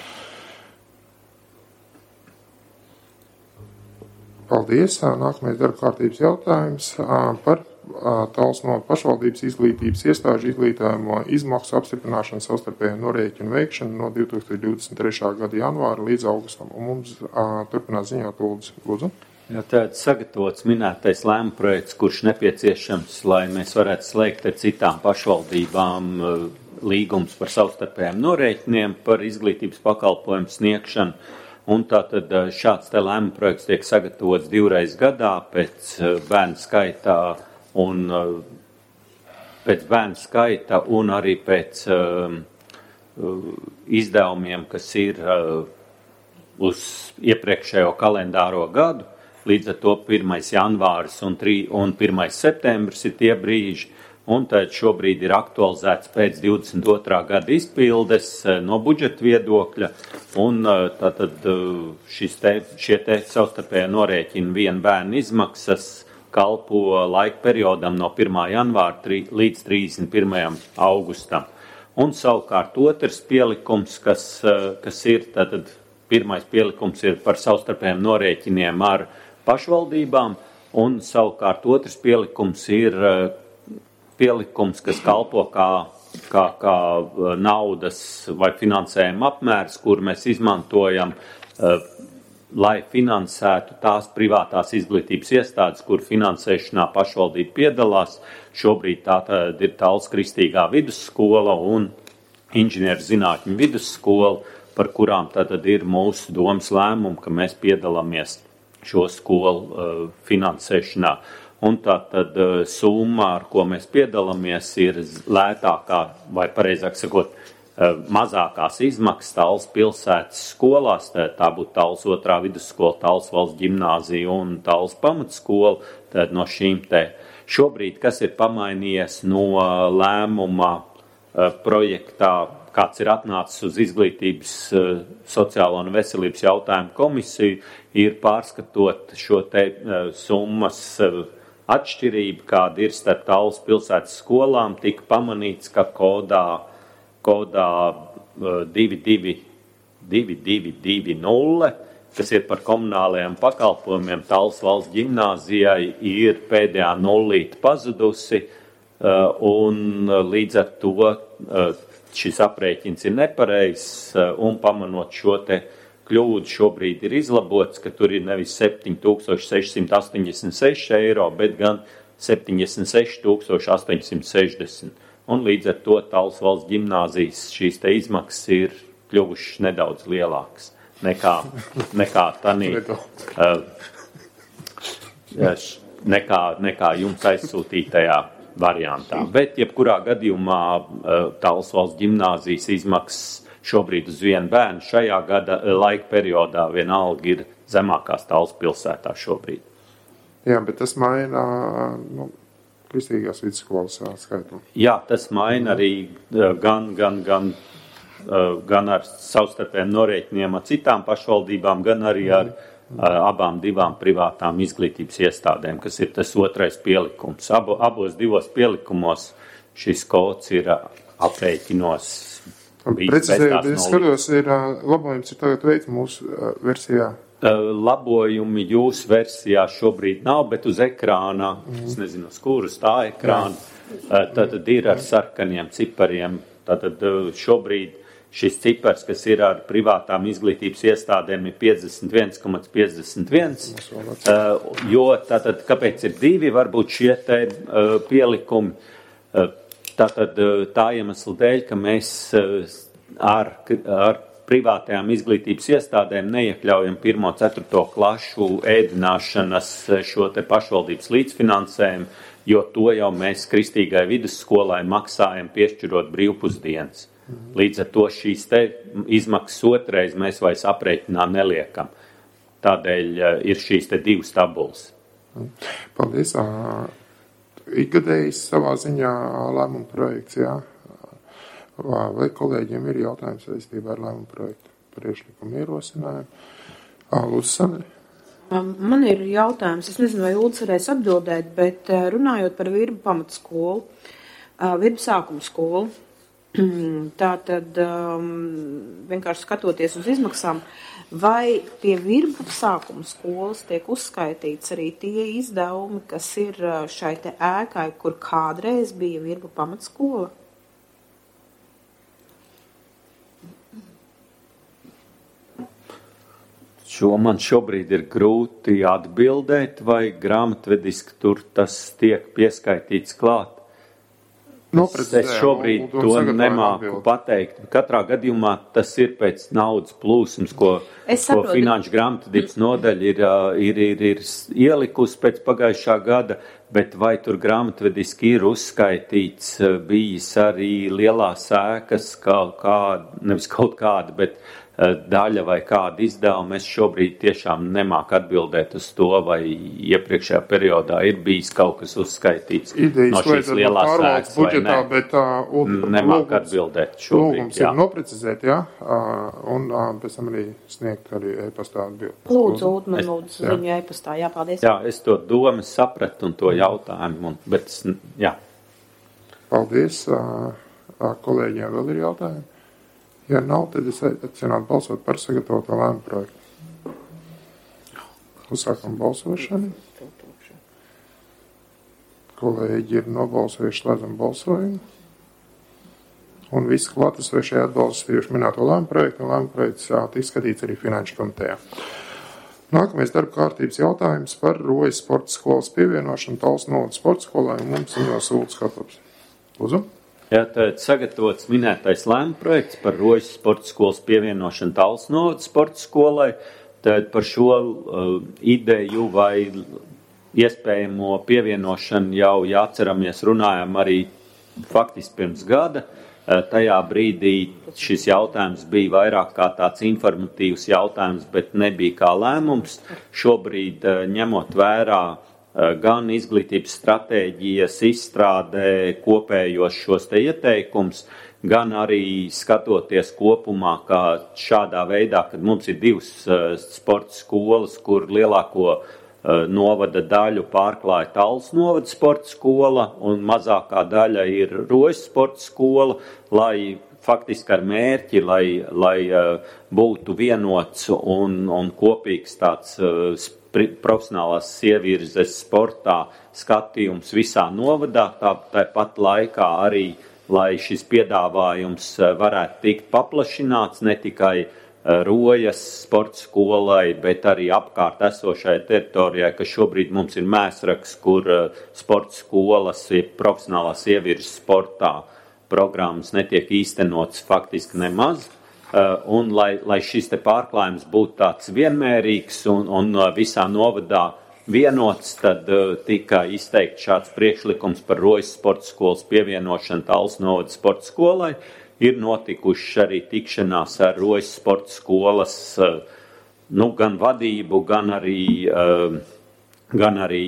Paldies! Nākamais darba kārtības jautājums par Talsu novada pašvaldības izglītības iestāžu izglītājamo izmaksu apstiprināšanu savstarpēju norēķinu veikšanu no divi tūkstoši divdesmit trešā gada janvāra līdz augustam. Un mums turpinās ziņot Lūdzu. Lūdzu. Ja tāds sagatavots minētais lēmuma projekts, kurš nepieciešams, lai mēs varētu slēgt ar citām pašvaldībām līgums par savstarpējiem norēķiniem par izglītības pakalpojumu sniegšanu. Un tātad šāds te lēmuma projekts tiek sagatavots divreiz gadā pēc bērnu skaitā un pēc bērnu skaita un arī pēc um, izdevumiem, kas ir uh, uz iepriekšējo kalendāro gadu. Līdz ar to pirmais janvāris un, un pirmais septembris ir tie brīži, un tad šobrīd ir aktualizēts pēc divdesmit otrā gada izpildes no budžeta viedokļa, un tātad šis te, šie te savstarpējie norēķini vienu bērnu izmaksas kalpo laika periodam no pirmā janvāra tri, līdz trīsdesmit pirmajam augustam. Un savukārt otrs pielikums, kas, kas ir, tātad pirmais pielikums ir par savstarpējiem norēķiniem ar pašvaldībām, un savukārt otrs pielikums ir pielikums, kas kalpo kā, kā, kā naudas vai finansējuma apmērs, kur mēs izmantojam, lai finansētu tās privātās izglītības iestādes, kur finansēšanā pašvaldība piedalās. Šobrīd tā tad ir Talsu Kristīgā vidusskola un inženieru zinātņu vidusskola, par kurām tātad ir mūsu domas lēmumi, ka mēs piedalāmies šo skolu uh, finansēšanā. Un tātad uh, summa, ar ko mēs piedalāmies, ir lētākā, vai pareizāk sakot, uh, mazākās izmaksas Tallas pilsētas skolās. Tā, tā būtu Tallas otrā vidusskola, Tallas valsts ģimnāzija un Tallas pamatskola. Tad no šīm te šobrīd, kas ir pamainījies no uh, lēmuma uh, projektā, kāds ir atnācis uz izglītības uh, sociālo un veselības jautājumu komisiju, ir pārskatot šo te uh, summas uh, atšķirību, kāda ir starp Tallas pilsētas skolām, tika pamanīts, ka kodā, kodā uh, divi divi divi nulle, kas ir par komunālajiem pakalpojumiem, Tallas valsts ģimnāzijai ir pēdējā nullīte pazudusi, uh, un uh, līdz ar to uh, šis aprēķins ir nepareizs, uh, un pamanot šo te kļūdu šobrīd ir izlabots, ka tur ir nevis septiņi tūkstoši seši simti astoņdesmit seši eiro, bet gan septiņdesmit seši tūkstoši astoņsimt sešdesmit. Un līdz ar to Tallas valsts ģimnāzijas šīs te izmaksas ir kļuvušas nedaudz lielākas nekā, nekā tanī, uh, nekā, nekā jums aizsūtītajā variantā. Bet jebkurā gadījumā uh, Tallas valsts ģimnāzijas izmaksas šobrīd uz vienu bērnu šajā gada laika periodā vienalga ir zemākās Tallas pilsētā šobrīd. Jā, bet tas maina nu, kristīgās vidusskolas skaitu. Jā, tas maina arī gan, gan, gan, gan ar savstarpējiem norēķiniem ar citām pašvaldībām, gan arī ar abām divām privātām izglītības iestādēm, kas ir tas otrais pielikums. Abo, abos divos pielikumos šis kods ir aprēķinos. Precizējot, es skatos, ir labojums ir tagad veikts mūsu versijā. Labojumi jūsu versijā šobrīd nav, bet uz ekrāna, mm. es nezinu, uz kuras tā ekrāna, tātad ir ar sarkaniem cipariem. Tātad šobrīd šis cipars, kas ir ar privātām izglītības iestādēm, ir piecdesmit viens komats piecdesmit viens, jo tātad, kāpēc ir divi, varbūt šie te pielikumi, tātad tā iemesla dēļ, ka mēs ar, ar privātajām izglītības iestādēm neiekļaujam pirmo ceturto klašu ēdināšanas šo te pašvaldības līdzfinansējumu, jo to jau mēs kristīgai vidusskolai maksājam piešķirot brīvpusdienas. Līdz ar to šīs te izmaksas otrais mēs vairs aprēķinā neliekam. Tādēļ ir šīs te divas tabulas. Paldies. Ikgadējs savā ziņā lēmuma projekts, jā. Vai kolēģiem ir jautājums saistībā ar lēmuma projektu priekšlikumu ierosinājumu? Lūdzu, Sandri. Man ir jautājums, es nezinu, vai Uldis varēs atbildēt, bet runājot par Virbu pamatskolu, Virbu sākuma skolu, tā tad vienkārši skatoties uz izmaksām, vai pie Virbu sākuma skolas tiek uzskaitīts arī tie izdevumi, kas ir šai te ēkai, kur kādreiz bija Virbu pamatskola? Šo man šobrīd ir grūti atbildēt, vai grāmatvediski tur tas tiek pieskaitīts klāt. Es, es šobrīd to nemāku pateikt. Katrā gadījumā tas ir pēc naudas plūsmas, ko, ko Finanšu grāmatvedības nodaļa ir, ir, ir, ir ielikusi pēc pagājušā gada, bet vai tur grāmatvediski ir uzskaitīts bijis arī lielās ēkas kaut kāda, nevis kaut kāda, bet daļa vai kāda izdevuma, es šobrīd tiešām nemāku atbildēt uz to, vai iepriekšējā periodā ir bijis kaut kas uzskaitīts Idejas, no šīs lielās ēkas vai budžetā, ne. Bet, uh, nemāku atbildēt šobrīd. Lūgums ir noprecizēt, jā, uh, un uh, pēc tam arī sniegt arī e-pastā atbildi. Lūdzu, Uld, man lūdzu ziņu e-pastā, jā, paldies. Jā, es to domu sapratu un to jautājumu, un, bet, jā. Paldies, uh, kolēģiem vēl ir jautājumi. Ja nav, tad es aicinātu balsot par sagatavoto lēmumu projektu. Uzsākam balsošanu. Kolēģi ir nobalsojuši, slēdzam balsojumu. Un visi klātesošie atbalstījuši minēto lēmumu projektu, un lēmumu projekts tiks skatīts arī Finanšu komitejā. Nākamais darba kārtības jautājums par Rojas sporta skolas pievienošanu Tallas novadas sporta skolai, un mums ir no Sūles Katlaps. Lūdzu. Jā, tad sagatavots minētais lēmuma projekts par Rojas sporta skolas pievienošanu Talsu novada sporta skolai. Tad par šo uh, ideju vai iespējamo pievienošanu jau jāatceramies runājam arī faktiski pirms gada. Uh, tajā brīdī šis jautājums bija vairāk kā tāds informatīvs jautājums, bet nebija kā lēmums. Šobrīd uh, ņemot vērā uh, gan izglītības stratēģijas izstrādē kopējos šos te ieteikums, gan arī skatoties kopumā, kā šādā veidā, kad mums ir divas uh, sporta skolas, kur lielāko uh, novada daļu pārklāja Talsu novada sporta skola un mazākā daļa ir Rojas sporta skola, lai faktiski ar mērķi, lai, lai uh, būtu vienots un, un kopīgs tāds uh, profesionālās ievirzes sportā skatījums visā novadā, tā, tāpat laikā arī lai šis piedāvājums varētu tikt paplašināts ne tikai Rojas sporta skolai, bet arī apkārt esošai teritorijai, ka šobrīd mums ir Mēsraks, kur sporta skolas, profesionālās ievirzes sportā programmas netiek īstenots faktiski nemaz. Un lai, lai šis te pārklājums būtu tāds vienmērīgs un, un visā novadā vienots, tad uh, tika izteikts šāds priekšlikums par Rojas sporta skolas pievienošanu Talsu novada sporta skolai. Ir notikušas arī tikšanās ar Rojas sporta skolas uh, nu, gan vadību, gan arī, uh, gan arī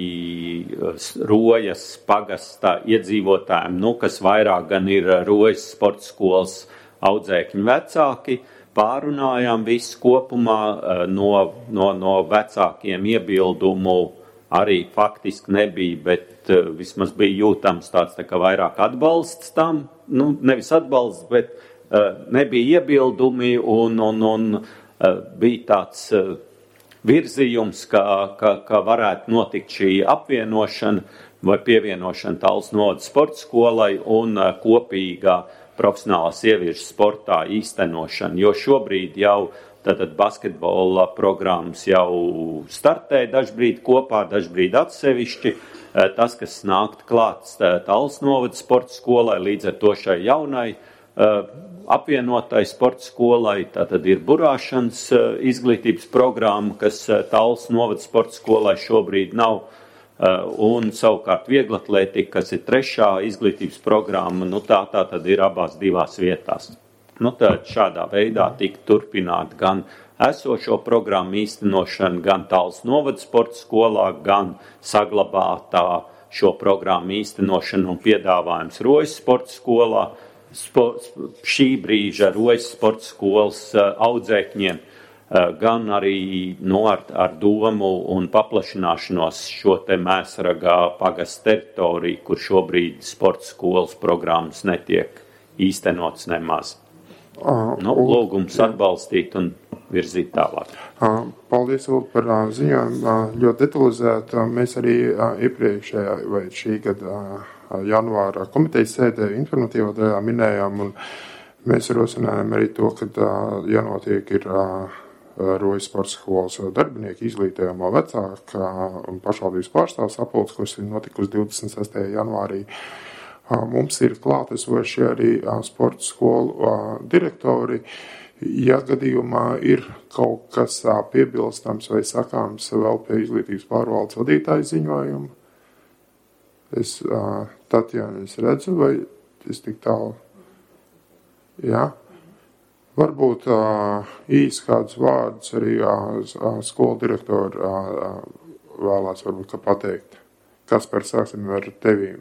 uh, Rojas pagasta iedzīvotājiem, nu, kas vairāk gan ir Rojas sporta skolas audzēkņu vecāki. Pārunājām visu kopumā, no, no, no vecākiem iebildumu arī faktiski nebija, bet uh, vismaz bija jūtams tāds tā kā vairāk atbalsts tam, nu nevis atbalsts, bet uh, nebija iebildumi un, un, un uh, bija tāds uh, virzījums, ka, ka, ka varētu notikt šī apvienošana vai pievienošana Talsu novada sporta skolai un uh, kopīgā profesionālās ievirzes sportā īstenošana, jo šobrīd jau tātad basketbola programmas jau startē dažbrīd kopā, dažbrīd atsevišķi. Tas, kas nākt klāts Talsu novada sporta skolai, līdz ar to šai jaunai apvienotai sporta skolai, tātad ir burāšanas izglītības programma, kas Talsu novada sporta skolai šobrīd nav. Un savukārt vieglatlētika, kas ir trešā izglītības programma, nu tā, tā tad ir abās divās vietās. Nu tad šādā veidā tika turpināt gan esošo programmu īstenošana, gan Talsu novada sporta skolā, gan saglabātā šo programmu īstenošana un piedāvājums Rojas sporta skolā. Spo, šī brīža Rojas sporta skolas audzēkņiem gan arī nu, ar, ar domu un paplašināšanos šo te Mēsragā pagasta teritoriju, kur šobrīd sporta skolas programmas netiek īstenots nemaz. Nu, lūgums atbalstīt un virzīt tālāk. Paldies, Ulu, par ziņojumu. Ļoti detalizēti. Mēs arī iepriekšējā vai šī gada janvāra komitejas sēdē informatīvā daļā minējām, un mēs rosinājām arī to, ka jānotiek ir Rojas sporta skolas darbinieku izglītējumā vecāka un pašvaldības pārstāvs apulces, kas ir notikusi divdesmit sestajā janvārī. Mums ir klātesoši arī sporta skolu direktori. Ja gadījumā ir kaut kas piebilstams vai sakāms vēl pie izglītības pārvaldes vadītāja ziņojuma, es Tatjana es redzu, vai es tik tālu? Jā. Varbūt uh, īsi kādus vārdus arī uh, skolu direktori uh, vēlās varbūt kā pateikt. Kaspar, sāksim ar tevīm.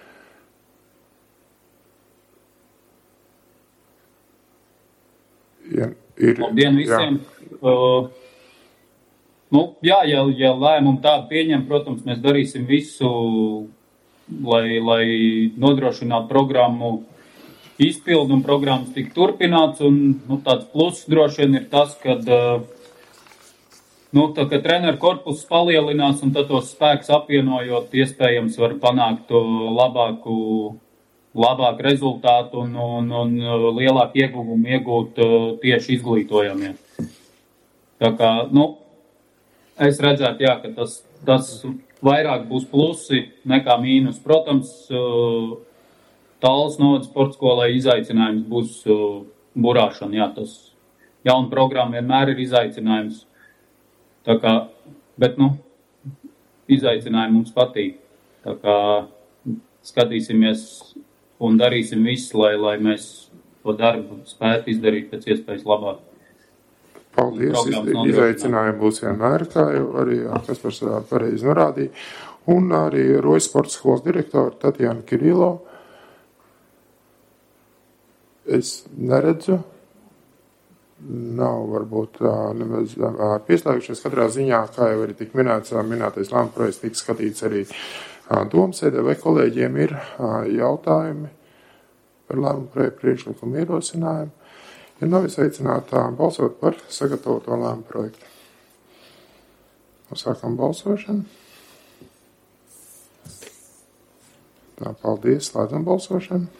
Ja, ir, Labdien visiem! Jā. Uh, nu, jā, ja, ja lēmumu tādu pieņem, protams, mēs darīsim visu, lai, lai nodrošinātu programmu izpildu un programmas tika turpināts, un nu, tāds pluss droši vien ir tas, kad, nu, tā, ka treneru korpuss palielinās un tad tos spēks apvienojot, iespējams var panākt labāku, labāku rezultātu un, un, un lielāku ieguvumu iegūt tieši izglītojamiem. Tā kā, nu, es redzētu, jā, ka tas, tas vairāk būs plusi nekā mīnus. Protams, Tallas novada sporta skolai izaicinājums būs uh, burāšana. Jā, tas jauna programma vienmēr ir izaicinājums. Tā kā, bet, nu, izaicinājumi mums patīk. Tā kā skatīsimies un darīsim visu, lai, lai mēs to darbu spētu izdarīt pēc iespējas labāk. Paldies, izaicinājumi būs vienmēr, kā jau arī Kaspars pareizi norādīja. Un arī Rojas sporta skolas direktora Tatjana Kirilo. Es neredzu, nav varbūt nemaz pieslēgušies katrā ziņā, kā jau arī tik minēts, minētais lēmuma projekts tiks skatīts arī domsēdē, vai kolēģiem ir jautājumi par lēmuma projektu priekšlikumu ierosinājumu. Ja nav aicināta balsot par sagatavoto lēmuma projektu. Sākam balsošanu. Tā, paldies, slēdzam balsošanu.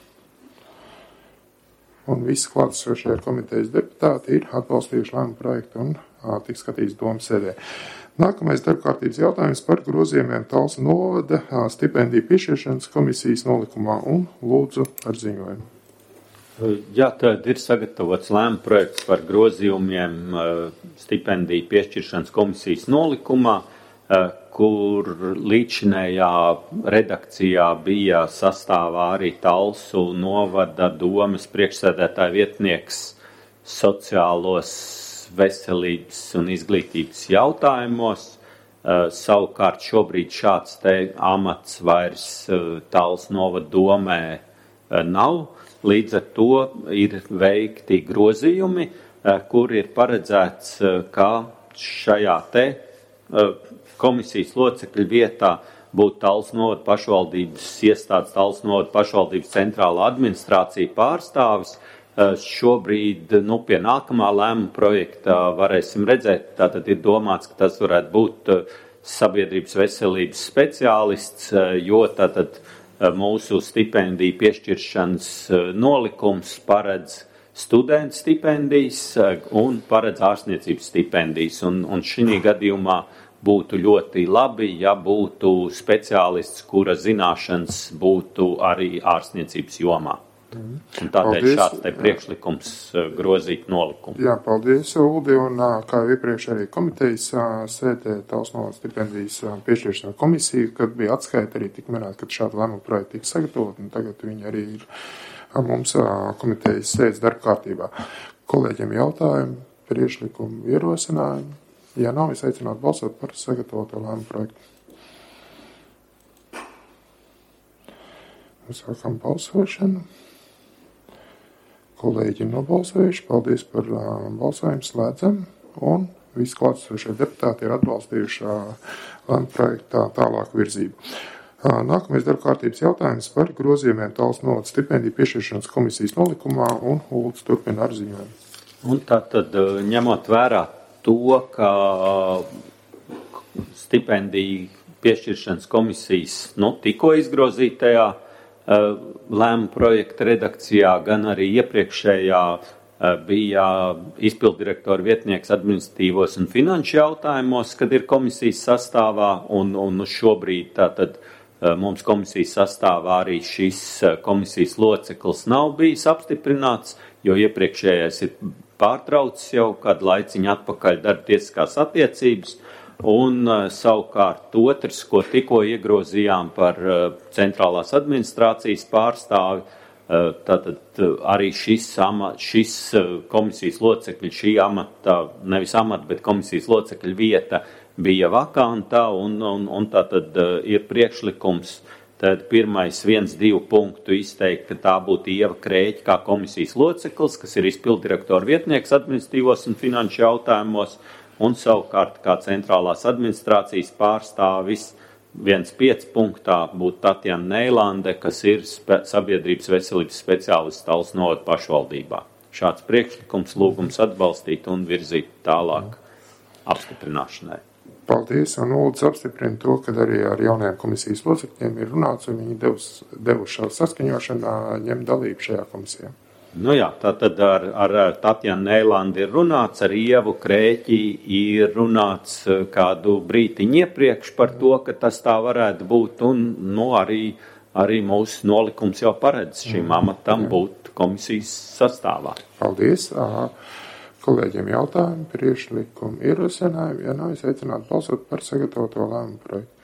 Un visi klātesošie komitejas deputāti ir atbalstījuši lēmumu projektu un ā, tiks skatīts domsēdē. Nākamais darbkārtības jautājums par grozījumiem Talsu novada ā, stipendiju piešķiršanas komisijas nolikumā un lūdzu ar ziņojumu. Jā, tad ir sagatavots lēmuma projekts par grozījumiem stipendiju piešķiršanas komisijas nolikumā, kur līdzinējā redakcijā bija sastāvā arī Talsu novada domes priekšsēdētāja vietnieks sociālos, veselības un izglītības jautājumos. Savukārt šobrīd šāds te amats vairs Talsu novada domē nav. Līdz ar to ir veikti grozījumi, kur ir paredzēts, ka šajā te komisijas locekļu vietā būtu Talsu novada pašvaldības iestādes, Talsu novada pašvaldības centrālā administrācija pārstāvis. Šobrīd, nu, pie nākamā lēmuma projekta varēsim redzēt, tātad ir domāts, ka tas varētu būt sabiedrības veselības speciālists, jo tātad mūsu stipendiju piešķiršanas nolikums paredz studentu stipendijas un paredz ārstniecības stipendijas. Un, un šī gadījumā būtu ļoti labi, ja būtu speciālists, kura zināšanas būtu arī ārstniecības jomā. Un tādēļ paldies. Šāds te priekšlikums grozīt nolikumu. Jā, paldies, Uldi, un kā iepriekš arī komitejas sēdē Talsu novadas stipendijas piešķiršanas komisija, kad bija atskaita arī tik minēt, kad šāda lēmuma projekta tika sagatavot, un tagad viņi arī ir mums komitejas sēdes darba kārtībā. Kolēģiem jautājumi, priekšlikumu, ierosinājumi. Ja nav, es aicinātu balsot par sagatavoto lēmuma projektu. Sākam balsošanu. Kolēģi ir nobalsojuši. Paldies par uh, balsojumu. Slēdzam. Un visi klātesošie deputāti ir atbalstījuši uh, lēmuma projektā tālāku virzību. Uh, nākamais darba kārtības jautājums par grozījumiem Talsu novadas stipendiju piešķiršanas komisijas nolikumā un Ulds turpina ar ziņojumu. Un tātad ņemot vērā to, ka stipendiju piešķiršanas komisijas nu, tikko izgrozītajā lēmuma projekta redakcijā, gan arī iepriekšējā bija izpilddirektora vietnieks administratīvos un finanšu jautājumos, kad ir komisijas sastāvā, un, un šobrīd tātad mums komisijas sastāvā arī šis komisijas loceklis nav bijis apstiprināts, jo iepriekšējais ir pārtraucis jau kādu laiciņu atpakaļ darba tiesiskās attiecības. Un savukārt otrs, ko tikko iegrozījām par centrālās administrācijas pārstāvi, tātad arī šis, ama, šis komisijas locekļi, šī amata, nevis amata, bet komisijas locekļa vieta bija vakanta, un, un, un tātad ir priekšlikums, tad pirmais viens, divu punktu izteikt, ka tā būtu Ieva Krēķa kā komisijas loceklis, kas ir izpilddirektora vietnieks administratīvos un finanšu jautājumos, un savukārt kā centrālās administrācijas pārstāvis viens pieci punktā būtu Tatjana Neilande, kas ir spe, sabiedrības veselības speciālists Talsu novada pašvaldībā. Šāds priekšlikums lūgums atbalstīt un virzīt tālāk apstiprināšanai. Paldies, un Ulds apstiprina to, ka arī ar jaunajiem komisijas locekļiem ir runāts, un viņi devuši savu saskaņošanā ņem dalību šajā komisijā. Nu jā, tātad ar, ar Tatjanu Neilandi ir runāts, ar Ievu Krēķi ir runāts kādu brītiņu iepriekš par to, ka tas tā varētu būt, un nu, arī arī mūsu nolikums jau paredz šīm amatam būt komisijas sastāvā. Paldies. Kolēģiem jautājumi, priekšlikumi, ierosinājumi. Ja nav, es aicinātu balsot par sagatavoto lēmumu projektu.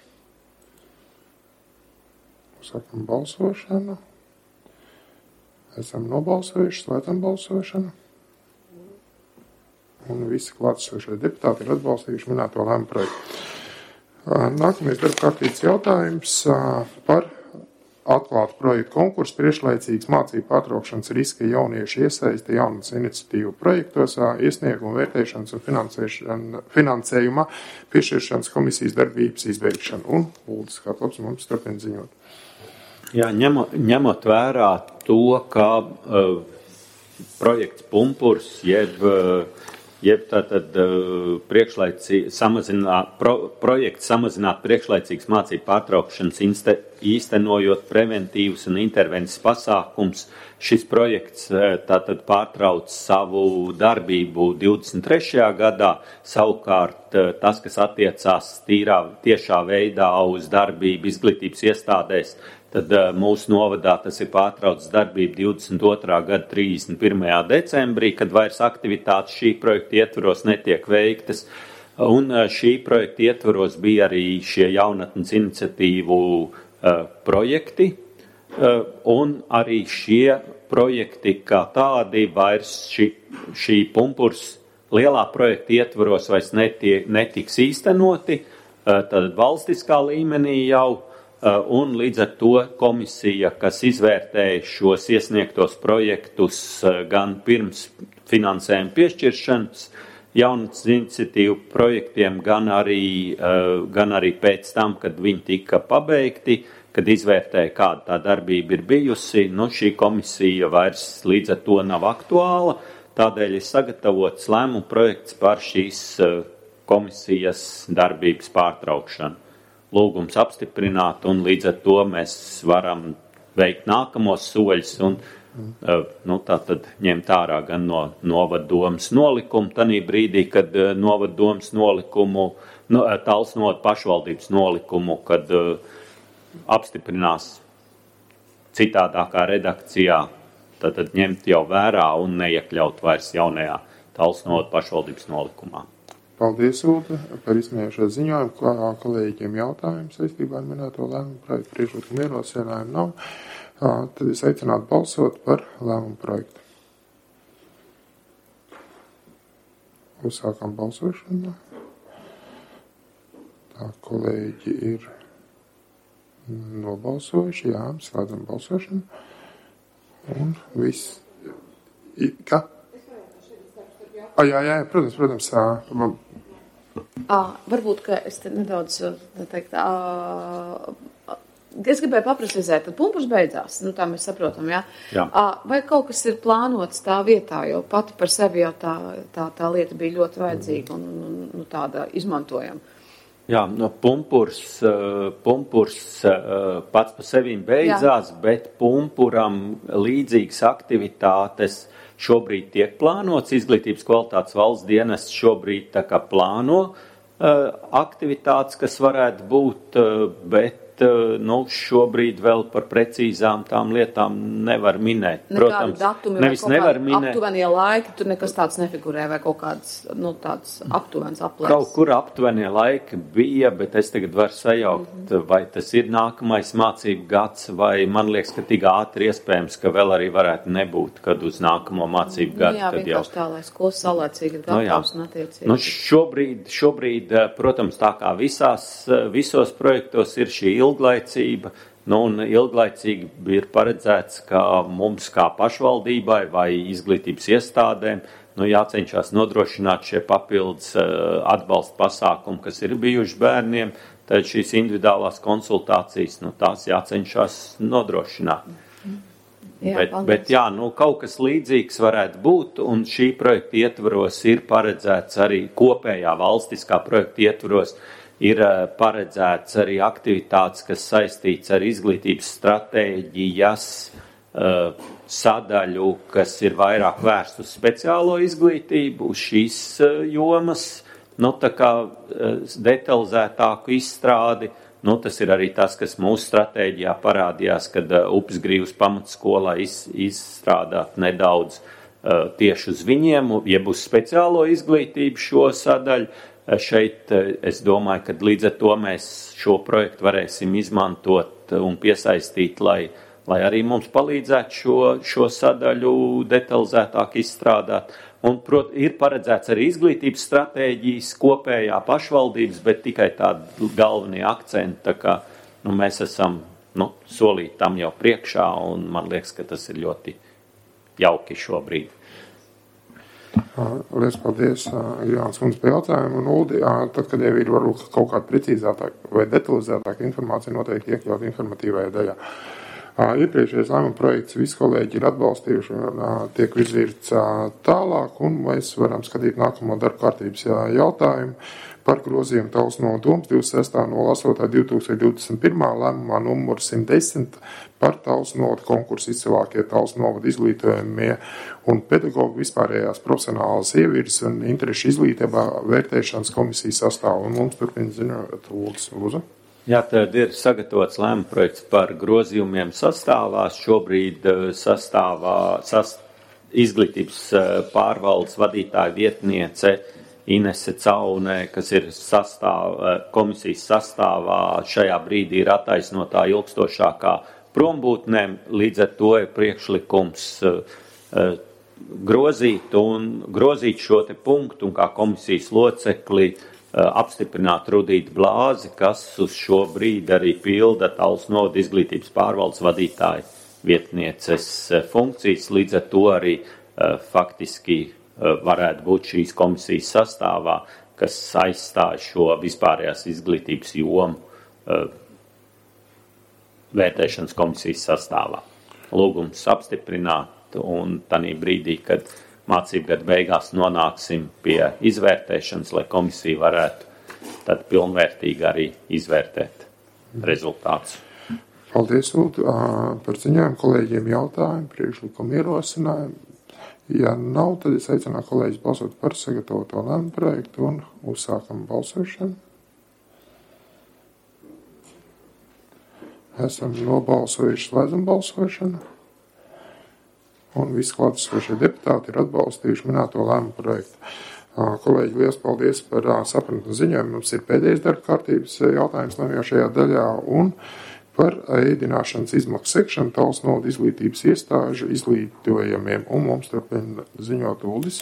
Sākam balsošanu. Esam nobalsojuši, slēdzam balsošanu. Un visi klātesošie deputāti ir atbalstījuši minēto lēmumu projektu. Nākamais darba kārtības jautājums par atklātu projektu konkursu priekšlaicīgas mācību pārtraukšanas riska jauniešu iesaisti jaunas iniciatīvu projektos, iesniegumu vērtēšanas un finansējuma piešķiršanas komisijas darbības izbeigšanu. Un Uldis Kātlops mums turpina ziņot. Jā, ņemot, ņemot vērā to, ka uh, projekts Pumpurs, jeb, uh, jeb tātad uh, priekšlaicīgi samazināt, pro, projekts samazināt priekšlaicīgas mācību pārtraukšanas inste, īstenojot preventīvus un intervences pasākums, šis projekts uh, tātad pārtrauc savu darbību divdesmit trešajā gadā, savukārt uh, tas, kas attiecās tīrā tiešā veidā uz darbību izglītības iestādēs, tad uh, mūsu novadā tas ir pārtraucis darbību divdesmit otrā gada trīsdesmit pirmajā decembrī, kad vairs aktivitātes šī projekta ietvaros netiek veiktas. Un uh, šī projekta ietvaros bija arī šie jaunatnes iniciatīvu uh, projekti, uh, un arī šie projekti kā tādi vairs šī, šī Pumpurs lielā projekta ietvaros vairs netiek, netiks īstenoti, uh, tad valstiskā līmenī jau. Un līdz ar to komisija, kas izvērtēja šos iesniegtos projektus gan pirms finansējuma piešķiršanas jaunatnes iniciatīvu projektiem, gan arī, gan arī pēc tam, kad viņi tika pabeigti, kad izvērtēja, kāda tā darbība ir bijusi, nu šī komisija vairs līdz ar to nav aktuāla, tādēļ ir sagatavots lēmumu projekts par šīs komisijas darbības pārtraukšanu. Lūgums apstiprināt, un līdz ar to mēs varam veikt nākamos soļus un nu, tā tad ņemt ārā gan no novaddomas nolikumu, tanī brīdī, kad novaddomas nolikumu, no, Talsu novada pašvaldības nolikumu, kad uh, apstiprinās citādākā redakcijā, tad, tad ņemt jau vērā un neiekļaut vairs jaunajā Talsu novada pašvaldības nolikumā. Paldies, Ulda, par izsniegšo ziņojumu. Kā kolēģiem jautājumu saistībā ar minēto lēmumu projektu priekšlikumu ierosinājumu nav. Tad es aicinātu balsot par lēmumu projektu. Uzsākam balsošanu. Tā, kolēģi ir nobalsojuši, jā, slēdzam balsošanu. Un viss. Kā? Ah, jā, jā, protams, protams. Man... À, varbūt, ka es te nedaudz, teikt, à, es gribēju paprecizēt, tad Pumpurs beidzās, nu tā mēs saprotam, jā? Jā. À, vai kaut kas ir plānots tā vietā, jo pati par sevi jau tā, tā, tā lieta bija ļoti vajadzīga un, un, un tāda izmantojama. Jā, no Pumpurs, Pumpurs pats par sevi beidzās, jā. Bet Pumpuram līdzīgas aktivitātes šobrīd tiek plānots. Izglītības kvalitātes valsts dienests šobrīd tā kā plāno uh, aktivitātes, kas varētu būt, uh, bet uh, nu, šobrīd vēl par precīzām tām lietām nevar minēt. Protams, datumi, nevis nevar minēt. Aptuvenie laiki, tur nekas tāds nefigurē, vai kaut kāds, nu, tāds aptuvens aplēs. Kaut kur aptuvenie laiki bija, bet es tagad varu sajaukt, mm-hmm. vai tas ir nākamais mācību gads, vai man liekas, ka tik ātri iespējams, ka vēl arī varētu nebūt, kad uz nākamo mācību gadu. Jā, vienkārši tā, lai skolas saulēcīgi ir gatavs un attiecīgi. Nu, šobrīd, šobrīd, protams, tā kā visās, visos projektos ir šī ilglaicība, nu, un ilglaicīgi ir paredzēts, ka mums kā pašvaldībai vai izglītības iestādēm, nu, jācenšas nodrošināt šie papildus uh, atbalsta pasākumi, kas ir bijuši bērniem, tad šīs individuālās konsultācijas, nu, tās jācenšas nodrošināt. Jā, bet, bet jā, nu, kaut kas līdzīgs varētu būt, un šī projekta ietvaros ir paredzēts arī kopējā valstiskā projekta ietvaros ir paredzēts arī aktivitātes, kas saistīts ar izglītības stratēģijas uh, sadaļu, kas ir vairāk vērst uz speciālo izglītību, uz šīs uh, jomas, nu, tā kā uh, detalizētāku izstrādi. Nu, tas ir arī tas, kas mūsu stratēģijā parādījās, kad uh, Upesgrīvas pamatskolā iz, izstrādāt nedaudz uh, tieši uz viņiem, jeb uz speciālo izglītību šo sadaļu. Uh, šeit uh, es domāju, ka līdz ar to mēs šo projektu varēsim izmantot un piesaistīt, lai, lai arī mums palīdzētu šo, šo sadaļu detalizētāk izstrādāt. Un, prot, ir paredzēts arī izglītības stratēģijas kopējā pašvaldības, bet tikai tādi galvenie akcenti, tā kā nu, mēs esam nu, solīti tam jau priekšā, un man liekas, ka tas ir ļoti jauki šobrīd. Liels paldies, Jānis Kunds, par jautājumu. Un, Uldi, tad, kad jau ir varbūt kaut kāda precīzātāka vai detalizētāka informācija, noteikti iekļaut informatīvajā daļā. Iepriekšējais lēmuma projekts visi kolēģi ir atbalstījuši un tiek virzīts tālāk, un mēs varam skatīt nākamo darba kārtības jautājumu par grozījumu Talsu novada domas divdesmit sestā nulles astotā divi tūkstoši divdesmit pirmā lēmumā numur simt desmit par Talsu novada konkursu izcilākie Talsu novada izglītojumie un pedagoģi vispārējās profesionālas ievirzes un interešu izglītībā vērtēšanas komisijas sastāvu. Un mums turpina ziņot Lūdzu. Jā, tad ir sagatavots lēmuma projekts par grozījumiem sastāvā. Šobrīd sastāvā sast, izglītības pārvaldes vadītāja vietniece Inese Caunē, kas ir sastāv, komisijas sastāvā, šajā brīdī ir attaisnotā ilgstošākā prombūtnēm. Līdz ar to ir priekšlikums grozīt, un, grozīt šo te punktu un kā komisijas locekli apstiprināt Rudītu Blāzi, kas uz šo brīdi arī pilda Talsu novada izglītības pārvaldes vadītāja vietnieces funkcijas. Līdz ar to arī uh, faktiski uh, varētu būt šīs komisijas sastāvā, kas aizstāja šo vispārējās izglītības jomu uh, vērtēšanas komisijas sastāvā. Lūgums apstiprināt, un tanī brīdī, kad mācību gadu beigās nonāksim pie izvērtēšanas, lai komisija varētu tad pilnvērtīgi arī izvērtēt rezultātus. Paldies, Lūd, par ziņojumu kolēģiem jautājumu, priekšlikumu ierosinājumu. Ja nav, tad es aicinu kolēģis balsot par sagatavoto lēmumu projektu un uzsākam balsošanu. Esam nobalsojuši, slēdzam balsošanu. Un visi klātesošie deputāti ir atbalstījuši minēto lēmumu projektu. Kolēģi, liels paldies par sapratni ziņojumu. Mums ir pēdējais darba kārtības jautājums šajā daļā un par ēdināšanas izmaksu sekšanu Talsu novada izglītības iestāžu izglītojamiem. Un mums turpina ziņot Uldis.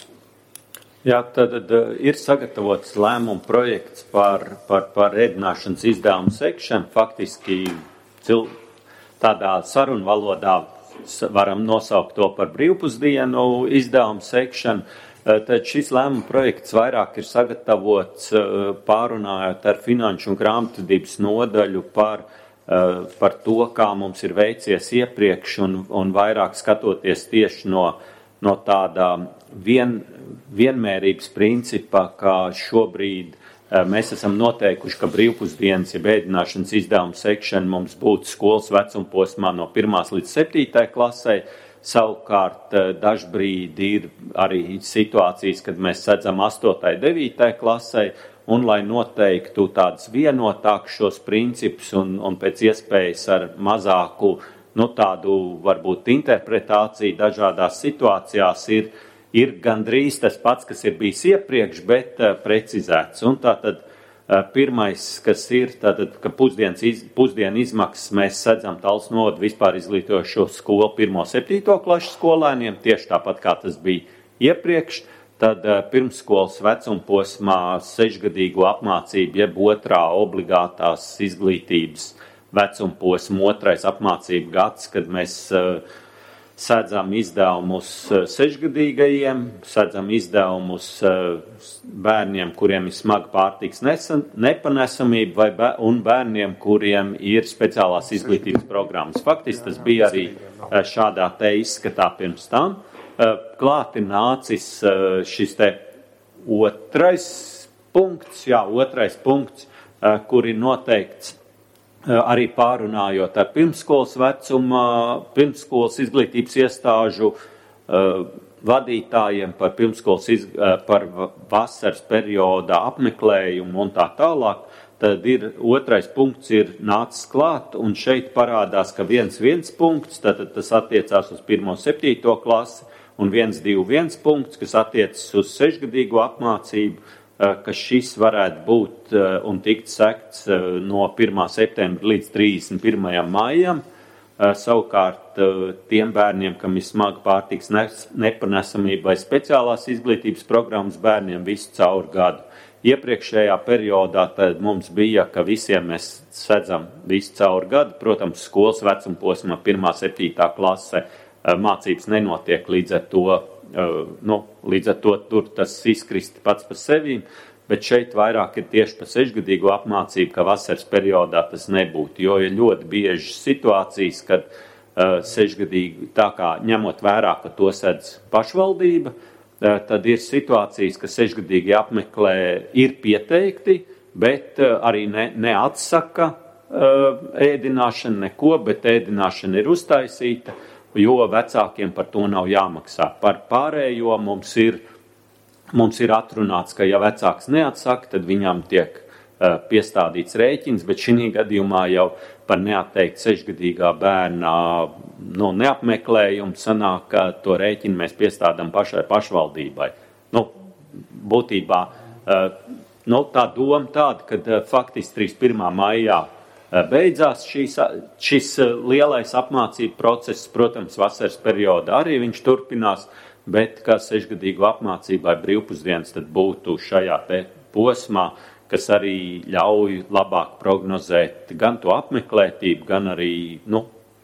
Jā, tad ir sagatavots lēmumu projekts par, par, par ēdināšanas izdevumu sekšanu. Faktiski cil, tādā sarunvalodā varam nosaukt to par brīvpusdienu izdevumu sekšanu. Tad šis lēmuma projekts vairāk ir sagatavots pārunājot ar finanšu un grāmatvedības nodaļu par, par to, kā mums ir veicies iepriekš un, un vairāk skatoties tieši no, no tāda vien, vienmērības principa, kā šobrīd mēs esam noteikuši, ka brīvpusdienas, ja ēdināšanas izdevumu sekšana mums būtu skolas vecumposmā no pirmās līdz septītai klasei. Savukārt dažbrīd ir arī situācijas, kad mēs sedzam astotai, devītai klasei, un lai noteiktu tādus vienotākus šos principus un, un pēc iespējas ar mazāku, nu tādu varbūt interpretāciju dažādās situācijās ir ir gandrīz tas pats, kas ir bijis iepriekš, bet uh, precizēts. Un tātad uh, pirmais, kas ir, tātad, ka pusdienas iz, pusdienu izmaksas mēs sedzam Talsu novada vispār izglītojošo skolu pirmo septīto klašu skolēniem, tieši tāpat kā tas bija iepriekš. Tad uh, pirmsskolas vecumposmā sešgadīgo apmācību, jeb otrā obligātās izglītības vecumposma otrais apmācību gads, kad mēs uh, sedzam izdevumus sešgadīgajiem, sedzam izdevumus bērniem, kuriem ir smaga pārtikas nepanesamība, vai bē, un bērniem, kuriem ir speciālās izglītības programmas. Faktiski tas bija arī šādā te izskatā pirms tam. Klāt ir nācis šis te otrais punkts, jā, otrais punkts, kur ir noteikts arī pārunājot ar pirmskolas vecuma, pirmskolas izglītības iestāžu uh, vadītājiem par pirmskolas iz, uh, par vasaras periodā apmeklējumu un tā tālāk. tad ir otrais punkts ir nācis klāt, un šeit parādās, ka viens viens punkts, tad tas attiecās uz pirmo septīto klasi, un viens divi viens punkts, kas attiecas uz sešgadīgo apmācību, ka šis varētu būt un tikt sekts no pirmā septembra līdz trīsdesmit pirmajam maijam. Savukārt tiem bērniem, kam ir smaga pārtikas nepanesamība vai speciālās izglītības programmas bērniem visu caur gadu. Iepriekšējā periodā tad mums bija, ka visiem mēs sedzam visu caur gadu. Protams, skolas vecuma posmā pirmā septītā klase mācības nenotiek līdz ar to, nu, līdz ar to tur tas izkrist pats par sevi. Bet šeit vairāk ir tieši par sešgadīgo apmācību, ka vasaras periodā tas nebūtu, jo ir ļoti bieži situācijas, kad uh, sešgadīgi, tā kā ņemot vērā, ka to sedz pašvaldība, uh, tad ir situācijas, ka sešgadīgi apmeklē ir pieteikti, bet uh, arī ne, neatsaka uh, ēdināšana neko, bet ēdināšana ir uztaisīta, jo vecākiem par to nav jāmaksā. Par pārējo mums ir Mums ir atrunāts, ka ja vecāks neatsaka, tad viņam tiek uh, piestādīts rēķins, bet šī gadījumā jau par neatteikt sešgadīgā bērna nu, neapmeklējumu sanāk, ka to rēķinu mēs piestādām pašai pašvaldībai. Nu, būtībā uh, nu, tā doma tāda, ka uh, faktiski trīsdesmit pirmā maijā uh, beidzās šīs, šis uh, lielais apmācību process, protams, vasaras periodā arī viņš turpinās, bet kā sešgadīgu apmācībai brīvpusdienas tad būtu šajā te posmā, kas arī ļauj labāk prognozēt gan to apmeklētību, gan arī, nu,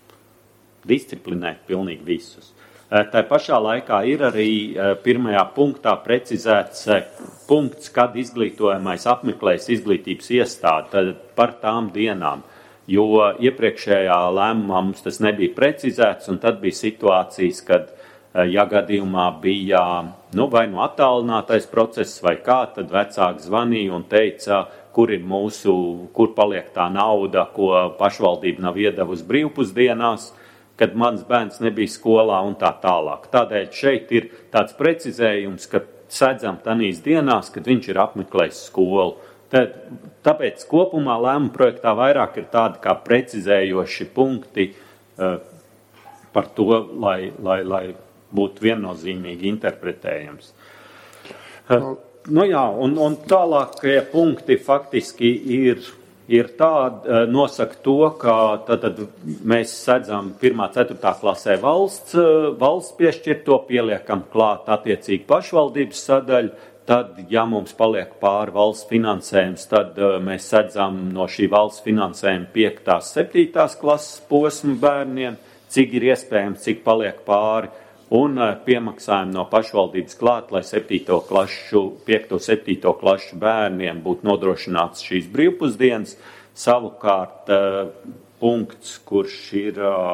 disciplinēt pilnīgi visus. Tā pašā laikā ir arī pirmajā punktā precizēts punkts, kad izglītojamais apmeklēs izglītības iestādi, tad par tām dienām, jo iepriekšējā lēmumā mums tas nebija precizēts, un tad bija situācijas, kad ja gadījumā bija nu, vai nu attālinātais process vai kā, tad vecāki zvanīja un teica, kur ir mūsu, kur paliek tā nauda, ko pašvaldība nav iedevusi brīvpusdienās, kad mans bērns nebija skolā un tā tālāk. Tādēļ šeit ir tāds precizējums, ka sedzam tanīs dienās, kad viņš ir apmeklējis skolu. Tad, tāpēc kopumā lēmuma projektā vairāk ir tādi kā precizējoši punkti uh, par to, lai, lai, lai būtu viennozīmīgi interpretējams. Uh, nu jā, un, un tālākie punkti faktiski ir, ir tādi, uh, nosaka to, ka tad, tad mēs sedzam pirmā ceturtā klasē valsts, uh, valsts piešķirto, pieliekam klāt attiecīgi pašvaldības sadaļu, tad, ja mums paliek pāri valsts finansējums, tad uh, mēs sedzam no šī valsts finansējuma piektās, septītās klases posmu bērniem, cik ir iespējams, cik paliek pāri, un piemaksājumi no pašvaldības klāt, lai septīto klašu, piekto, septīto klašu bērniem būtu nodrošināts šīs brīvpusdienas. Savukārt punkts, kurš ir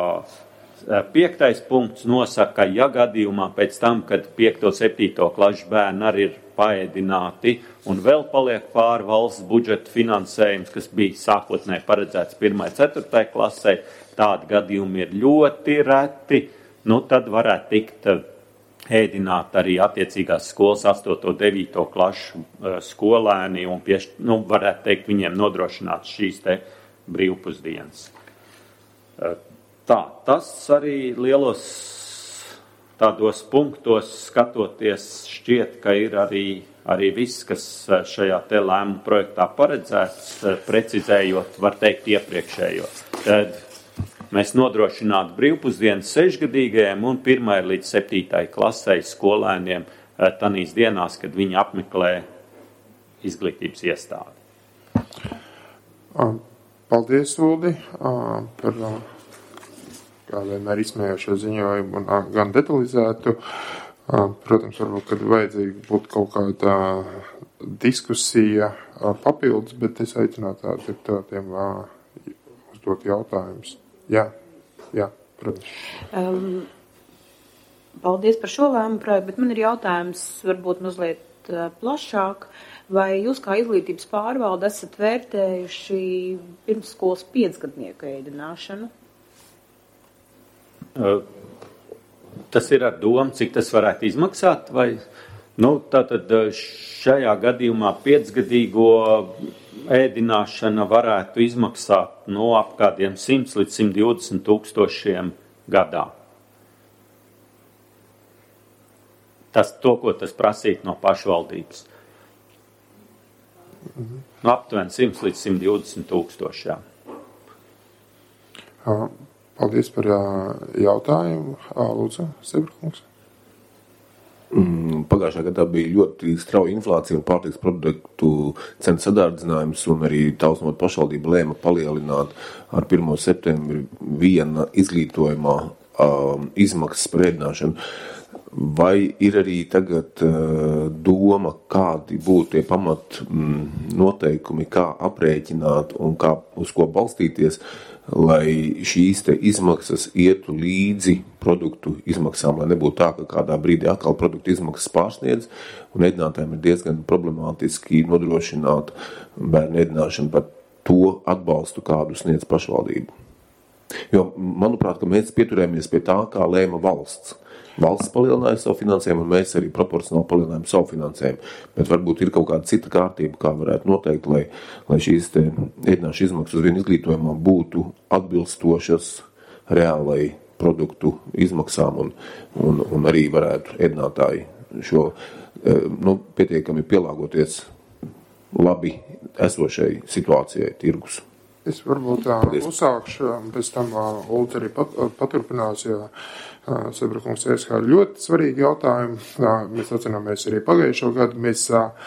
piektais punkts, nosaka, ja gadījumā pēc tam, kad piekto, septīto klašu bērni arī ir paēdināti un vēl paliek pāri valsts budžeta finansējums, kas bija sākotnēji paredzēts pirmai, ceturtai klasē, tādi gadījumi ir ļoti reti. Nu, tad varētu tikt ēdināt arī attiecīgās skolas astoto, devīto klašu skolēni un pieš, nu, varētu teikt viņiem nodrošināt šīs te brīvpusdienas. Tā, tas arī lielos tādos punktos skatoties šķiet, ka ir arī, arī viss, kas šajā te lēmuma projektā paredzēts, precizējot, var teikt, iepriekšējo. Tad mēs nodrošinātu brīvpusdienas sešgadīgajiem un pirmai līdz septītai klasei skolēniem tanīs dienās, kad viņi apmeklē izglītības iestādi. Paldies, Uldi, par kā vienmēr izsmējošo ziņojumu un gan detalizētu. Protams, varbūt, kad vajadzīgi būtu kaut kāda diskusija papildus, bet es aicinātu tādiem uzdot jautājumus. Jā, jā, protams. Um, paldies par šo lēmumu projektu, bet man ir jautājums varbūt mazliet uh, plašāk. Vai jūs kā izglītības pārvalde esat vērtējuši pirmsskolas piecgadnieku ēdināšanu? Uh, tas ir ar domu, cik tas varētu izmaksāt, vai nu, tātad šajā gadījumā piecgadīgo ēdināšana varētu izmaksāt no apkādiem simt līdz simt divdesmit tūkstošiem gadā. Tas to, ko tas prasītu no pašvaldības. Mhm. No aptuveni simt līdz simt divdesmit tūkstošiem. Paldies par jautājumu. Lūdzu, Sebrkungs. Pagājušā gadā bija ļoti strauja inflācija un pārtikas produktu cenu sadārdzinājums, un arī Talsnoda pašvaldība lēma palielināt ar pirmo septembri viena izglītojumā um, izmaksas par ēdināšanu. Vai ir arī tagad uh, doma, kādi būtu tie pamat mm, noteikumi, kā aprēķināt un kā uz ko balstīties, lai šīs te izmaksas ietu līdzi produktu izmaksām, lai nebūtu tā, ka kādā brīdī atkal produktu izmaksas pārsniedz, un ēdinātājiem ir diezgan problemātiski nodrošināt bērnu ēdināšanu par to atbalstu, kādu sniedz pašvaldību. Jo, manuprāt, ka mēs pieturējamies pie tā, kā lēma valsts. Valsts palielināja savu finansējumu, un mēs arī proporcionāli palielinājām savu finansējumu. Bet varbūt ir kaut kāda cita kārtība, kā varētu noteikt, lai, lai šīs te ēdināšu izmaksas uz vienu izglītojumā būtu atbilstošas reālai produktu izmaksām, un, un, un arī varētu ēdinātāji šo nu, pietiekami pielāgoties labi esošai situācijai tirgus. Es varbūt tā uzsākšu, pēc tam Ulta arī pat, paturpinās, jo Sebrakungs teica, kā ļoti svarīgi jautājumi. Mēs atcināmies arī pagājušo gadu. Mēs,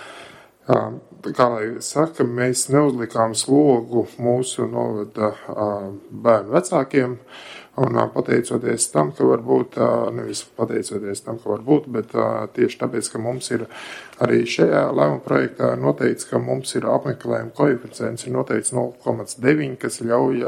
kā lai saka, mēs neuzlikām slogu mūsu novada bērnu vecākiem, un pateicoties tam, ka varbūt, nevis pateicoties tam, ka varbūt, bet tieši tāpēc, ka mums ir arī šajā lēmuma projektā noteikts, ka mums ir apmeklējuma koeficients, ir noteikts nulle komats deviņi, kas ļauj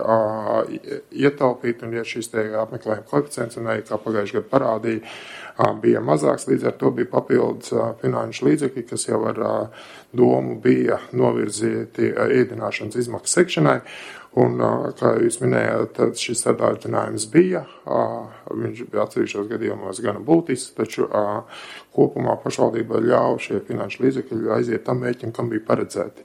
ietaupīt, un ja šis te apmeklējuma koeficients, un arī kā pagājušajā gadā parādīja, bija mazāks, līdz ar to bija papildus finanšu līdzekļi, kas jau ar domu bija novirzīti ēdināšanas izmaksu sekšanai. Un, kā jūs minējāt, tad šis sadārdzinājums bija, viņš bija atsevišķos gadījumos gana būtisks, taču kopumā pašvaldība ļauj šie finanšu līdzekļi aiziet tam mērķim, kam bija paredzēti.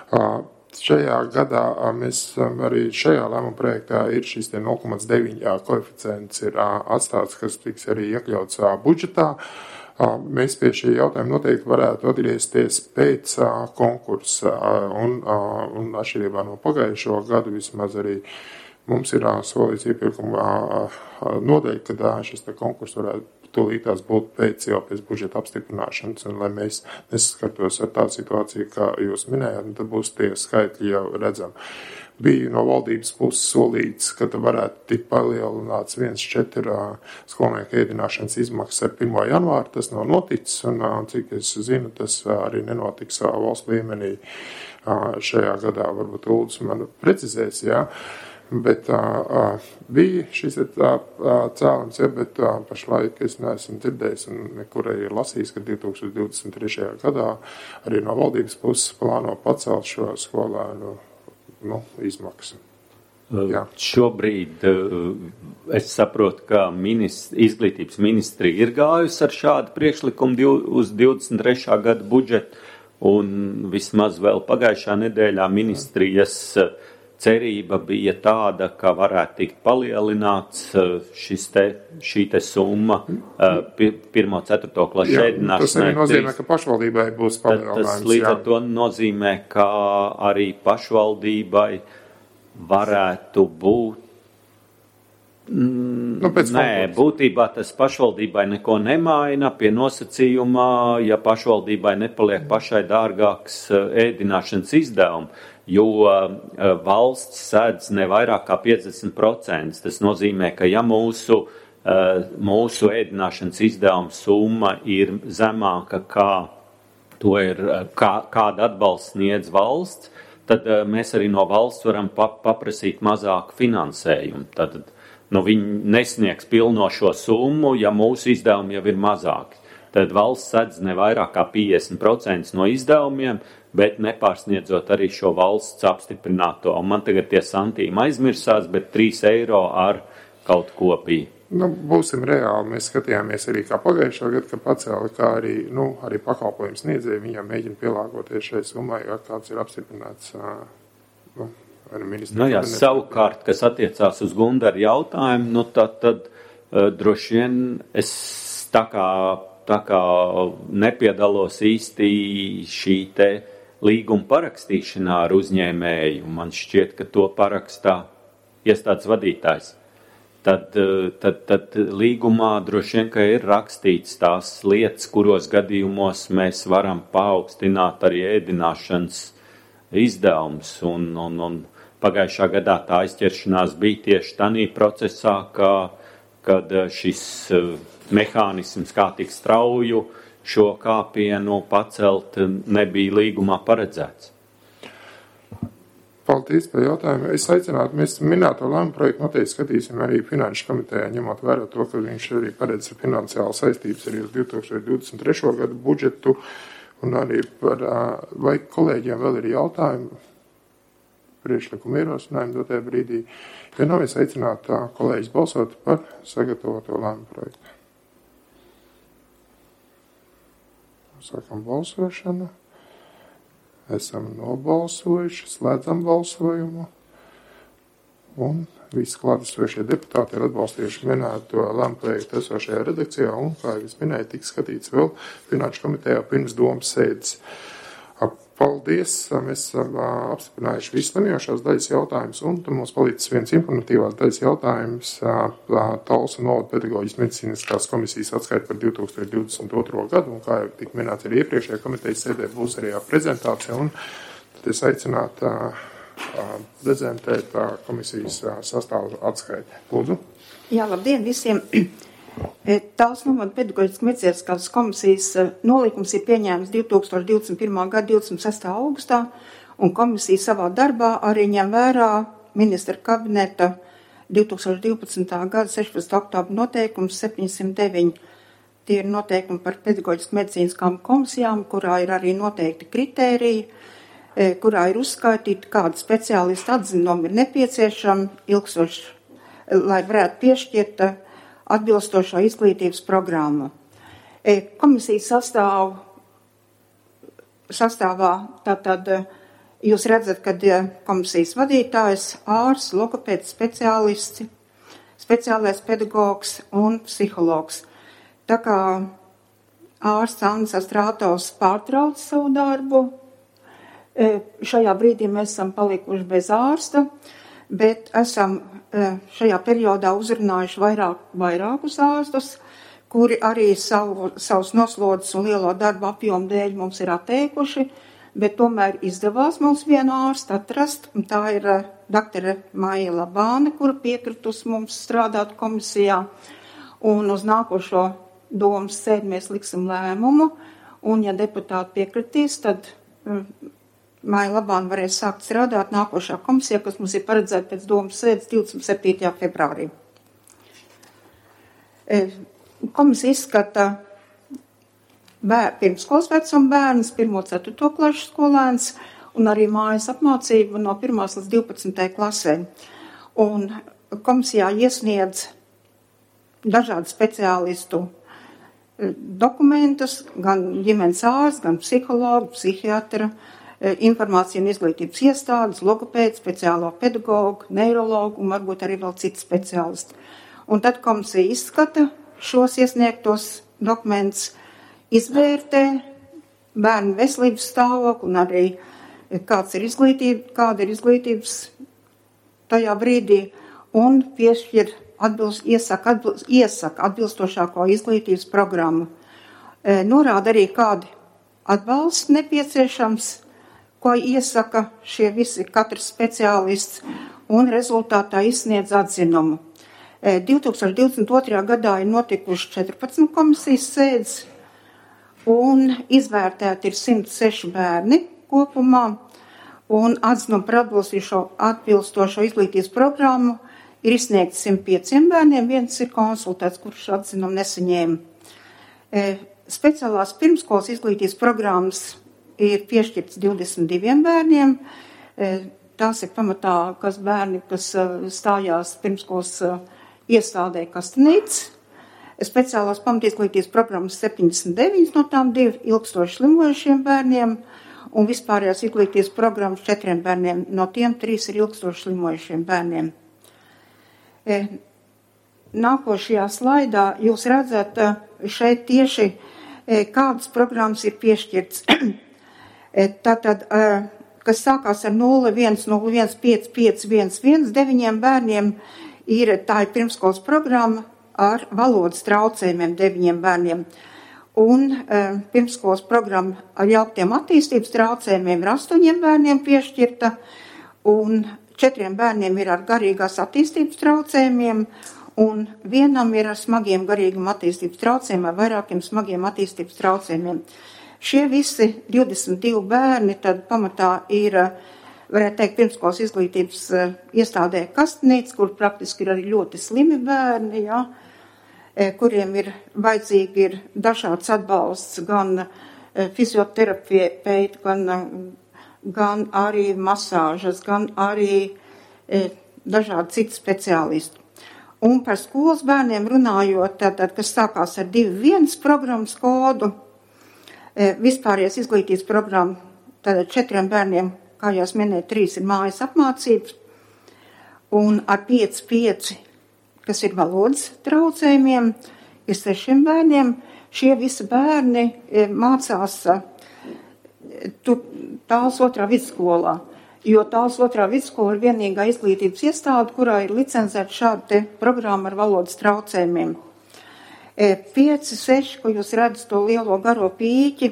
Šajā gadā mēs arī šajā lēmuma projektā ir šis nulle komats deviņi koeficients ir atstāts, kas tiks arī iekļauts budžetā. Mēs pie šī jautājuma noteikti varētu atgriezties pēc konkursa, un, un atšķirībā no pagājušo gadu vismaz arī mums ir solīts iepirkuma nodeļa, kad šis konkurs varētu tūlītās būt pēc jau pēc budžeta apstiprināšanas, un lai mēs nesaskartos ar tādu situāciju, kā jūs minējāt, tad būs tie skaitļi jau redzami. Bija no valdības puses solīts, ka varētu tikt palielināts viens četri skolnieku ēdināšanas izmaksas ar pirmo janvāru. Tas nav noticis, un cik es zinu, tas arī nenotiks valsts līmenī šajā gadā. Varbūt Uldis man precizēs, jā. Bet uh, bija šis tā, uh, cēlums, ja, bet uh, pašlaik es neesmu dzirdējis un nekur ir lasījis, ka divi tūkstoši divdesmit trešajā gadā arī no valdības puses plāno pacelt šo skolēnu nu, izmaksu. Jā. Šobrīd es saprotu, ka minist, izglītības ministrija ir gājusi ar šādu priekšlikumu uz divdesmit trešā gada budžetu, un vismaz vēl pagājušā nedēļā ministrijas cerība bija tāda, ka varētu tikt palielināts šis te, šī te summa pirmo ceturto klašu ēdināšanai. Tas arī nozīmē, ka pašvaldībai būs palielinājums. Tas līdz ar to nozīmē, ka arī pašvaldībai varētu būt. Mm, nu, nē, būtībā tas pašvaldībai neko nemaina pie nosacījumā, ja pašvaldībai nepaliek pašai dārgāks ēdināšanas izdevumi. Jo uh, valsts sēdz ne vairāk kā piecdesmit procenti. Tas nozīmē, ka ja mūsu, uh, mūsu ēdināšanas izdevuma summa ir zemāka, kā to ir, kā, kāda atbalsts sniedz valsts, tad uh, mēs arī no valsts varam pa, paprasīt mazāku finansējumu. Tad nu, viņi nesniegs pilno šo summu, ja mūsu izdevumi jau ir mazāki. Tad valsts sēdz ne vairāk kā piecdesmit procenti no izdevumiem, bet nepārsniedzot arī šo valsts apstiprināto. Un man tagad tie santīmi aizmirsās, bet trīs eiro ar kaut ko bija. Nu, būsim reāli. Mēs skatījāmies arī kā pagājušā gada, ka pacēli, kā arī, nu, arī pakalpojums sniedzēji, viņam mēģina pielāgoties šai summai, ja kāds ir apstiprināts, nu, vai ministra. Nu jā, savukārt, kas attiecās uz Gundaru jautājumu, nu tad, tad uh, droši vien es tā kā, tā kā nepiedalos īsti šī te līguma parakstīšanā ar uzņēmēju. Man šķiet, ka to parakstā iestādes vadītājs. Tad, tad, tad līgumā droši vien, ka ir rakstīts tās lietas, kuros gadījumos mēs varam paaugstināt arī ēdināšanas izdevums. Un, un, un pagājušā gadā tā aizķeršanās bija tieši tādā procesā, ka, kad šis mehānisms, kā tik strauju šo kāpienu pacelt, nebija līgumā paredzēts. Paldies par jautājumu. Es aicinātu, mēs minēto lēmumu projektu noteikti skatīsim arī finanšu komitejā, ņemot vērā to, ka viņš arī paredz finansiālu saistības arī uz divi tūkstoši divdesmit trešo gadu budžetu, un arī par, vai kolēģiem vēl ir jautājumi, priekšlikumu ierosinājumi dotajā brīdī. Ja nav, es aicinātu kolēģis balsot par sagatavoto lēmumu projektu. Sākam balsošanu. Esam nobalsojuši, slēdzam balsojumu. Un visi klātesošie deputāti ir atbalstījuši minēto lēmumu projektu esošajā redakcijā, un, kā jau es minēju, tiks skatīts vēl finanšu komitejā pirms domas sēdes. Paldies! Mēs esam apstiprinājuši visu lemjošās daļas jautājumus, un tur mums palīdz viens informatīvās daļas jautājums Talsu novada pedagoģijas medicīniskās komisijas atskaita par divi tūkstoši divdesmit otro gadu, un kā jau tik minēts arī iepriekšējā komitejas sēdē būs arī prezentācija, un tad es aicinātu prezentēt komisijas sastāvu atskaiti. Lūdzu. Jā, labdien visiem! Talsu novada pedagoģijas medicīniskās komisijas nolīgums ir pieņēmis divi tūkstoši divdesmit pirmā gada divdesmit sestā augustā, un komisija savā darbā arī ņem vērā ministra kabineta divi tūkstoši divpadsmitā gada sešpadsmitā oktobra noteikums septiņsimt deviņi. Tie ir noteikumi par pedagoģijas medicīniskām komisijām, kurā ir arī noteikti kritēriji, kurā ir uzskaitīti, kāda speciālista atzinumi ir nepieciešama ilgstoši, lai varētu piešķirt atbilstošo izglītības programmu. Komisijas sastāv, sastāvā tātad jūs redzat, kad komisijas vadītājs, ārsts, logopēds, speciālisti, speciālais pedagogs un psihologs. Tā kā ārsts Andris Astrātovs pārtrauc savu darbu, šajā brīdī mēs esam palikuši bez ārsta, bet esam šajā periodā uzrunājuši vairāk, vairākus ārstus, kuri arī savu, savus noslodzes un lielo darbu apjomu dēļ mums ir atteikuši, bet tomēr izdevās mums vienu ārstu atrast, un tā ir doktore Maija Labāne, kura piekritus mums strādāt komisijā, un uz nākošo domas sēdi mēs liksim lēmumu, un ja deputāti piekritīs, tad Maija Labāne varēs sākt strādāt nākošā komisijā, kas mums ir paredzēta pēc domas sēdes divdesmit septītajā februārī. Komisija izskata bēr, pirmskolas vecuma bērns, pirmo ceturto klašu skolēns un arī mājas apmācību no pirmās līdz divpadsmitajai klasē. Un komisijā iesniedz dažādu speciālistu dokumentus, gan ģimenes ārsts, gan psihologu, psihiatra, informācija un izglītības iestādes, logopēds, speciālo pedagogu, neirologu un varbūt arī vēl citu speciālistu. Un tad komisija izskata šos iesniegtos dokumentus, izvērtē bērnu veselības stāvokli un arī kāds ir izglītība, kāda ir izglītības tajā brīdī un piešķir atbilst, iesaka, atbilst, iesaka atbilstošāko izglītības programmu. E, norāda arī kādi atbalsts nepieciešams, ko iesaka šie visi katrs speciālists un rezultātā izsniedz atzinumu. E, divi tūkstoši divdesmit otrajā gadā ir notikuši četrpadsmit komisijas sēdes un izvērtēti ir simt seši bērni kopumā un atzinumu par atbilstošo, atbilstošo izglītības programmu ir izsniegts simt pieciem bērniem, viens ir konsultēts, kurš atzinumu nesaņēma. E, speciālās pirmskolas izglītības programmas ir piešķirts divdesmit diviem bērniem. E, tās ir pamatā, kas bērni, kas stājās pirmskolas iestādē Kastanīts, speciālās pamatizglītības programmas septiņdesmit deviņas, no tām divi ilgstoši slimojušiem bērniem, un vispārējās izglītības programmas četriem bērniem, no tiem trīs ir ilgstoši slimojušiem bērniem. E, nākošajā slaidā jūs redzat šeit tieši, e, kādas programmas ir piešķirts. e, tātad, e, kas sākās ar nulle viens nulle viens pieci pieci viens viens deviņiem bērniem, ir tā ir pirmskolas programma ar valodas traucējumiem deviņiem bērniem. Un e, pirmskolas programma ar jauktiem attīstības traucējumiem ir astoņiem bērniem piešķirta, un četriem bērniem ir ar garīgās attīstības traucējumiem, un vienam ir ar smagiem garīgiem attīstības traucējumiem, vai vairākiem smagiem attīstības traucējumiem. Šie visi divdesmit divi bērni tad pamatā ir, varētu teikt, pirmskolas izglītības iestādē Kastanīts, kur praktiski ir arī ļoti slimi bērni, jā, kuriem ir vajadzīgi ir dažāds atbalsts, gan fizioterapeiti, gan, gan arī masāžas, gan arī dažādi citi speciālisti. Un par skolas bērniem runājot, tātad, kas sākās ar divi viens programmas kodu, vispārējās izglītības programma, tātad četriem bērniem, kā jūs minēt, trīs ir mājas apmācības, un ar pieci pieci, kas ir valodas traucējumiem, ir sešiem bērniem. Šie visi bērni mācās Tāls otrā vidusskolā, jo Tāls otrā vidusskola ir vienīgā izglītības iestāde, kurā ir licencēta šāda te programma ar valodas traucējumiem. Pieci, seši, ko jūs redzat to lielo garo pīķi,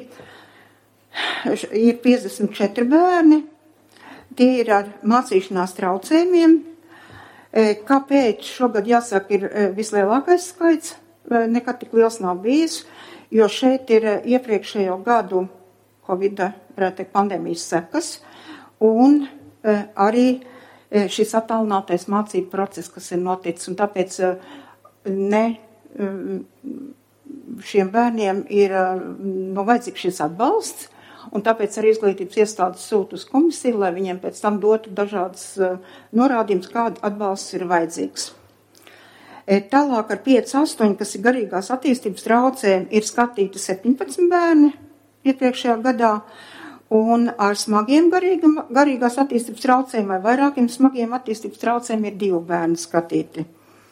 ir piecdesmit četri bērni, tie ir ar mācīšanās traucējumiem. Kāpēc šogad jāsaka ir vislielākais skaits, nekad tik liels nav bijis, jo šeit ir iepriekšējo gadu Covid, varētu teikt, pandēmijas sekas, un arī šis attālinātais mācību process, kas ir noticis, un tāpēc ne šiem bērniem ir no vajadzīgs šis atbalsts, un tāpēc arī izglītības iestādes sūta uz komisiju, lai viņiem pēc tam dotu dažādas norādījumus, kāda atbalsts ir vajadzīgs. Tālāk ar pieci astoņi, kas ir garīgās attīstības traucējumi, ir skatīti septiņpadsmit bērni iepriekšējā gadā, un ar smagiem garīga, garīgās attīstības traucējumiem vai vairākiem smagiem attīstības traucējumiem ir divi bērni skatīti.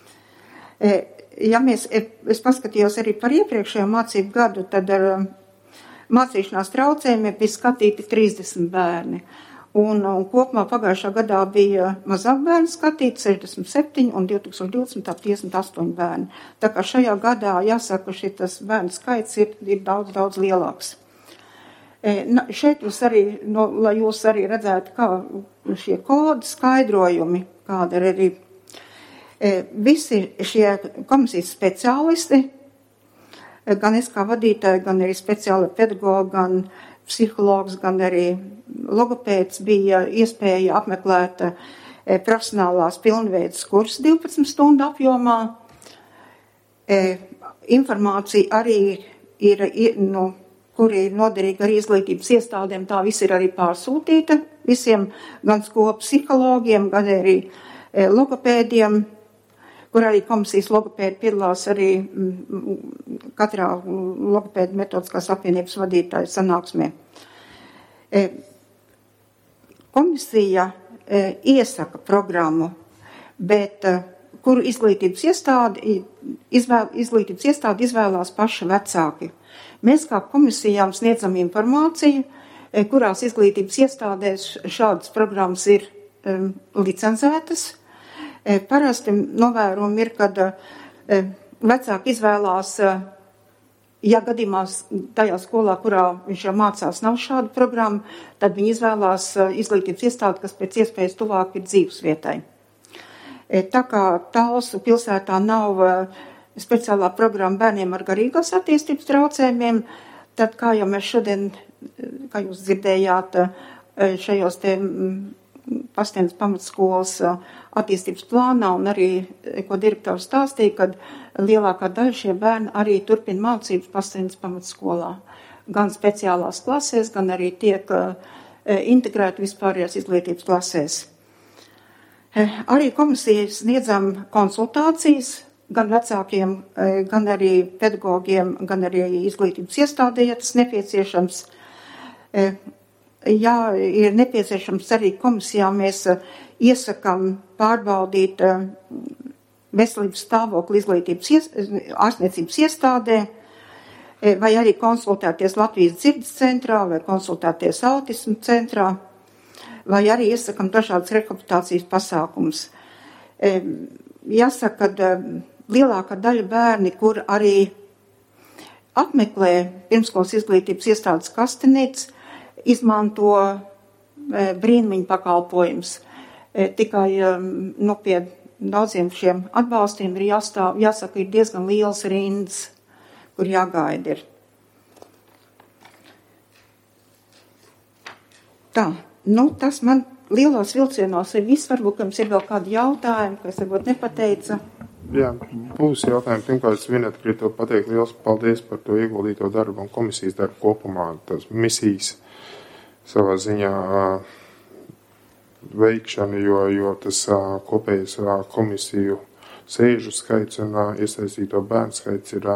Ja mēs, es paskatījos arī par iepriekšējo mācību gadu, tad ar mācīšanās traucējumiem bija skatīti trīsdesmit bērni. Un, un kopumā pagājušā gadā bija mazāk bērni skatīti, sešdesmit septiņi, un divi tūkstoši divdesmitā piecdesmit astoņi bērni. Tā kā šajā gadā jāsaka, ka šitas bērnu skaits ir, ir daudz, daudz lielāks. E, na, šeit jūs arī, no, lai jūs arī redzētu, kā šie kodi skaidrojumi, kāda ir arī e, visi šie komisijas speciālisti, gan es kā vadītāji, gan arī speciāli pedagogi, gan psihologs, gan arī logopēds bija iespēja apmeklēt e, profesionālās pilnveidas kursus divpadsmit stundu apjomā. E, informācija arī ir, ir nu, kur ir noderīga arī izglītības iestādēm, tā viss ir arī pārsūtīta visiem, gan skolu psihologiem, gan arī e, logopēdiem, kur arī komisijas logopēdi piedalās arī m, katrā logopēdu metodiskās apvienības vadītāju sanāksmē. E, komisija e, iesaka programmu, bet e, kuru izglītības iestādi, izvēl, izglītības iestādi izvēlās paši vecāki. Mēs kā komisijām sniedzam informāciju, e, kurās izglītības iestādēs šādas programmas ir e, licencētas. Parasti novērojumi ir, kad vecāki izvēlās, ja gadījumā tajā skolā, kurā viņš jau mācās, nav šāda programma, tad viņi izvēlās izglītības iestādi, kas pēc iespējas tuvāk ir dzīvesvietai. Tā kā Talsu pilsētā nav speciālā programma bērniem ar garīgās attīstības traucējumiem, tad, kā jau mēs šodien, kā jūs dzirdējāt, šajos te Pastienas pamatskolas attīstības plānā, un arī, ko direktors stāstīja, kad lielākā daļa šie bērni arī turpina mācības Pastienas pamatskolā. Gan speciālās klasēs, gan arī tiek integrēti vispārējās izglītības klasēs. Arī komisijas sniedzam konsultācijas gan vecākiem, gan arī pedagogiem, gan arī izglītības iestādē, ja tas nepieciešams. Jā, ir nepieciešams arī komisijā mēs iesakam pārbaudīt veselības stāvokli izglītības ies, ārstniecības iestādē, vai arī konsultēties Latvijas dzirdes centrā, vai konsultēties autismu centrā, vai arī iesakam dažādas rehabilitācijas pasākums. Jāsaka, ka lielākā daļa bērni, kur arī apmeklē pirmskolas izglītības iestādes kastenītes, izmanto brīnumiņu pakalpojums. Tikai nu, pie daudziem šiem atbalstiem ir jāstāv, jāsaka, ir diezgan liels rindas, kur jāgaida ir. Tā, nu tas man lielos vilcienos ir viss, varbūt, ka jums ir vēl kādi jautājumi, kas varbūt nepateica. Jā, būs jautājumi. Pirmkārt, es vienot gribētu pateikt liels paldies par to ieguldīto darbu un komisijas darbu kopumā. Tas misijas savā ziņā veikšana, jo, jo tas kopējais komisiju sēžu skaits un iesaistīto bērnu skaits ir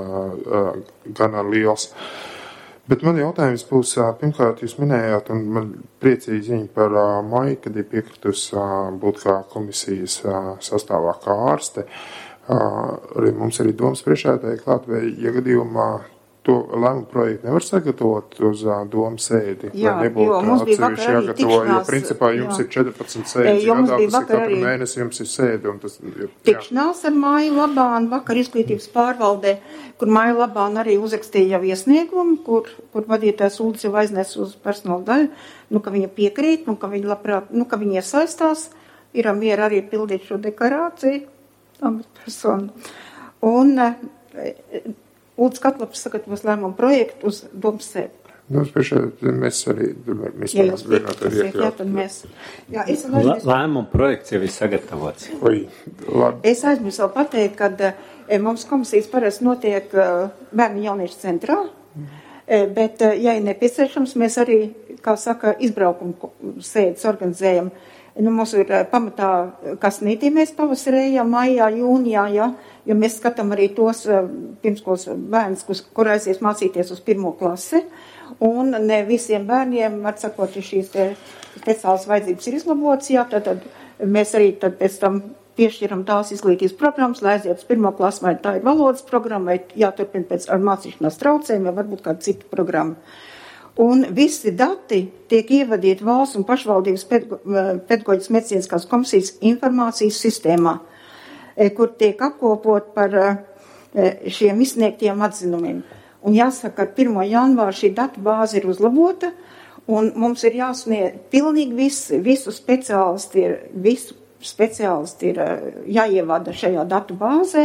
gana liels. Bet man jautājums būs, pirmkārt, jūs minējāt, un man priecīgi ziņa par Maiju, kad ir piekritus būt kā komisijas sastāvā kā ārste. Arī mums arī domas priekšētāji klāt, vai iegadījumā to lēmumu projektu nevar sagatavot uz domu sēdi, jā, vai nebūtu atsevišķi jāgatavo, jo principā jums jā. ir četrpadsmit sēdes gadā, tas ir katru mēnesi jums ir sēdi. Un tas, jā. Tikšanās ar Maiju Labānu vakar izglītības pārvaldē, kur Maija Labāna arī uzrakstīja jau iesniegumu, kur, kur vadītājs Uldis jau aiznes uz personāla daļu, nu, ka viņa piekrīt, nu, ka viņa labprāt, nu, ka viņa iesaistās, ir miera arī pildīt šo deklarāciju, amatpersonu. Un Uldis Katlaps sagatavos lēmumu projektu uz domas sēdi. Nu, priekšā mēs arī, mēs ja jūs piekrītat, jā, tad mēs. Jā, es aizmirsu. Lēmumu projekts jau ir sagatavots. Oi, labi. Es aizmirsu vēl pateikt, kad e, mums komisijas parasti notiek e, bērnu jauniešu centrā, e, bet, e, ja ir nepieciešams, mēs arī, kā saka, izbraukumu sēdes organizējam. Nu, mums ir pamatā kasnītī mēs pavasarējā, maijā, jūnijā, ja, jo mēs skatām arī tos pirmskolas bērnus, kur, kur aizies mācīties uz pirmo klasi, un ne visiem bērniem, var sakot, šīs te speciālas vajadzības ir izlabotas, jā, tad, tad mēs arī tad pēc tam piešķiram tās izglītības programmas, lai aiziet uz pirmo klasi, vai tā ir valodas programma, vai jāturpina pēc ar mācīšanās traucējumiem, vai varbūt kāda cita programma. Un visi dati tiek ievadīti valsts un pašvaldības pedagoģijas medicīniskās komisijas informācijas sistēmā, kur tiek apkopot par šiem izsniegtiem atzinumiem. Un jāsaka, ka pirmo janvāru šī datu bāze ir uzlabota, un mums ir jāsniedz pilnīgi visi, visu speciālisti ir, visu speciālisti ir jāievada šajā datu bāzē,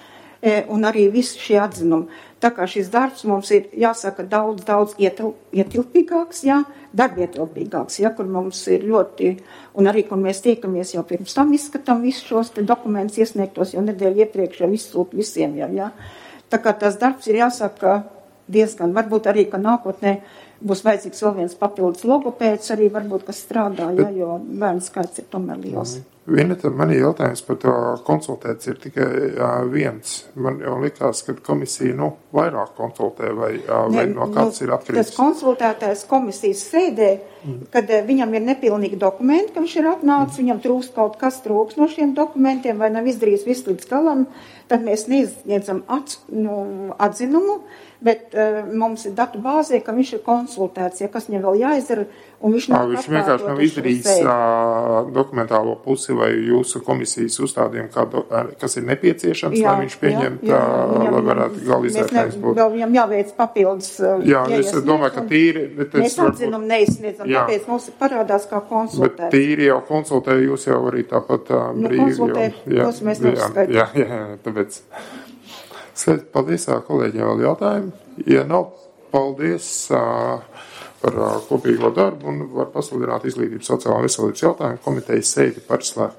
un arī visi šie atzinumi. Tā kā šis darbs mums ir, jāsaka, daudz, daudz ietil, ietilpīgāks, jā, darbietilpīgāks, jā, kur mums ir ļoti, un arī, kur mēs tiekamies jau pirms tam izskatām visus šos te dokumentus iesniegtos, jau nedēļu iepriekš jau izsūt visiem jau, jā. Tā kā tas darbs ir, jāsaka, diezgan, varbūt arī, ka nākotnē būs vajadzīgs vēl viens papildus logopēds, arī varbūt, kas strādā, jā, jo bērnu skaits ir tomēr liels. Viena tad man ir jautājums par to konsultēts ir tikai jā, viens. Man jau likās, ka komisija, nu, vairāk konsultē vai, jā, vai ne, no kāds nu, ir atkarīgs. Tas konsultētājs komisijas sēdē, mm. kad viņam ir nepilnīgi dokumenti, ka viņš ir atnācis, mm. viņam trūkst kaut kas trūks no šiem dokumentiem vai nav izdarījis visu līdz galam, tad mēs neizniedzam at, nu, atzinumu, bet uh, mums ir datu bāzē, ka viņš ir konsultēts, ja kas viņam vēl jāizdara, un viņš nav viņš vienkārši nav izdarījis uh, dokumentālo pusi vai jūsu komisijas uzstādījumu, kā do, kas ir nepieciešams, jā, lai viņš pieņemt, jā, jā, lai varētu galizētājs būt. Vēl viņam jāveic papildus. Jā, ja es domāju, ka tīri. Bet mēs atzinumu neizsniedzam, jā. Tāpēc mums parādās kā konsultēts. Bet tīri jau konsultē, jūs jau arī tāpat uh, brīvi. Nu, konsultē, tos mēs neuzskaitām. Jā, jā, jā, tāpēc. Svēt, paldies, kolēģiem, vēl jautājumi. Ja nav, paldies uh, par uh, kopīgo darbu un var pasludināt izglītības sociālā veselības jautājumu komitejas sēdi par slēgtu.